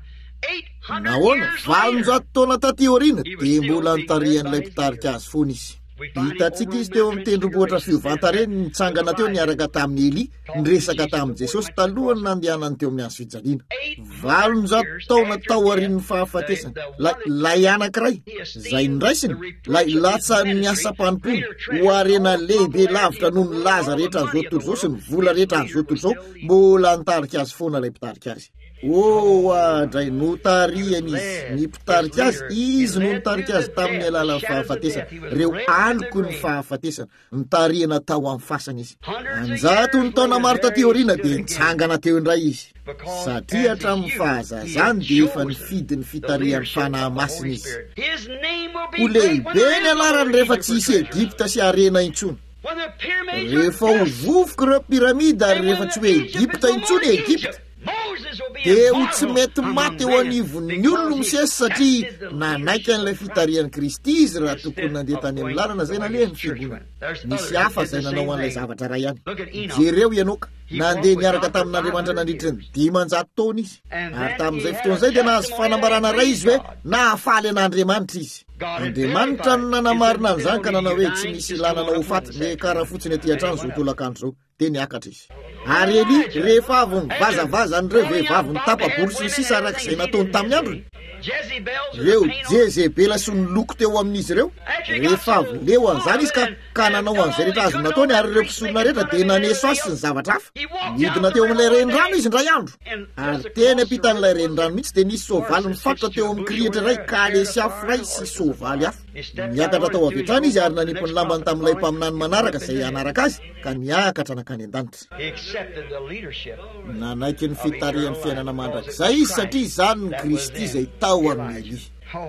Nahoana 700 taona taty aoriana de mbola nitarihan'ilay mpitarika azy foana izy. Hitantsika izy teo amin'ny tendrombohitra fiovantareny nitsangana teo niaraka tamin'ny Eli, niresaka tamin'i Jesosy talohany nandehanany teo amin'ny hazo fijaliana. 700 taona tao aorian'ny fahafatesana. Lay anankiray zay niraisiny, lay latsan'ny niasa-panompony ho arena lehibe lavitra noho ny laza rehetra an'izao tontolo zao sy ny vola rehetra an'izao tontolo zao, mbola nitarika azy foana lay mpitarika azy. Adray notarihany izy, ny mpitarika azy, izy no nitarika azy tamin'ny alalan'ny fahafatesana. Reo aloko ny fahafatesana, nitarihana tao amin'ny fasana izy. 100 ny taona maro taty aoriana de nitsangana teo indray izy, satria hatramin'ny fahazazany de efa nifidy ny fitarihan'ny fanahy masina izy. Ho lehibe ny alarany rehefa tsy isy Egipta sy arena intsony. Rehefa ho vovoka ireo piramida ary rehefa tsy hoe Egipta intsony Egipta, de ho tsy mety maty eo anivon'ny olona Mosesy satria nanaiky an'ilay fitarihan'i Kristy izy raha tokony nandeha tany amin'ny lalana zay naleha ny fiangonana. Misy hafa zay nanao an'ilay zavatra ray ihany. Jereo ianoka, nandeha niaraka tamin'Andriamanitra nandritra ny 500 taona izy. Ary tamin'izay fotoana zay de nahazo fanambarana ray izy hoe nahafaly an'Andriamanitra izy. Andriamanitra no nanamarina an'izany ka nanao hoe tsy misy lanana ho faty le karaha fotsiny aty an-trano zao tolakandro zao, de niakatra izy. Ary Eli rehefa avy nivazavaza an'ireo vehivavy nitapa-bolo sy ny sisa arak'izay nataony tamin'ny androny, reo Jezebela sy ny loko teo amin'izy ireo rehefa avy leo an'izany izy ka nanao an'izay rehetra azo nataony ary ireo mpisolona rehetra dia naneso azy sy ny zavatra hafa midina teo amin'ilay renirano izy indray andro ary teny ampitan'ilay renirano mihitsy dia nisy soavaly mifatotra teo amin'ny kirihitra iray ka lesy afo iray sy soavaly hafa niakatra tao avy hatrany izy ary nanimpony lambany tamin'ilay mpaminany manaraka izay anaraka azy ka niakatra nakany an-danitra nanaiky ny fitarihan'ny fiainana mandrakizay izy satria izany ny Kristy izay tao amin'ny Eli.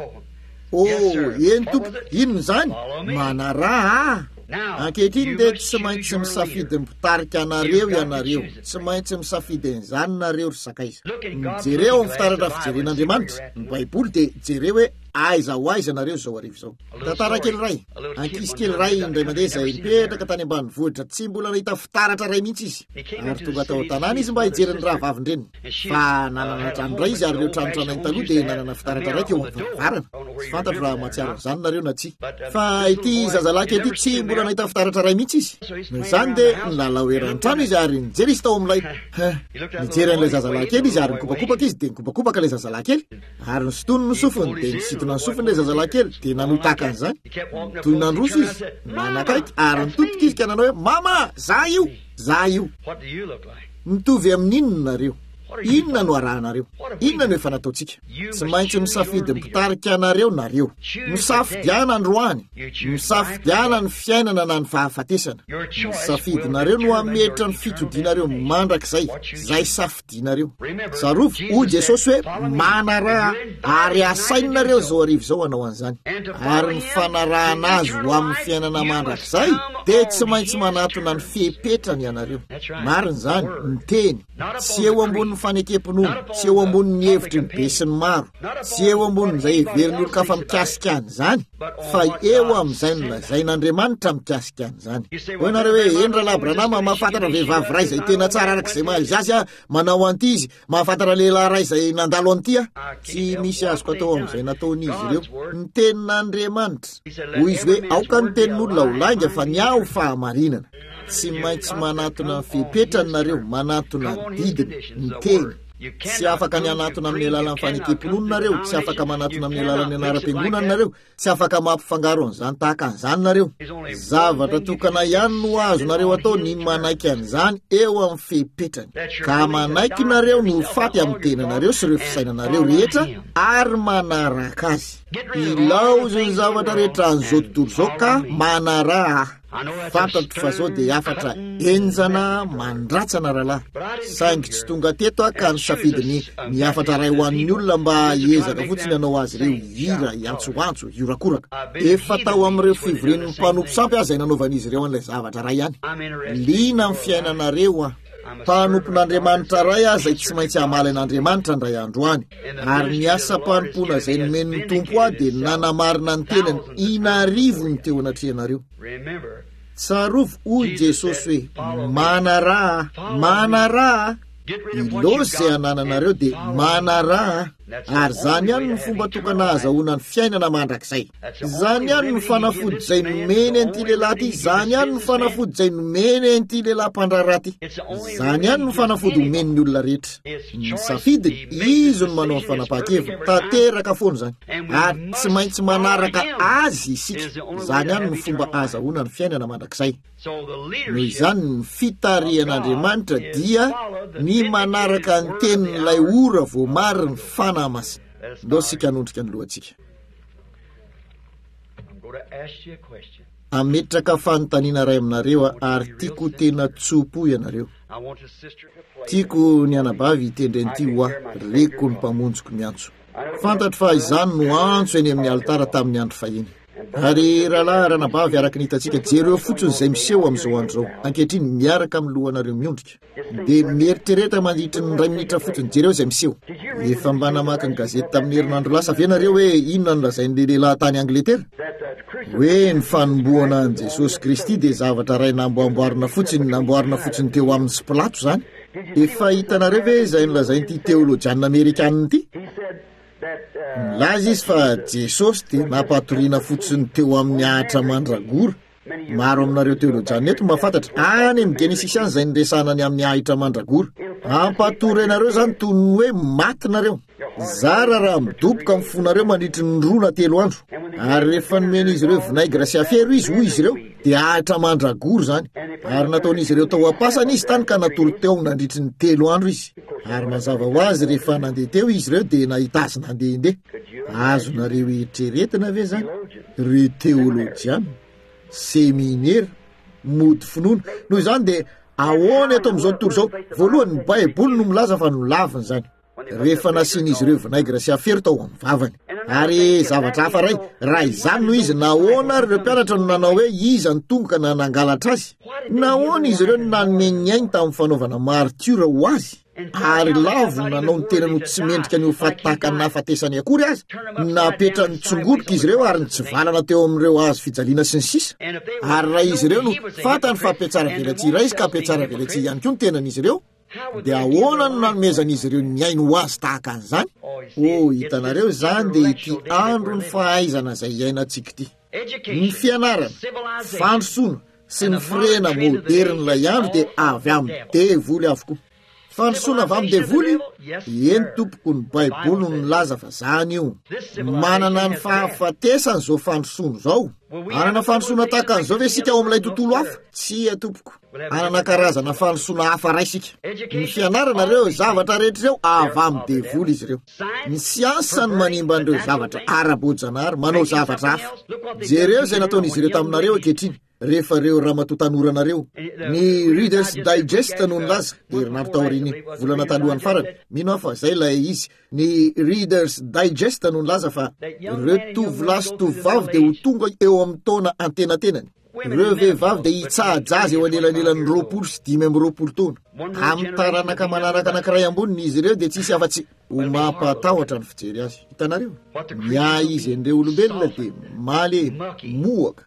Eny tompo inona izany manaraha ankehitriny dia tsy maintsy misafidy mitarika anareo ianareo tsy maintsy misafidy an'izany nareo ry sakaiza mijereo amin'ny fitaratra fijeren'Andriamanitra ny Baiboly dia jereo hoe aiza ho aiza nareo zao arivo zao tantara kely ray ankizy kely ray indray mandeha izay mipetraka tany ambanivohitra tsy mbola nahita fitaratra ray mihitsy izy ary tonga tao tanàna izy mba hijeriny raha vavindreny fa nanana trano ray izy ary ireo tranotranainy taloha dia nanana fitaratra raiky eo varana tsy fantatro raha mahatsiaro an'izany nareo na tsy fa ity zazalahy kely ity tsy mbola nahita fitaratra ray mihitsy izy izany dia nilala oeran'ny trano izy ary nijery izy tao amin'ilay nijery an'ilay zazalahy kely izy ary nikopakopaka izy dia nikopakopaka ilay zazalahy kely ary nisotony ny sofiny dia nisitona ny sofiny ilay zazalahy kely dia nanotaka an'izany toy nandroso izy nanakaiky ary nitotika izy ka nanao hoe mama za io mitovy amin'inona nareo inona no arahanareo inona no efa nataontsika tsy maintsy misafidy mitarika anareo nareo misafidiana androany misafidiana ny fiainana na ny fahafatesana misafidy nareo no ametra ny fitodianareo mandrakizay zay safidinareo sarovo hoy Jesosy hoe manaraha ary asaininareo zao arivo zao hanao an'izany ary ny fanarahana azy ho amin'ny fiainana mandrakizay dia tsy maintsy manatona ny fihepetrany ianareo marina izany ny teny tsy eo ambony fanekepin'olo tsy eo ambonin'ny hevitry ny be sy ny maro tsy eo ambonin'izay heverin'olo ka fa mikasika an'izany fa eo amin'izay nolazain'Andriamanitra mikasika an'izany hoe nareo hoe eny rahalahy Branama mahafantatra vehivavy ray izay tena tsara arak'izay mahazy azy manao an'ity izy mahafantatra lehilahy ray izay nandalo an'ity tsy misy azoko atao amin'izay nataon'izy ireo ny tenin'Andriamanitra hoy izy hoe aoka ny tenin'olona ho lainga fa ny aho fahamarinana tsy maintsy manatona ny fipetrany nareo manatona didiny ny teny tsy afaka ny anatona amin'ny alalan'ny fanekepin'olo nareo tsy afaka manatona amin'ny alalan'ny anaram-piangonana nareo tsy afaka mampifangaro an'izany tahaka an'izany nareo zavatra tokana ihany no azo nareo atao ny manaiky an'izany eo amin'ny fipetrany ka manaiky nareo no faty amin'ny tenanareo sy ireo fisainanareo rehetra ary manaraka azy ilaozy ny zavatra rehetra an'izao tontolo zao ka manaraha fantatro fa zao dia afatra enjana mandratsana rahalahy saingy tsy tonga teto ka ny safidiny ny afatra ray ho an'ny olona mba hiezaka fotsiny hanao azy ireo hira iantsoantso iorakoraka efa tao amin'ireo fivorin'ny mpanompo sampy azy ay nanaovan'izy ireo an'ilay zavatra ray ihany lina amin'ny fiainanareo mpanompon'Andriamanitra ray azay tsy maintsy hamaly an'Andriamanitra ndray andro any ary miasa mpanompoana izay nomen'ny tompo ahy dia nanamarina ny tenany inarivo ny teo anatrianareo tsarovo hoy Jesosy hoe manaraha ilozy izay anananareo dia manaraha ary zany ihany ny fomba tokana azahoana ny fiainana mandrakizay zany ihany ny fanafody izay nomeny an'ity lehilahy ty zany ihany ny fanafody izay nomeny an'ity lehilahy mpandraraha ty zany ihany ny fanafody homen'ny olona rehetra ny safidiny izy no manao ny fanapahan-kevitra tanteraka foana zany ary tsy maintsy manaraka azy isika zany ihany ny fomba azahoana ny fiainana mandrakizay noho izany ny fitarihan'Andriamanitra dia ny manaraka ny tenin'ilay ora vo mary ny fanamasina ndao sika hanondrika ny lohantsika ametraka fanontaniana ray aminareo ary tiako tena tsopo ianareo tiako ny anabavy hitendry an'ity ho aho reko ny mpamonjiko miantso fantatro fa izany no antso eny amin'ny alitara tamin'ny andro fahiny ary rahalahy ranabavy araka ny hitantsika jereo fotsiny izay miseho amin'izao andro zao ankehitriny miaraka amin'ny lohanareo miondrika dia mieritreretra mandritry ny 2 minitra fotsiny jereo izay miseho efa mba namaka ny gazety tamin'ny herinandro lasa venareo hoe inona no lazain'ny lehilahy tany Angletera hoe ny fanomboana an' Jesosy Kristy dia zavatra ray namboamboarina fotsiny teo amin'ny Spilato zany efa hitanareo ve izay nolazain'ity teolojianina Amerikanina ity milaza izy fa Jesosy dia nampatoriana fotsiny teo amin'ny ahitra mandragora maro aminareo teolojianina eto mahafantatra any amin'ny Genesis any izay niresana ny amin'ny ahitra mandragora ampatory anareo zany toy ny hoe maty nareo zara raha midoboka amin'ny fonareo mandritry ny 2 na 3 andro ary rehefa nomena izy ireo vinaigre sy afero izy hoy izy ireo dia ahatra mandragory zany ary nataon'izy ireo tao am-pasana izy tany ka natolo teo nandritry ny 3 andro izy ary mazava ho azy rehefa nandeha teo izy ireo dia nahita azy nandehandeha azonareo eritreretina ve zany re teolojiana seminera mody finoana noho izany dia ahoana eto amin'izao tontolo izao voalohany ny baiboly no milaza fa no laviny zany rehefa nasian'izy ireo vinaigre sy afero tao amin'ny vavany ary zavatra hafa ray raha izany no izy nahoana ary ireo mpianatra no nanao hoe iza ny tonga ka nanangalatra azy nahoana izy ireo nanenyainy tamin'ny fanaovana martura ho azy ary lavo nanao ny tena no tsy mendrika ny ho fataka nafatesany akory azy napetra ny tsongoloka izy ireo ary ny tsy valana teo amin'ireo azo fijaliana sy ny sisa ary raha izy ireo no fatany fa ampiatsara velatsia raha izy ka ampiatsara velatsia ihany koa ny tenan'izy ireo dia ahoana no nanomezan'izy ireo ny ainy ho azy tahaka an'izany hitanareo zany dia ity andro ny fahaizana izay iainantsika ity ny fianarana fandrosoana sy ny firena modernilay andro dia avy amin'ny devoly avokoa fandrosoana avy amin'ny devoly eny tompoko ny baiboly no nilaza fa zany io manana ny fahafatesany zao fandrosoana zao anana fandrosoana tahaka an'izao ve sika ao amin'ilay tontolo hafa tsy tompoko anana karazana fandrosoana hafa ray sika ny fianaranareo zavatra rehetrareo avy amin'ny devoly izy ireo ny siansa ny manimba an'ireo zavatra ara-bojanahary manao zavatra hafa jereo izay nataon'izy ireo taminareo ankehitriny rehefa reo raha matotanoranareo ny Reader's Digest no nilaza herinandro taoriny volana talohan'ny farany mino afa zay lay izy ny Reader's Digest no nilaza fa reo tovolahy sy tovovavy dia ho tonga eo amin'ny taona antenatenany reo vehivavy dia hitsahajazy eo anelanelan'ny 20 sy 25 taona amin'ny taranaka manaraka anankiray amboniny izy ireo dia tsisy afa-tsy ho mampatahotra ny fijery azy hitanareo mia izy an'ireo olombelona dia maly mohaka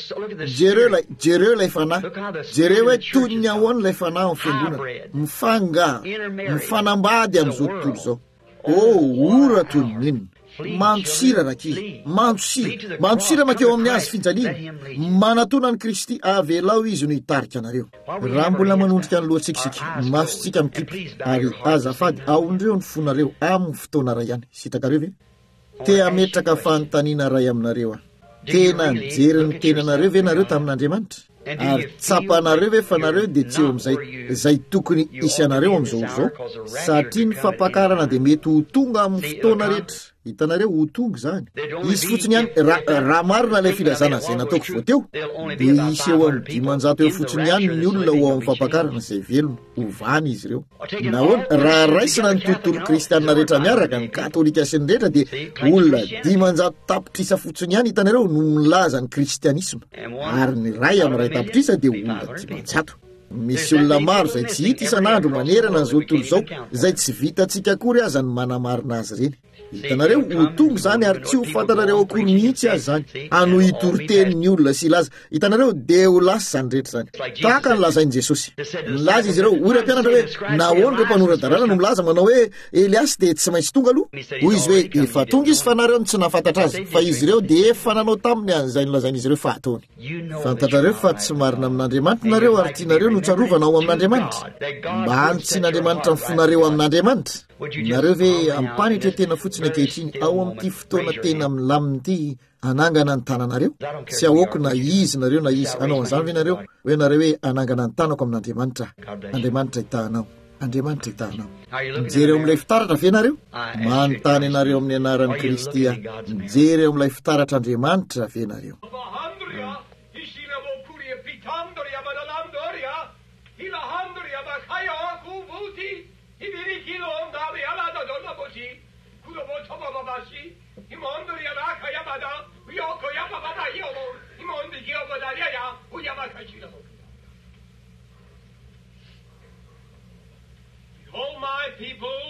jereo lay fanahy jereo hoe toy ny ahoany lay fanahy amin'ny fiangonana mifanambady amin'izao tontolo izao ora toy ny inona mantsira raky mantsira makeo amin'ny azy fijaliana manatona ny Kristy avelao izy no hitarika anareo raha mbola manondrika ny lohatsikisika masontsika mikipy ary azafady aondreo ny fonareo amin'ny fotoana ray ihany sitakareo ve te ametraka fanontaniana ray aminareo tena nijery ny tenanareo ve nareo tamin'Andriamanitra ary tsapanareo ve fa nareo dia tsy eo amin'izay zay tokony isy anareo amin'izao zao satria ny fampakarana dia mety ho tonga amin'ny fotoana rehetra hitanareo ho tonga zany izy fotsiny ihany raha marina ilay filazana izay nataoko vao teo dia isy eo amin'ny 500 eo fotsiny ihany ny olona ho amin'ny fampakarana izay velona ho vany izy ireo nahoana raha raisina ny tontolo kristianina rehetra miaraka ny katolika sy ny rehetra dia olona 500 tapitrisa fotsiny ihany hitanareo no milaza ny kristianisma ary ny ray amin'ny ray tapitrisa dia olona 500 misy olona maro zay tsy hita isan'andro manerana n'izao tontolo izao zay tsy vitantsika akory aza ny manamarina azy reny hitanareo ho tonga zany ary tsy ho fantanareo akory mihitsy azy zany ano hitoriteny olona sy ilaza hitanareo dia ho lasa zany rehetra zany tahaka ny lazain'i Jesosy nilaza izy ireo hoy rampianatra hoe nahoana ireo mpanoran-dalàna no milaza manao hoe Eliasy dia tsy maintsy tonga aloha hoy izy hoe efa tonga izy fa nareo no tsy nafantatra azy fa izy ireo dia efa nanao taminy an'izay nolazain'izy ireo fahataony fantatrareo fa tsy marina amin'Andriamanitra nareo ary tianareo no tsarovana ao amin'Andriamanitra mba hanotsian'Andriamanitra mifonareo amin'Andriamanitra nareo ve ampanitra tena fotsiny ankehitriny ao amin'ity fotoana tena milaminy ity anangana ny tananareo tsy ahoako na izy nareo na izy anao an'izany ve nareo hoe nareo hoe anangana ny tanako amin'Andriamanitra Andriamanitra hitahanao Andriamanitra hitahanao mijery eo amin'ilay fitaratra ve nareo manontany anareo amin'ny anaran'i Kristy mijery eo amin'ilay fitaratra Andriamanitra ve nareo Oh, my people,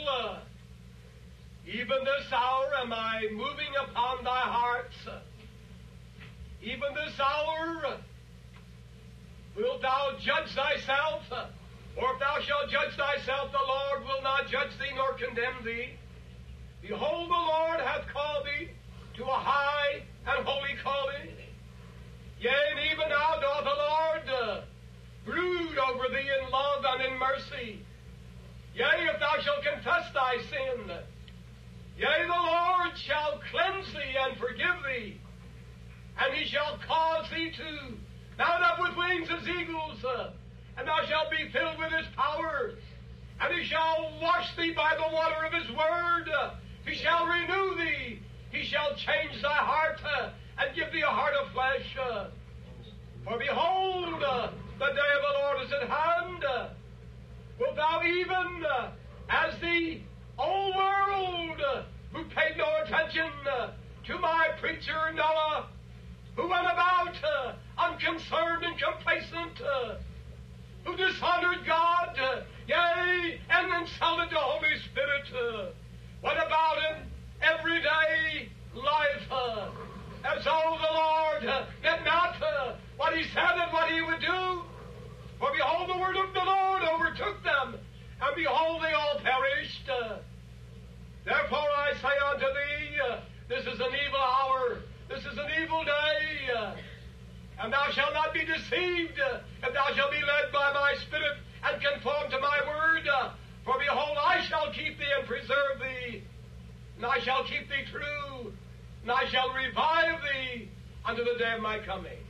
even this hour am I moving upon thy hearts. Even this hour wilt thou judge thyself, or if thou shalt judge thyself, the Lord will not judge thee nor condemn thee. Behold, the Lord hath called thee to a high and holy calling. Yea, and even now doth the Lord brood over thee in love and in mercy. Yea, if thou shalt confess thy sin, Yea, the Lord shall cleanse thee and forgive thee, and he shall cause thee to mount up with wings as eagles, and thou shalt be filled with his power. And he shall wash thee by the water of his word. He shall renew thee. He shall change thy heart and give thee a heart of flesh. For behold, the day of the Lord is at hand. Wilt thou even, as the old world, who paid no attention to my preacher Noah, who went about unconcerned and complacent, who dishonored God, yea, and insulted the Holy Spirit, what about an everyday life, as though the Lord did not what he said and what he would do? For behold, the word of the Lord overtook them, and behold, they all perished. Therefore I say unto thee, this is an evil hour, this is an evil day, and thou shalt not be deceived, if thou shalt be led by my Spirit and conform to my word. For behold, I shall keep thee and preserve thee, and I shall keep thee true, and I shall revive thee unto the day of my coming.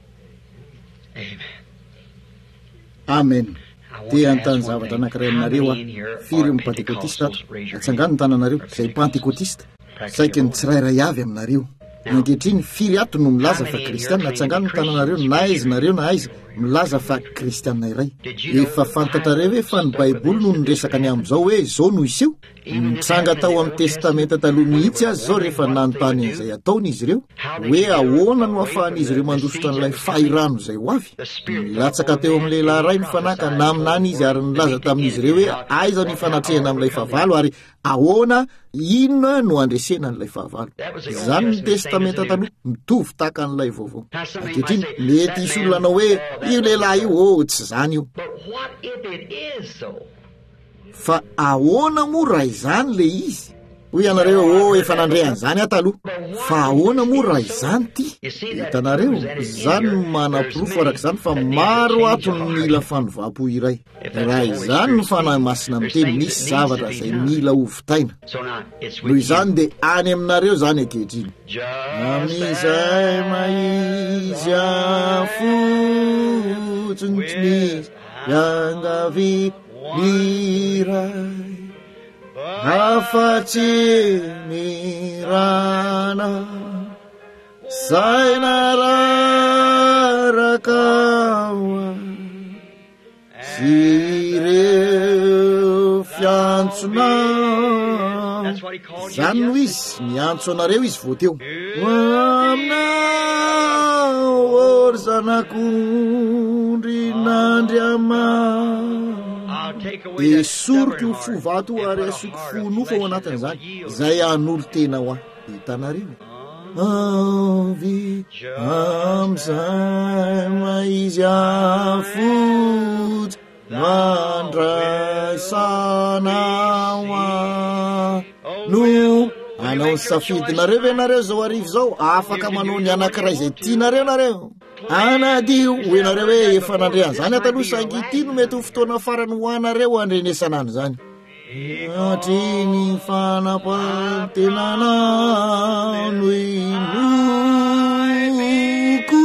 Amen. Dia antany zavatra anankiray aminareo firy pentekotista atsangano ny tananareo izay pentekotista saika ny tsirairay avy aminareo ankehitriny firy ato no milaza fa kristianina atsangano ny tananareo na aiza nareo na aiza milaza fa kristianina iray. Efa fantatrareo hoe fa ny baiboly no niresaka ny amin'izao hoe zao no iseho mitsanga tao amin'ny testamenta taloha mihitsy azy zao rehefa nanontany an'izay ataony izy ireo hoe ahoana no ahafahan'izy ireo mandositra n'ilay fahirano izay ho avy. Nilatsaka teo amin'ny lehilahy iray nifanaka na aminany izy ary nilaza tamin'izy ireo hoe aiza ny fanatrehana amin'ilay fahavalo ary ahoana inona no andresena n'ilay fahavalo. Izany ny testamenta taloha mitovy tahaka an'ilay vaovao. Ankehitriny mety isy olona anao hoe io lehilahy io tsy zany io. Fa ahoana moa raha izany le izy? Hoy ianareo efa nandray an'izany ato aloha. Fa ahoana moa raha izany ty? Hitanareo izany no manam-pirofo araka izany fa maro ato no mila fanovam-po iray. Raha izany no fanahy masina miteny misy zavatra izay mila hovitaina. Noho izany dia any aminareo izany ankehitriny. Amin'izay maizy afotsiny tsy misy iangavy iray afa-tsy mirana saina raraka sy ireo fiantsona. Zany no izy miantso anareo izy voateo aminao ory zanak'ondry nandriama dia soroko fo vato ary asoko fonofo ao anatin'izany izay an'olo tena ho ahy. Hitanareo avy amin'izay maizy afotsy mandraisana ho ahy. No anao ny safidinareo ve nareo zao arivo zao afaka manao ny anankiray izay tianareo nareo anadio hoenareo hoe efa nandre an'izany ataloha sangy ity no mety ho fotoana farany ho anareo andrenesana an'izany atriny fanapatenana no inoko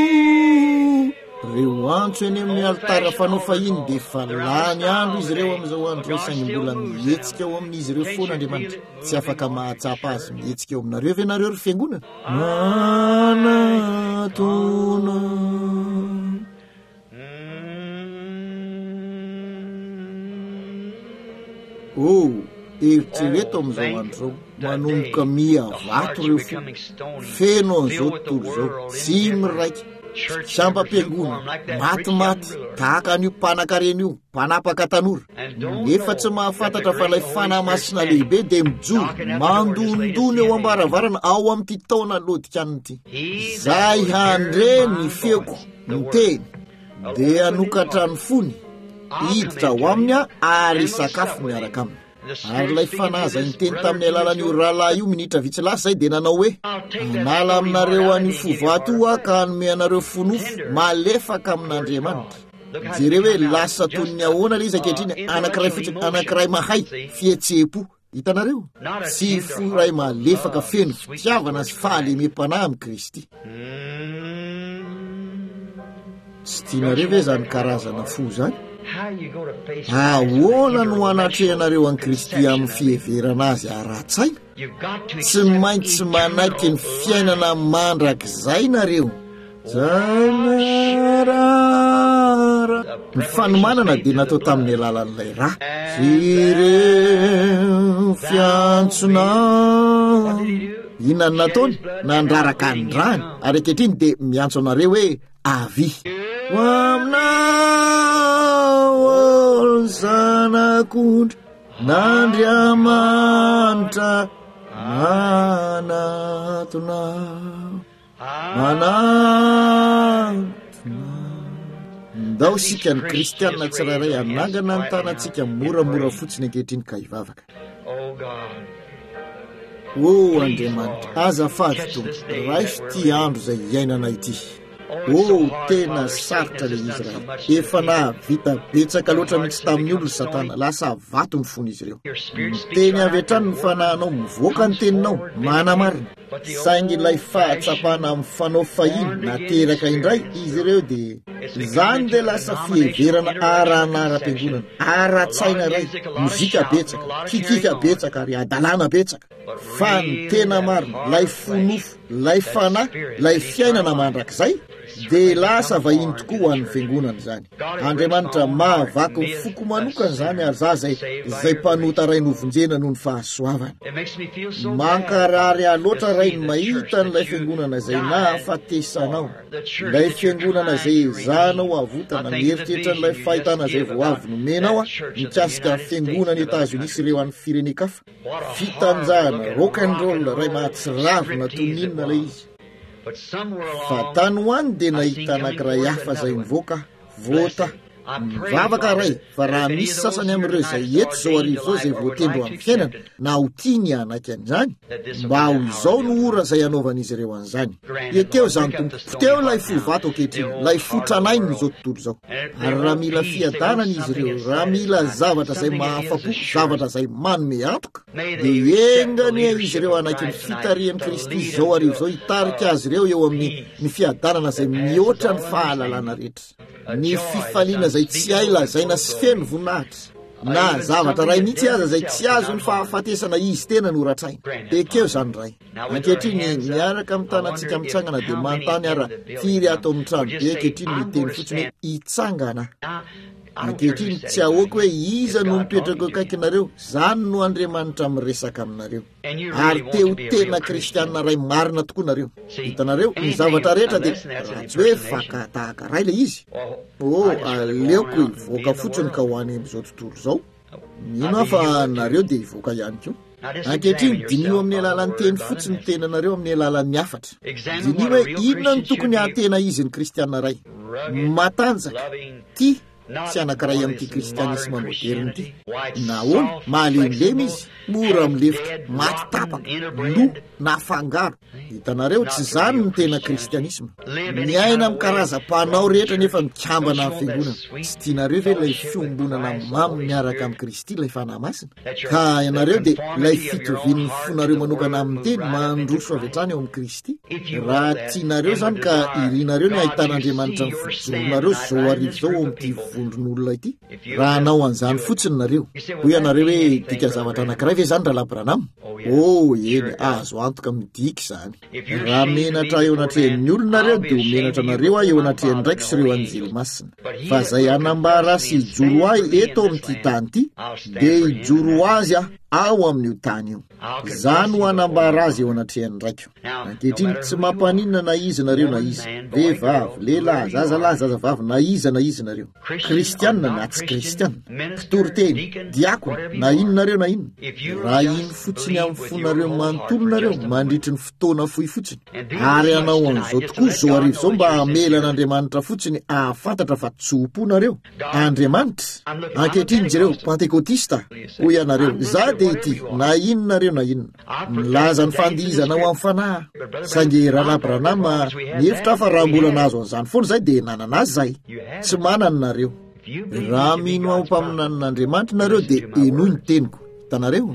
reo antso eny amin'ny altara fanao fahiny dia fa lany andro izy ireo amin'izao andro sangy mbola mihetsika ao amin'izy ireo foana Andriamanitra tsy afaka mahatsapa azy mihetsika ao aminareo ve nareo ry fiangonana manatona eritrereto amin'izao andro zao manomboka miavato reo fo feno an'izao tontolo zao tsy miraiky sampam-piangona matimaty tahaka an'io mpanan-karena io mpanapaka tanora nefa tsy mahafantatra fa ilay fanahy masina lehibe dia mijoro mandondony eo ambaravarana ao amin'ity taona lodikaniny ity. Zay handre ny feoko ny teny dia hanokatra ny fony hiditra ho aminy ary sakafo miaraka aminy. Ary ilay fanahy izay niteny tamin'ny alalan'io rahalahy io minitra vitsy lasa zay dia nanao hoe anala aminareo an'io fovato io ka hanome anareo fonofo malefaka amin'Andriamanitra. Jereo hoe lasa toy ny ahoana ilay izy ankehitriny anankiray fotsiny anankiray mahay fihetsepo hitanareo sy foray malefaka feno fitiavana sy fahalemem-panahy amin'ny Kristy. Tsy tianareo ve zany karazana fo zany? Ahoana no anatrehanareo an'i Kristy amin'ny fiheverana azy ara-tsaina? Tsy maintsy manaiky ny fiainana mandrakizay nareo. Zanarara ny fanomanana dia natao tamin'ny alalan'ilay raha. Ireo fiantsona inona nataony? Nandraraka ny rany ary ankehitriny dia miantso anareo hoe avy ho aminao zanak'ondry n'Andriamanitra manatona ndao sika ny kristianina tsirairay anangana ny tanantsika moramora fotsiny ankehitriny ka hivavaka. Andriamanitra, azafady tompo, raisy ty andro zay iainana ity. Tena sarotra le Israely. Efa vita betsaka loatra mitsy tamin'ny olo Satana, lasa vato ny fony izy ireo. Teny avy hatrany ny fanahinao mivoaka ny teninao manamarina. Saingy ilay fahatsapana amin'ny fanao fahiny nateraka indray izy ireo dia zany dia lasa fiheverana ara-piangonana, ara-tsaina iray, mozika betsaka, kikika betsaka ary adalàna betsaka. Fa ny tena marina, lay fonofo, lay fanahy, lay fiainana mandrakizay dia lasa vahiny tokoa ho an'ny fiangonana zany. Andriamanitra mahavaky ny foko manokana zany ary za zay mpanota ray novonjena noho ny fahasoavana. Mankarary aloatra ray ny mahita n'ilay fiangonana zay nahafatesanao, ilay fiangonana zay zanao avotana, mieritreritra n'ilay fahitana zay vao avy nomenao mikasika ny fiangonana Etazonia sy ireo an'ny firenen-kafa. Fitanjahana rock and roll ray mahatsiravina toninina ilay izy. Fa tany hoany dia nahita anankiray hafa zay mivoaka vota mivavaka ray, fa raha misy sasany amin'ireo zay eto zao arivo zao zay voatendro amin'ny fiainana na ho tiany anaky an'izany, mba ho izao no ora zay anaovan'izy ireo an'izany. Ekeo zany tompo, teo lay fo vato ankehitriny, lay fotranainy n'izao tontolo zao. Ary raha mila fiadanana izy ireo, raha mila zavatra zay mahafapo, zavatra zay manome antoka, dia engany izy ireo anaky ny fitarian'i Kristy zao arivo zao hitarika azy ireo eo amin'ny fiadanana zay mihoatra ny fahalalana rehetra, ny fifaliana zay tsy hay lazaina sy feno voninahitra, na zavatra ray mihitsy aza zay tsy azo ny fahafatesana izy tena no ratrainy. Dia ekeo zany ray. Ankehitriny miaraka amin'ny tanantsika mitsangana dia manontany ara firy ato amin'ny trano, dia ankehitriny miteny fotsiny hoe itsangana. Ankehitriny tsy ahoako hoe iza no mipetraka akaikinareo, zany no Andriamanitra miresaka aminareo. Ary teo tena kristianina ray marina tokoa nareo. Hitanareo ny zavatra rehetra dia ratsy hoe fakatahaka ray le izy. Aleoko hivoaka fotsiny ka ho any amin'izao tontolo zao. Mino aho fa nareo dia hivoaka ihany koa. Ankehitriny dinio amin'ny alalan'ny teny fotsiny tenanareo amin'ny alalan'ny hafatra. Dinio hoe inona ny tokony hatena izy ny kristianina ray. Matanjaka, tia tsy anankiray amin'ity kristianisme moderna ity. Nahoana mahalemilemy izy, mora milefitra, maty tapaka, lo na fangaro. Hitanareo tsy zany ny tena kristianisme. Miaina amin'ny karazam-panao rehetra nefa mikambana amin'ny fiangonana. Tsy tianareo ve ilay fiombonana mamy miaraka amin'ny Kristy ilay fanahy masina? Ka ianareo dia ilay fitovian'ny fonareo manokana amin'ny teny mandroso avy hatrany eo amin'ny Kristy. Raha tianareo zany ka irinareo ny ahitan'Andriamanitra ny fijonareo zao arivo zao amin'ity vondron'olona ity, raha anao an'izany fotsiny nareo. Hoy ianareo hoe dika zavatra anankiray ve zany Rahalahy Branham? Eny, azo antoka midiky zany. Raha menatra eo anatrehan'ny olonareo dia ho menatra nareo eo anatrehan'ny ndraiky sy ireo anjely masina. Fa zay anambara sy hijoro ahy eto amin'ity tany ity, dia hijoro azy ao amin'io tany io. Zany ho anambara azy eo anatrehan'ny ndraiky. Ankehitriny tsy mampaninona na izy nareo na izy, vehivavy, lehilahy, zazalahy, zazavavy, na izy nareo, kristianina na tsy kristianina, mpitory-teny, diakona na inonareo na inona. Raha iny fotsiny amin'ny fonareo manontolo nareo mandritry ny fotoana fohy fotsiny, ary anao an'izao tokoa zao arivo zao mba hamelan'Andriamanitra fotsiny ahafantatra fa tsoponareo Andriamanitra. Ankehitriny jereo pentekotista, hoy ianareo za dia ity na inonareo na inona, milaza ny fandihizana ho amin'ny fanahy. Saingy Rahalahy Branham mihevitra fa raha mbola nahazo an'izany foana zay dia nanana azy zay, tsy manana nareo. Raha mino ao mpaminan'Andriamanitra nareo dia enoy ny teniko. Hitanareo,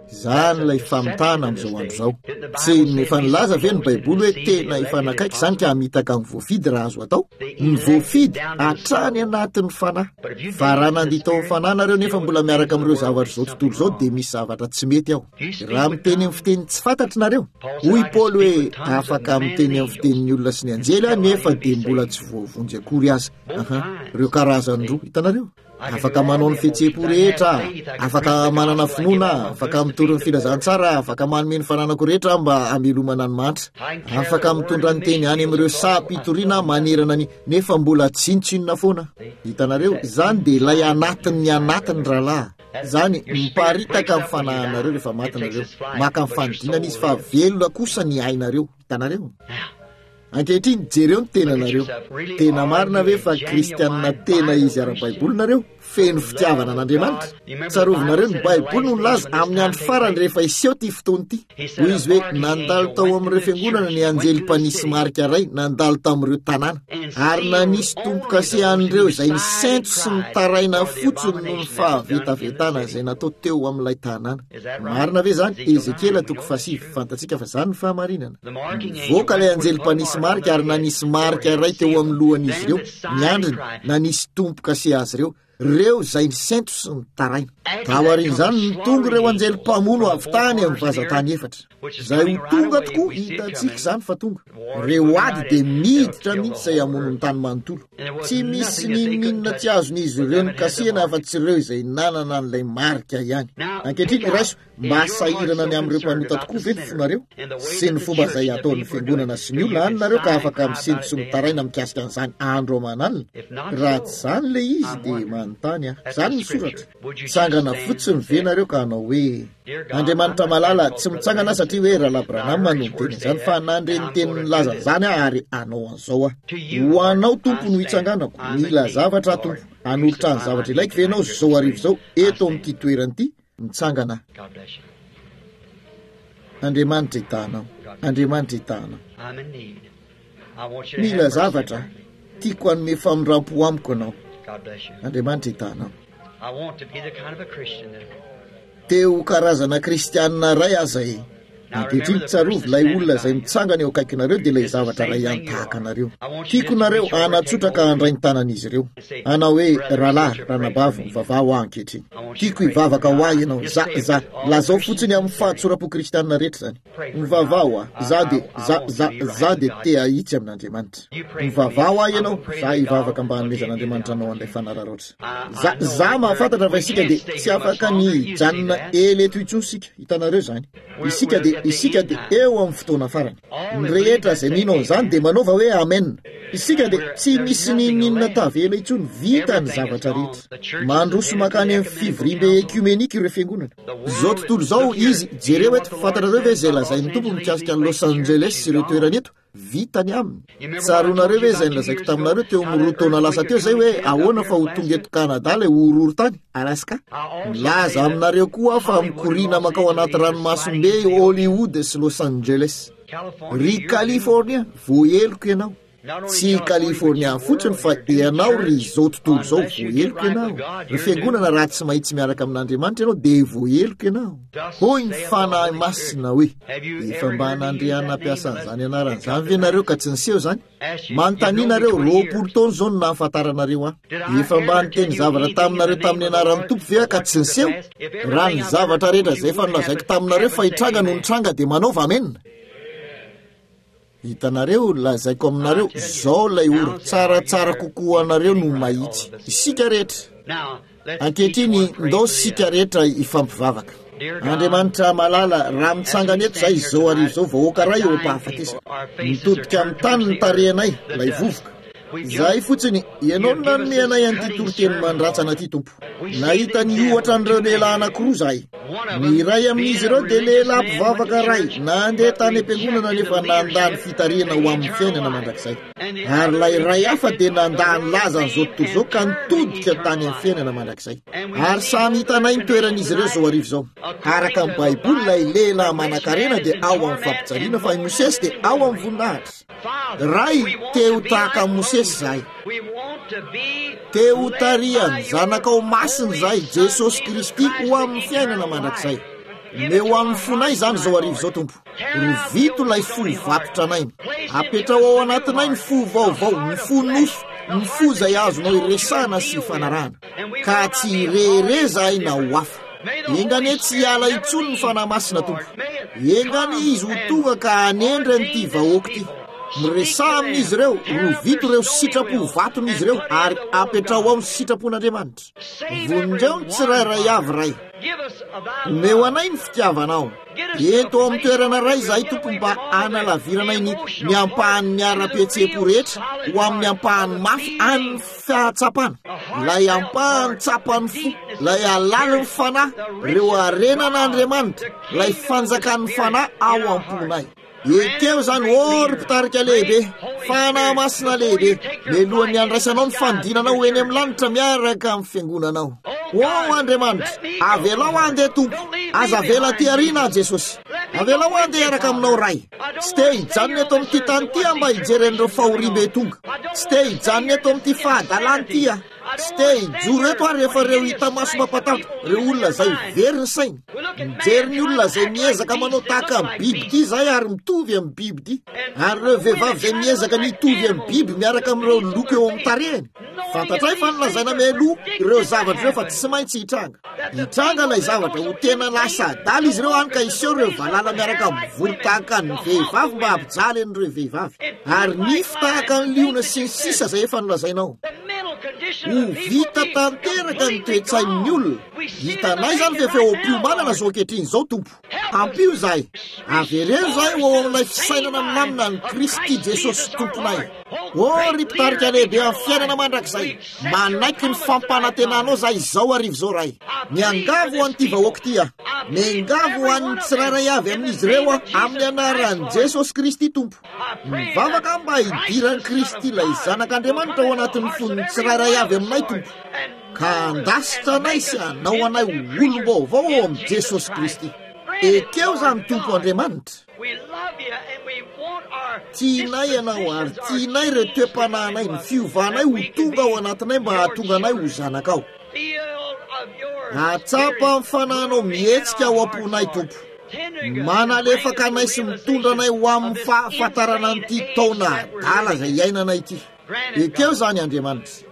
Zany lay famitana amin'izao andro zao. Tsy nefa nilaza ve ny baiboly hoe tena ifanakaiky zany ka mitaka ny voafidy raha azo atao? Ny voafidy hatrany anatin'ny fanahy. Fa raha nandia tao fanahy nareo nefa mbola miaraka amin'ireo zavatra zao tontolo zao dia misy zavatra tsy mety ao. Raha miteny amin'ny fiteny tsy fantatry nareo, hoy Paoly hoe afaka miteny amin'ny fitenin'ny olona sy ny anjely nefa dia mbola tsy voavonjy akory aza. Ireo karazany roa hitanareo. Afaka manao ny fihetseham-po rehetra, afaka manana finoana, afaka mitory ny filazantsara, afaka manome ny fananako rehetra mba hamelomana ny mantra, afaka mitondra ny teny any amin'ireo sapitoriana manerana ny nefa mbola tsinotsinona foana. Hitanareo, zany dia ilay anatin'ny rahalahy. Zany miparitaka amin'ny fanahinareo rehefa matinareo, maka amin'ny fanidinana izy fa velona kosa ny ainareo. Hitanareo. Ankehitriny jereo ny tenanareo. Tena marina ve fa kristianina tena izy ara-baiboly nareo? Feno fitiavana an'Andriamanitra. Tsarovinareo ny baiboly no nilaza amin'ny andro farany rehefa iseho ty fotoana ity. Hoy izy hoe nandalo tao amin'ireo fiangonana ny anjely mpanisy marika ray, nandalo tamin'ireo tanàna. Ary nanisy tompo-kasehan'ireo izay ny sainto sy ny taraina fotsiny no ny fahavetavetana izay natao teo amin'ilay tanàna. Marina ve zany? Ezekiela 7:5. Fantatsika fa zany ny fahamarinana. Nivoaka ilay anjely mpanisy marika ary nanisy marika ray teo amin'ny lohan'izy ireo. Ny andriny nanisy tompo-kase azy ireo. Reo izay ny sainto sy ny taraina. Taoarin'izany ny tonga ireo anjely mpamono avy tany amin'ny vazantany efatra. Izay ho tonga tokoa hitantsika izany fa tonga. Reo ady dia miditra mihitsy izay hamono ny tany manontolo. Tsy misy ninona tsy azon'izy ireo ny kasena fa tsy ireo izay nanana an'ilay marika ihany. Ankehitriny raiso mba sahirana ny amin'ireo mpanota tokoa ve ny fonareo? Sy ny fomba izay ataon'ny fiangonana sy ny olona any nareo ka afaka misinto sy mitaraina mikasika an'izany andro aman'alina. Raha tsy izany le izy dia manontany zany ny soratra. Tsangana fotsiny ve nareo ka hanao hoe Andriamanitra malala tsy mitsangana satria hoe Rahalahy Branham no miteny izany fa nandreny teny nilaza izany ary anao an'izao ho anao tompo no hitsanganako, mila zavatra tompo, hanolotra ny zavatra ilaiko ve anao zao arivo zao eto amin'ity toerana ity mitsangana. Andriamanitra hitanao, Andriamanitra hitanao. Mila zavatra tiako hanome famindrampo amiko anao. Andriamanitra hitanao. Teo karazana kristianina ray aza ankehitriny tsarovy lay olona izay mitsangana eo akaikinareo dia ilay zavatra ray antahaka anareo. Tiako nareo anatsotra ka handray ny tanan'izy ireo. Anao hoe rahalahy ranabavy mivavao ankehitriny. Tiako hivavaka ho ahy ianao. Za lazao fotsiny amin'ny fahatsoram-po kristianina rehetra zany. Mivavao za dia te ahitsy amin'Andriamanitra. Mivavao ahy ianao, za hivavaka mba hanomezan'Andriamanitra anao an'ilay fanararoatra. Za mahafantatra fa isika dia tsy afaka ny janona eleto intsony isika. Hitanareo zany. Isika dia eo amin'ny fotoana farany. Ny rehetra izay mino an'izany dia manaova hoe amen. Isika dia tsy misy ninona tavela intsony, vita ny zavatra rehetra. Mandroso makany amin'ny fivorimbe ekumenika ireo fiangonana. Izao tontolo izao izy jereo eto fantatrareo ve izay lazain'ny tompo mikasika ny Los Angeles sy ireo toerana eto? Vitany aminy. Tsaronareo ve izay nilazaiko taminareo teo amin'ny 2 taona lasa teo zay hoe ahoana fa ho tonga eto Kanada ilay uroro tany Alaska? Milaza aminareo koa fa mikoriana makao anaty ranomasombe Hollywood sy Los Angeles. Ry California, voeloko ianao. Tsy California fotsiny fa ianao ry izao tontolo izao voeloko ianao. Ny fiangonana raha tsy mahitsy miaraka amin'Andriamanitra ianao dia voeloko ianao. Hoy ny fanahy masina hoe efa mba nandriana ampiasa an'izany anarany izany ve nareo ka tsy niseho zany? Manontanianareo 20 taona izao no nahafantaranareo ahy. Efa mba niteny zavatra taminareo tamin'ny anaran'ny tompo ve ka tsy niseho? Raha ny zavatra rehetra izay efa nolazaiko taminareo fa hitranga no nitranga dia manaova amen. Hitanareo lazaiko aminareo zao lay oro tsaratsara kokoa anareo no mahitsy. Isika rehetra. Ankehitriny ndao sika rehetra ifampivavaka. Andriamanitra malala raha mitsangana eto zay zao arivo zao vahoaka ray eo ampahafatesa. Mitodika amin'ny tany ny tarehanay lay vovoka. Zay fotsiny ianao nanome anay an'ity toriteny mandratsana ty tompo. Nahita ny ohatra an'ireo lehilahy anankiroa zahay. Ny ray amin'izy ireo dia lehilahy mpivavaka ray nandeha tany am-piangonana nefa nandany fitariana ho amin'ny fiainana mandrakizay. Ary lay ray hafa dia nandany laza an'izao tontolo izao ka nitodika tany amin'ny fiainana mandrakizay. Ary samy hitanay ny toeran'izy ireo zao arivo zao. Araka amin'ny baiboly lay lehilahy manan-karena dia ao amin'ny fampijaliana fa i Mosesy dia ao amin'ny voninahitra. Ray teo tahaka Mosesy zahay. Teo tariany zanakao masiny zahay Jesosy Kristy ho amin'ny fiainana mandrakizay. meo amin'ny fonay zany zao arivo zao tompo rovito lay fo vatotranay apetrao ao anatinay ny fo vaovao ny fo nofo ny fo zay azonao iresana sy fanarahana ka tsy rere zahay na ho afa engany tsy hiala intsony ny fanahy masina tompo engany izy ho tonga ka anendra nyty vahoaka ty miresa amin'izy ireo rovito ireo sitrapo vaton'izy ireo ary apetrao ao ny sitrapon'Andriamanitra vonindreo ny tsirairay avy ray meo anay ny fitiavanao eto amin'ny toerana ray zahay tompo mba analaviranay ny miampahany miara-petsepo rehetra ho amin'ny ampahany mafy any fahatsapana lay ampahany tsapany fo lay alalo ny fanahy reo arenan'Andriamanitra lay fanjakan'ny fanahy ao amponay ekeo zany ry-pitarika lehibe fanahy masina lehibe melohan'ny andraisanao ny fandinanao eny amin'ny lanitra miaraka amin'ny fiangonanao Andriamanitra avelao andeha tompo aza avela ty arina Jesosy avelao andeha araka aminao ray tsy te hijanona eto amin'ity tany ty mba hijeren'ireo fahoribe tonga tsy te hijanona eto amin'ity fahadalany ty tsy te hijoro eto ary rehefa reo hita maso mampatahotra reo olona zay very ny sainy mijery ny olona zay miezaka manao tahaka amin'ny biby ty zay ary mitovy amin'ny biby ty ary reo vehivavy zay miezaka nitovy amin'ny biby miaraka amin'ireo loko eo amin'ny tarehany fantatray fa nilazaina melo ireo zavatra ireo fa tsy maintsy hitranga lay zavatra ho tena lasa adala izy ireo any ka iseho reo valala miaraka mivolo tahaka ny vehivavy mba hampijaly an'ireo vehivavy ary nify tahaka ny liona sy ny sisa zay efa nilazainao ho vita tanteraka ny toetsain'ny olona hitanay zany fefa eo am-piomanana zao ankehitriny zao tompo ampio zahay avereno zahay ho amin'ilay fisainana milamina ny Kristy Jesosy tomponay ry mpitarika lehibe amin'ny fiainana mandrakizay manaiky ny fampanantenanao zahay zao arivo zao ray miangavo ho an'ity vahoaka ty miangavo ho an'ny tsirairay avy amin'izy ireo amin'ny anaran'i Jesosy Kristy tompo mivavaka mba hidiran'i Kristy lay zanak'Andriamanitra ao anatin'ny fon'ny tsirairay avy aminay tompo ka andasitra anay sy anao anay olom-baovao ao amin'i Jesosy Kristy ekeo zany tompo Andriamanitra tianay ianao ary tianay ireo toe-panahinay ny fiovanay ho tonga ao anatinay mba hahatonga anay ho zanakao atsapa amin'ny fanahinao mihetsika ao amponay tompo manalefaka anay sy mitondra anay ho amin'ny fahafantarana an'ity taona adala zay iainanay ity ekeo zany Andriamanitra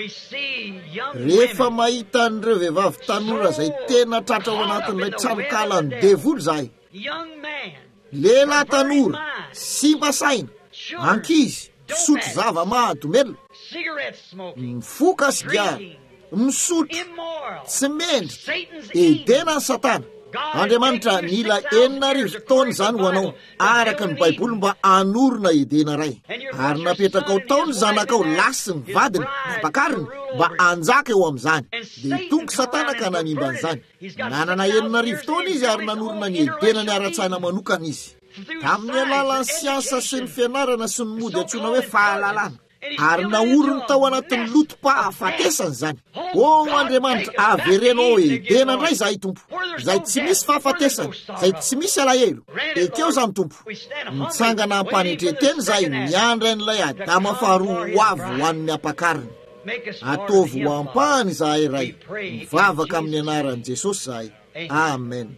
rehefa mahita an'ireo vehivavy tanora zay tena tratra ao anatin'ilay tranokala ny devoly zahay lehilahy tanora simba saina ankizy misotro zava-mahadomela mifoka sigara misotro tsy mendry edena ny Satana Andriamanitra nila 4,000 taona zany ho anao araka ny Baiboly mba anorona edena ray ary napetraka ao tao ny zanakao lasy ny vadiny napakariny mba anjaka eo amin'izany dia tonga Satana ka nanimba an'izany nanana 4,000 taona izy ary nanorona ny edena ny ara-tsaina manokana izy tamin'ny alalan'ny siansa sy ny fianarana sy ny mody antsoina hoe fahalalana ary naorony tao anatin'ny lotom-pahafatesany zany Andriamanitra averenao edena indray zahay tompo zay tsy misy fahafatesany zay tsy misy alahelo ekeo zany tompo mitsangana ampanetreteny zahay miandra n'ilay Adama faharoa ho avy ho an'ny ampakariny ataovy ho ampahany zahay ray mivavaka amin'ny anaran'i Jesosy zahay amen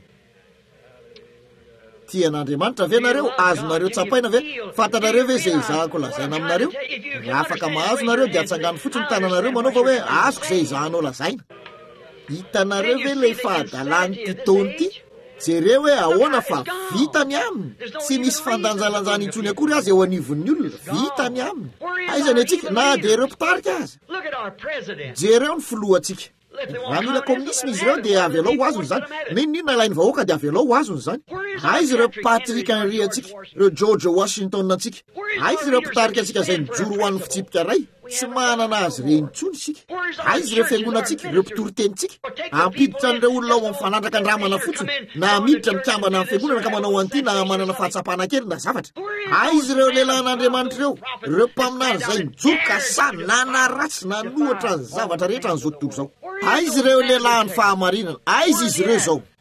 tian'Andriamanitra ve nareo azonareo tsapaina ve fantanareo ve zay izahako lazaina aminareo raha afaka mahazo nareo dia atsangano fotsiny tananareo manao fa hoe azoko zay izahanao lazaina hitanareo ve le fahadalany ty taony ty jereo hoe ahoana fa vitany aminy tsy misy fandanjalanjany intsony akory azy eo anivon'ny olona vitany aminy aizany atsika na dia ireo mpitarika azy jereo ny filohantsika raha mila komunisma izy ireo dia avy alao ho azony zany ninona ilainy vahoaka dia avy alao ho azony zany aizy ireo Patrick Henry atsika ireo George Washington atsika aizy ireo mpitarika atsika zay mijoro ho an'ny fitsipika ray tsy manana azy reny intsony isika aizy ireo fiangonantsika ireo mpitorytenitsika ampiditra an'ireo olona ao amin'ny fanandraka andramana fotsiny na miditra mikambana amin'ny fiangonana ka manao an'ity na manana fahatsapana kely na zavatra aizy ireo lehilahin'Andriamanitra ireo mpaminary zay mijoroka sa nanaratsy nanohatra ny zavatra rehetra n'izao tontolo zao aizy ireo lehilahin'ny fahamarinana aizy izy ireo zao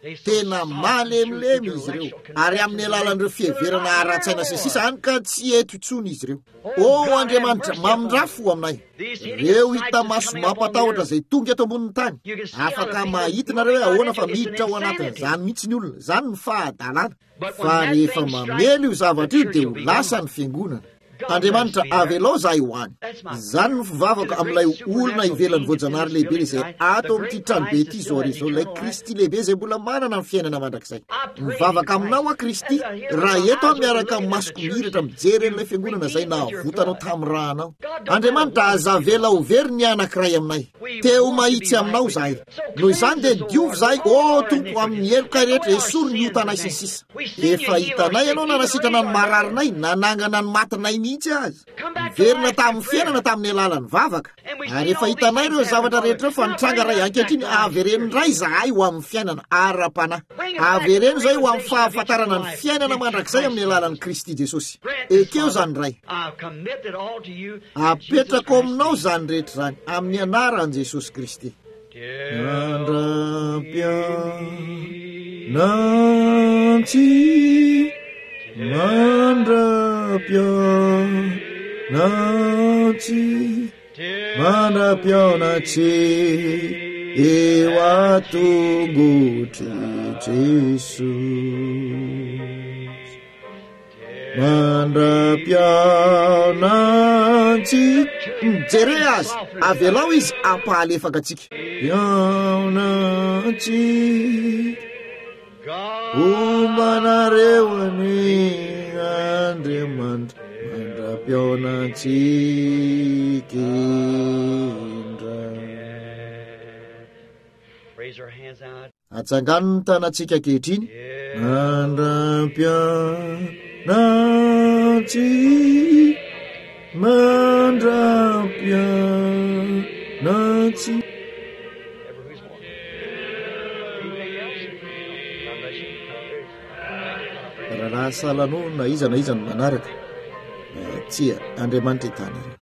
tena malemilemy izy ireo ary amin'ny alalan'ireo fiheverana ara-tsaina sy sisa any ka tsy eto itsony izy ireo. O Andriamanitra, mamindrafo aminay ireo hita maso mampatahotra zay tonga eto ambonin'ny tany. Afaka mahitinareo ahoana fa miditra ao anatin'izany mihitsy ny olona, zany ny fahadalana. Fa rehefa mamely io zavatra io dia ho lasa ny fiangonana. Andriamanitra avelao zahay ho any. Zany no fivavaka amin'ilay olona ivelan'ny voajanahary lehibe izay ato amin'ity tranobe ity zao izao, ilay Kristy lehibe izay mbola manana ny fiainana mandrakizay. Mivavaka aminao a Kristy, raha eto miaraka amin'ny masoko miratra mijery an'ilay fiangonana zay nahavotanao tamin'ny rahanao. Andriamanitra azavela ho very ny anankiray aminay. Teo mahitsy aminao zahay. Noho izany dia diovy zahay, o Tompo, amin'ny heloka rehetra esory ny otanay sy sisa. Efa hitanay ianao nanasitrana ny mararinay, nanangana ny matinay mihitsy azy. Verina tamin'ny fiainana tamin'ny alalan'ny vavaka. Ary efa hitanay ireo zavatra rehetra fa nitranga ray ankehitriny avereny ray zahay ho amin'ny fiainana ara-panahy. Avereny zay ho amin'ny fahafantarana ny fiainana mandrakizay amin'ny alalan'i Kristy Jesosy. Ekeo zany ray. Apetrako aminao zany rehetra zany amin'ny anaran'i Jesosy Kristy. Mandrapianatsy eo atongotry Jesus. Mandrapianatsy jere azy avelao izy ampahalefaka atsika. Pianatsy ombanareo any Andriamanitra, mandrapianatsika indray. Atsangano ny tanatsika ankehitriny. Mandrapianatsy, mandrapianatsy. Raha salanao na iza ny manaraka, tsia Andriamanitra hitana.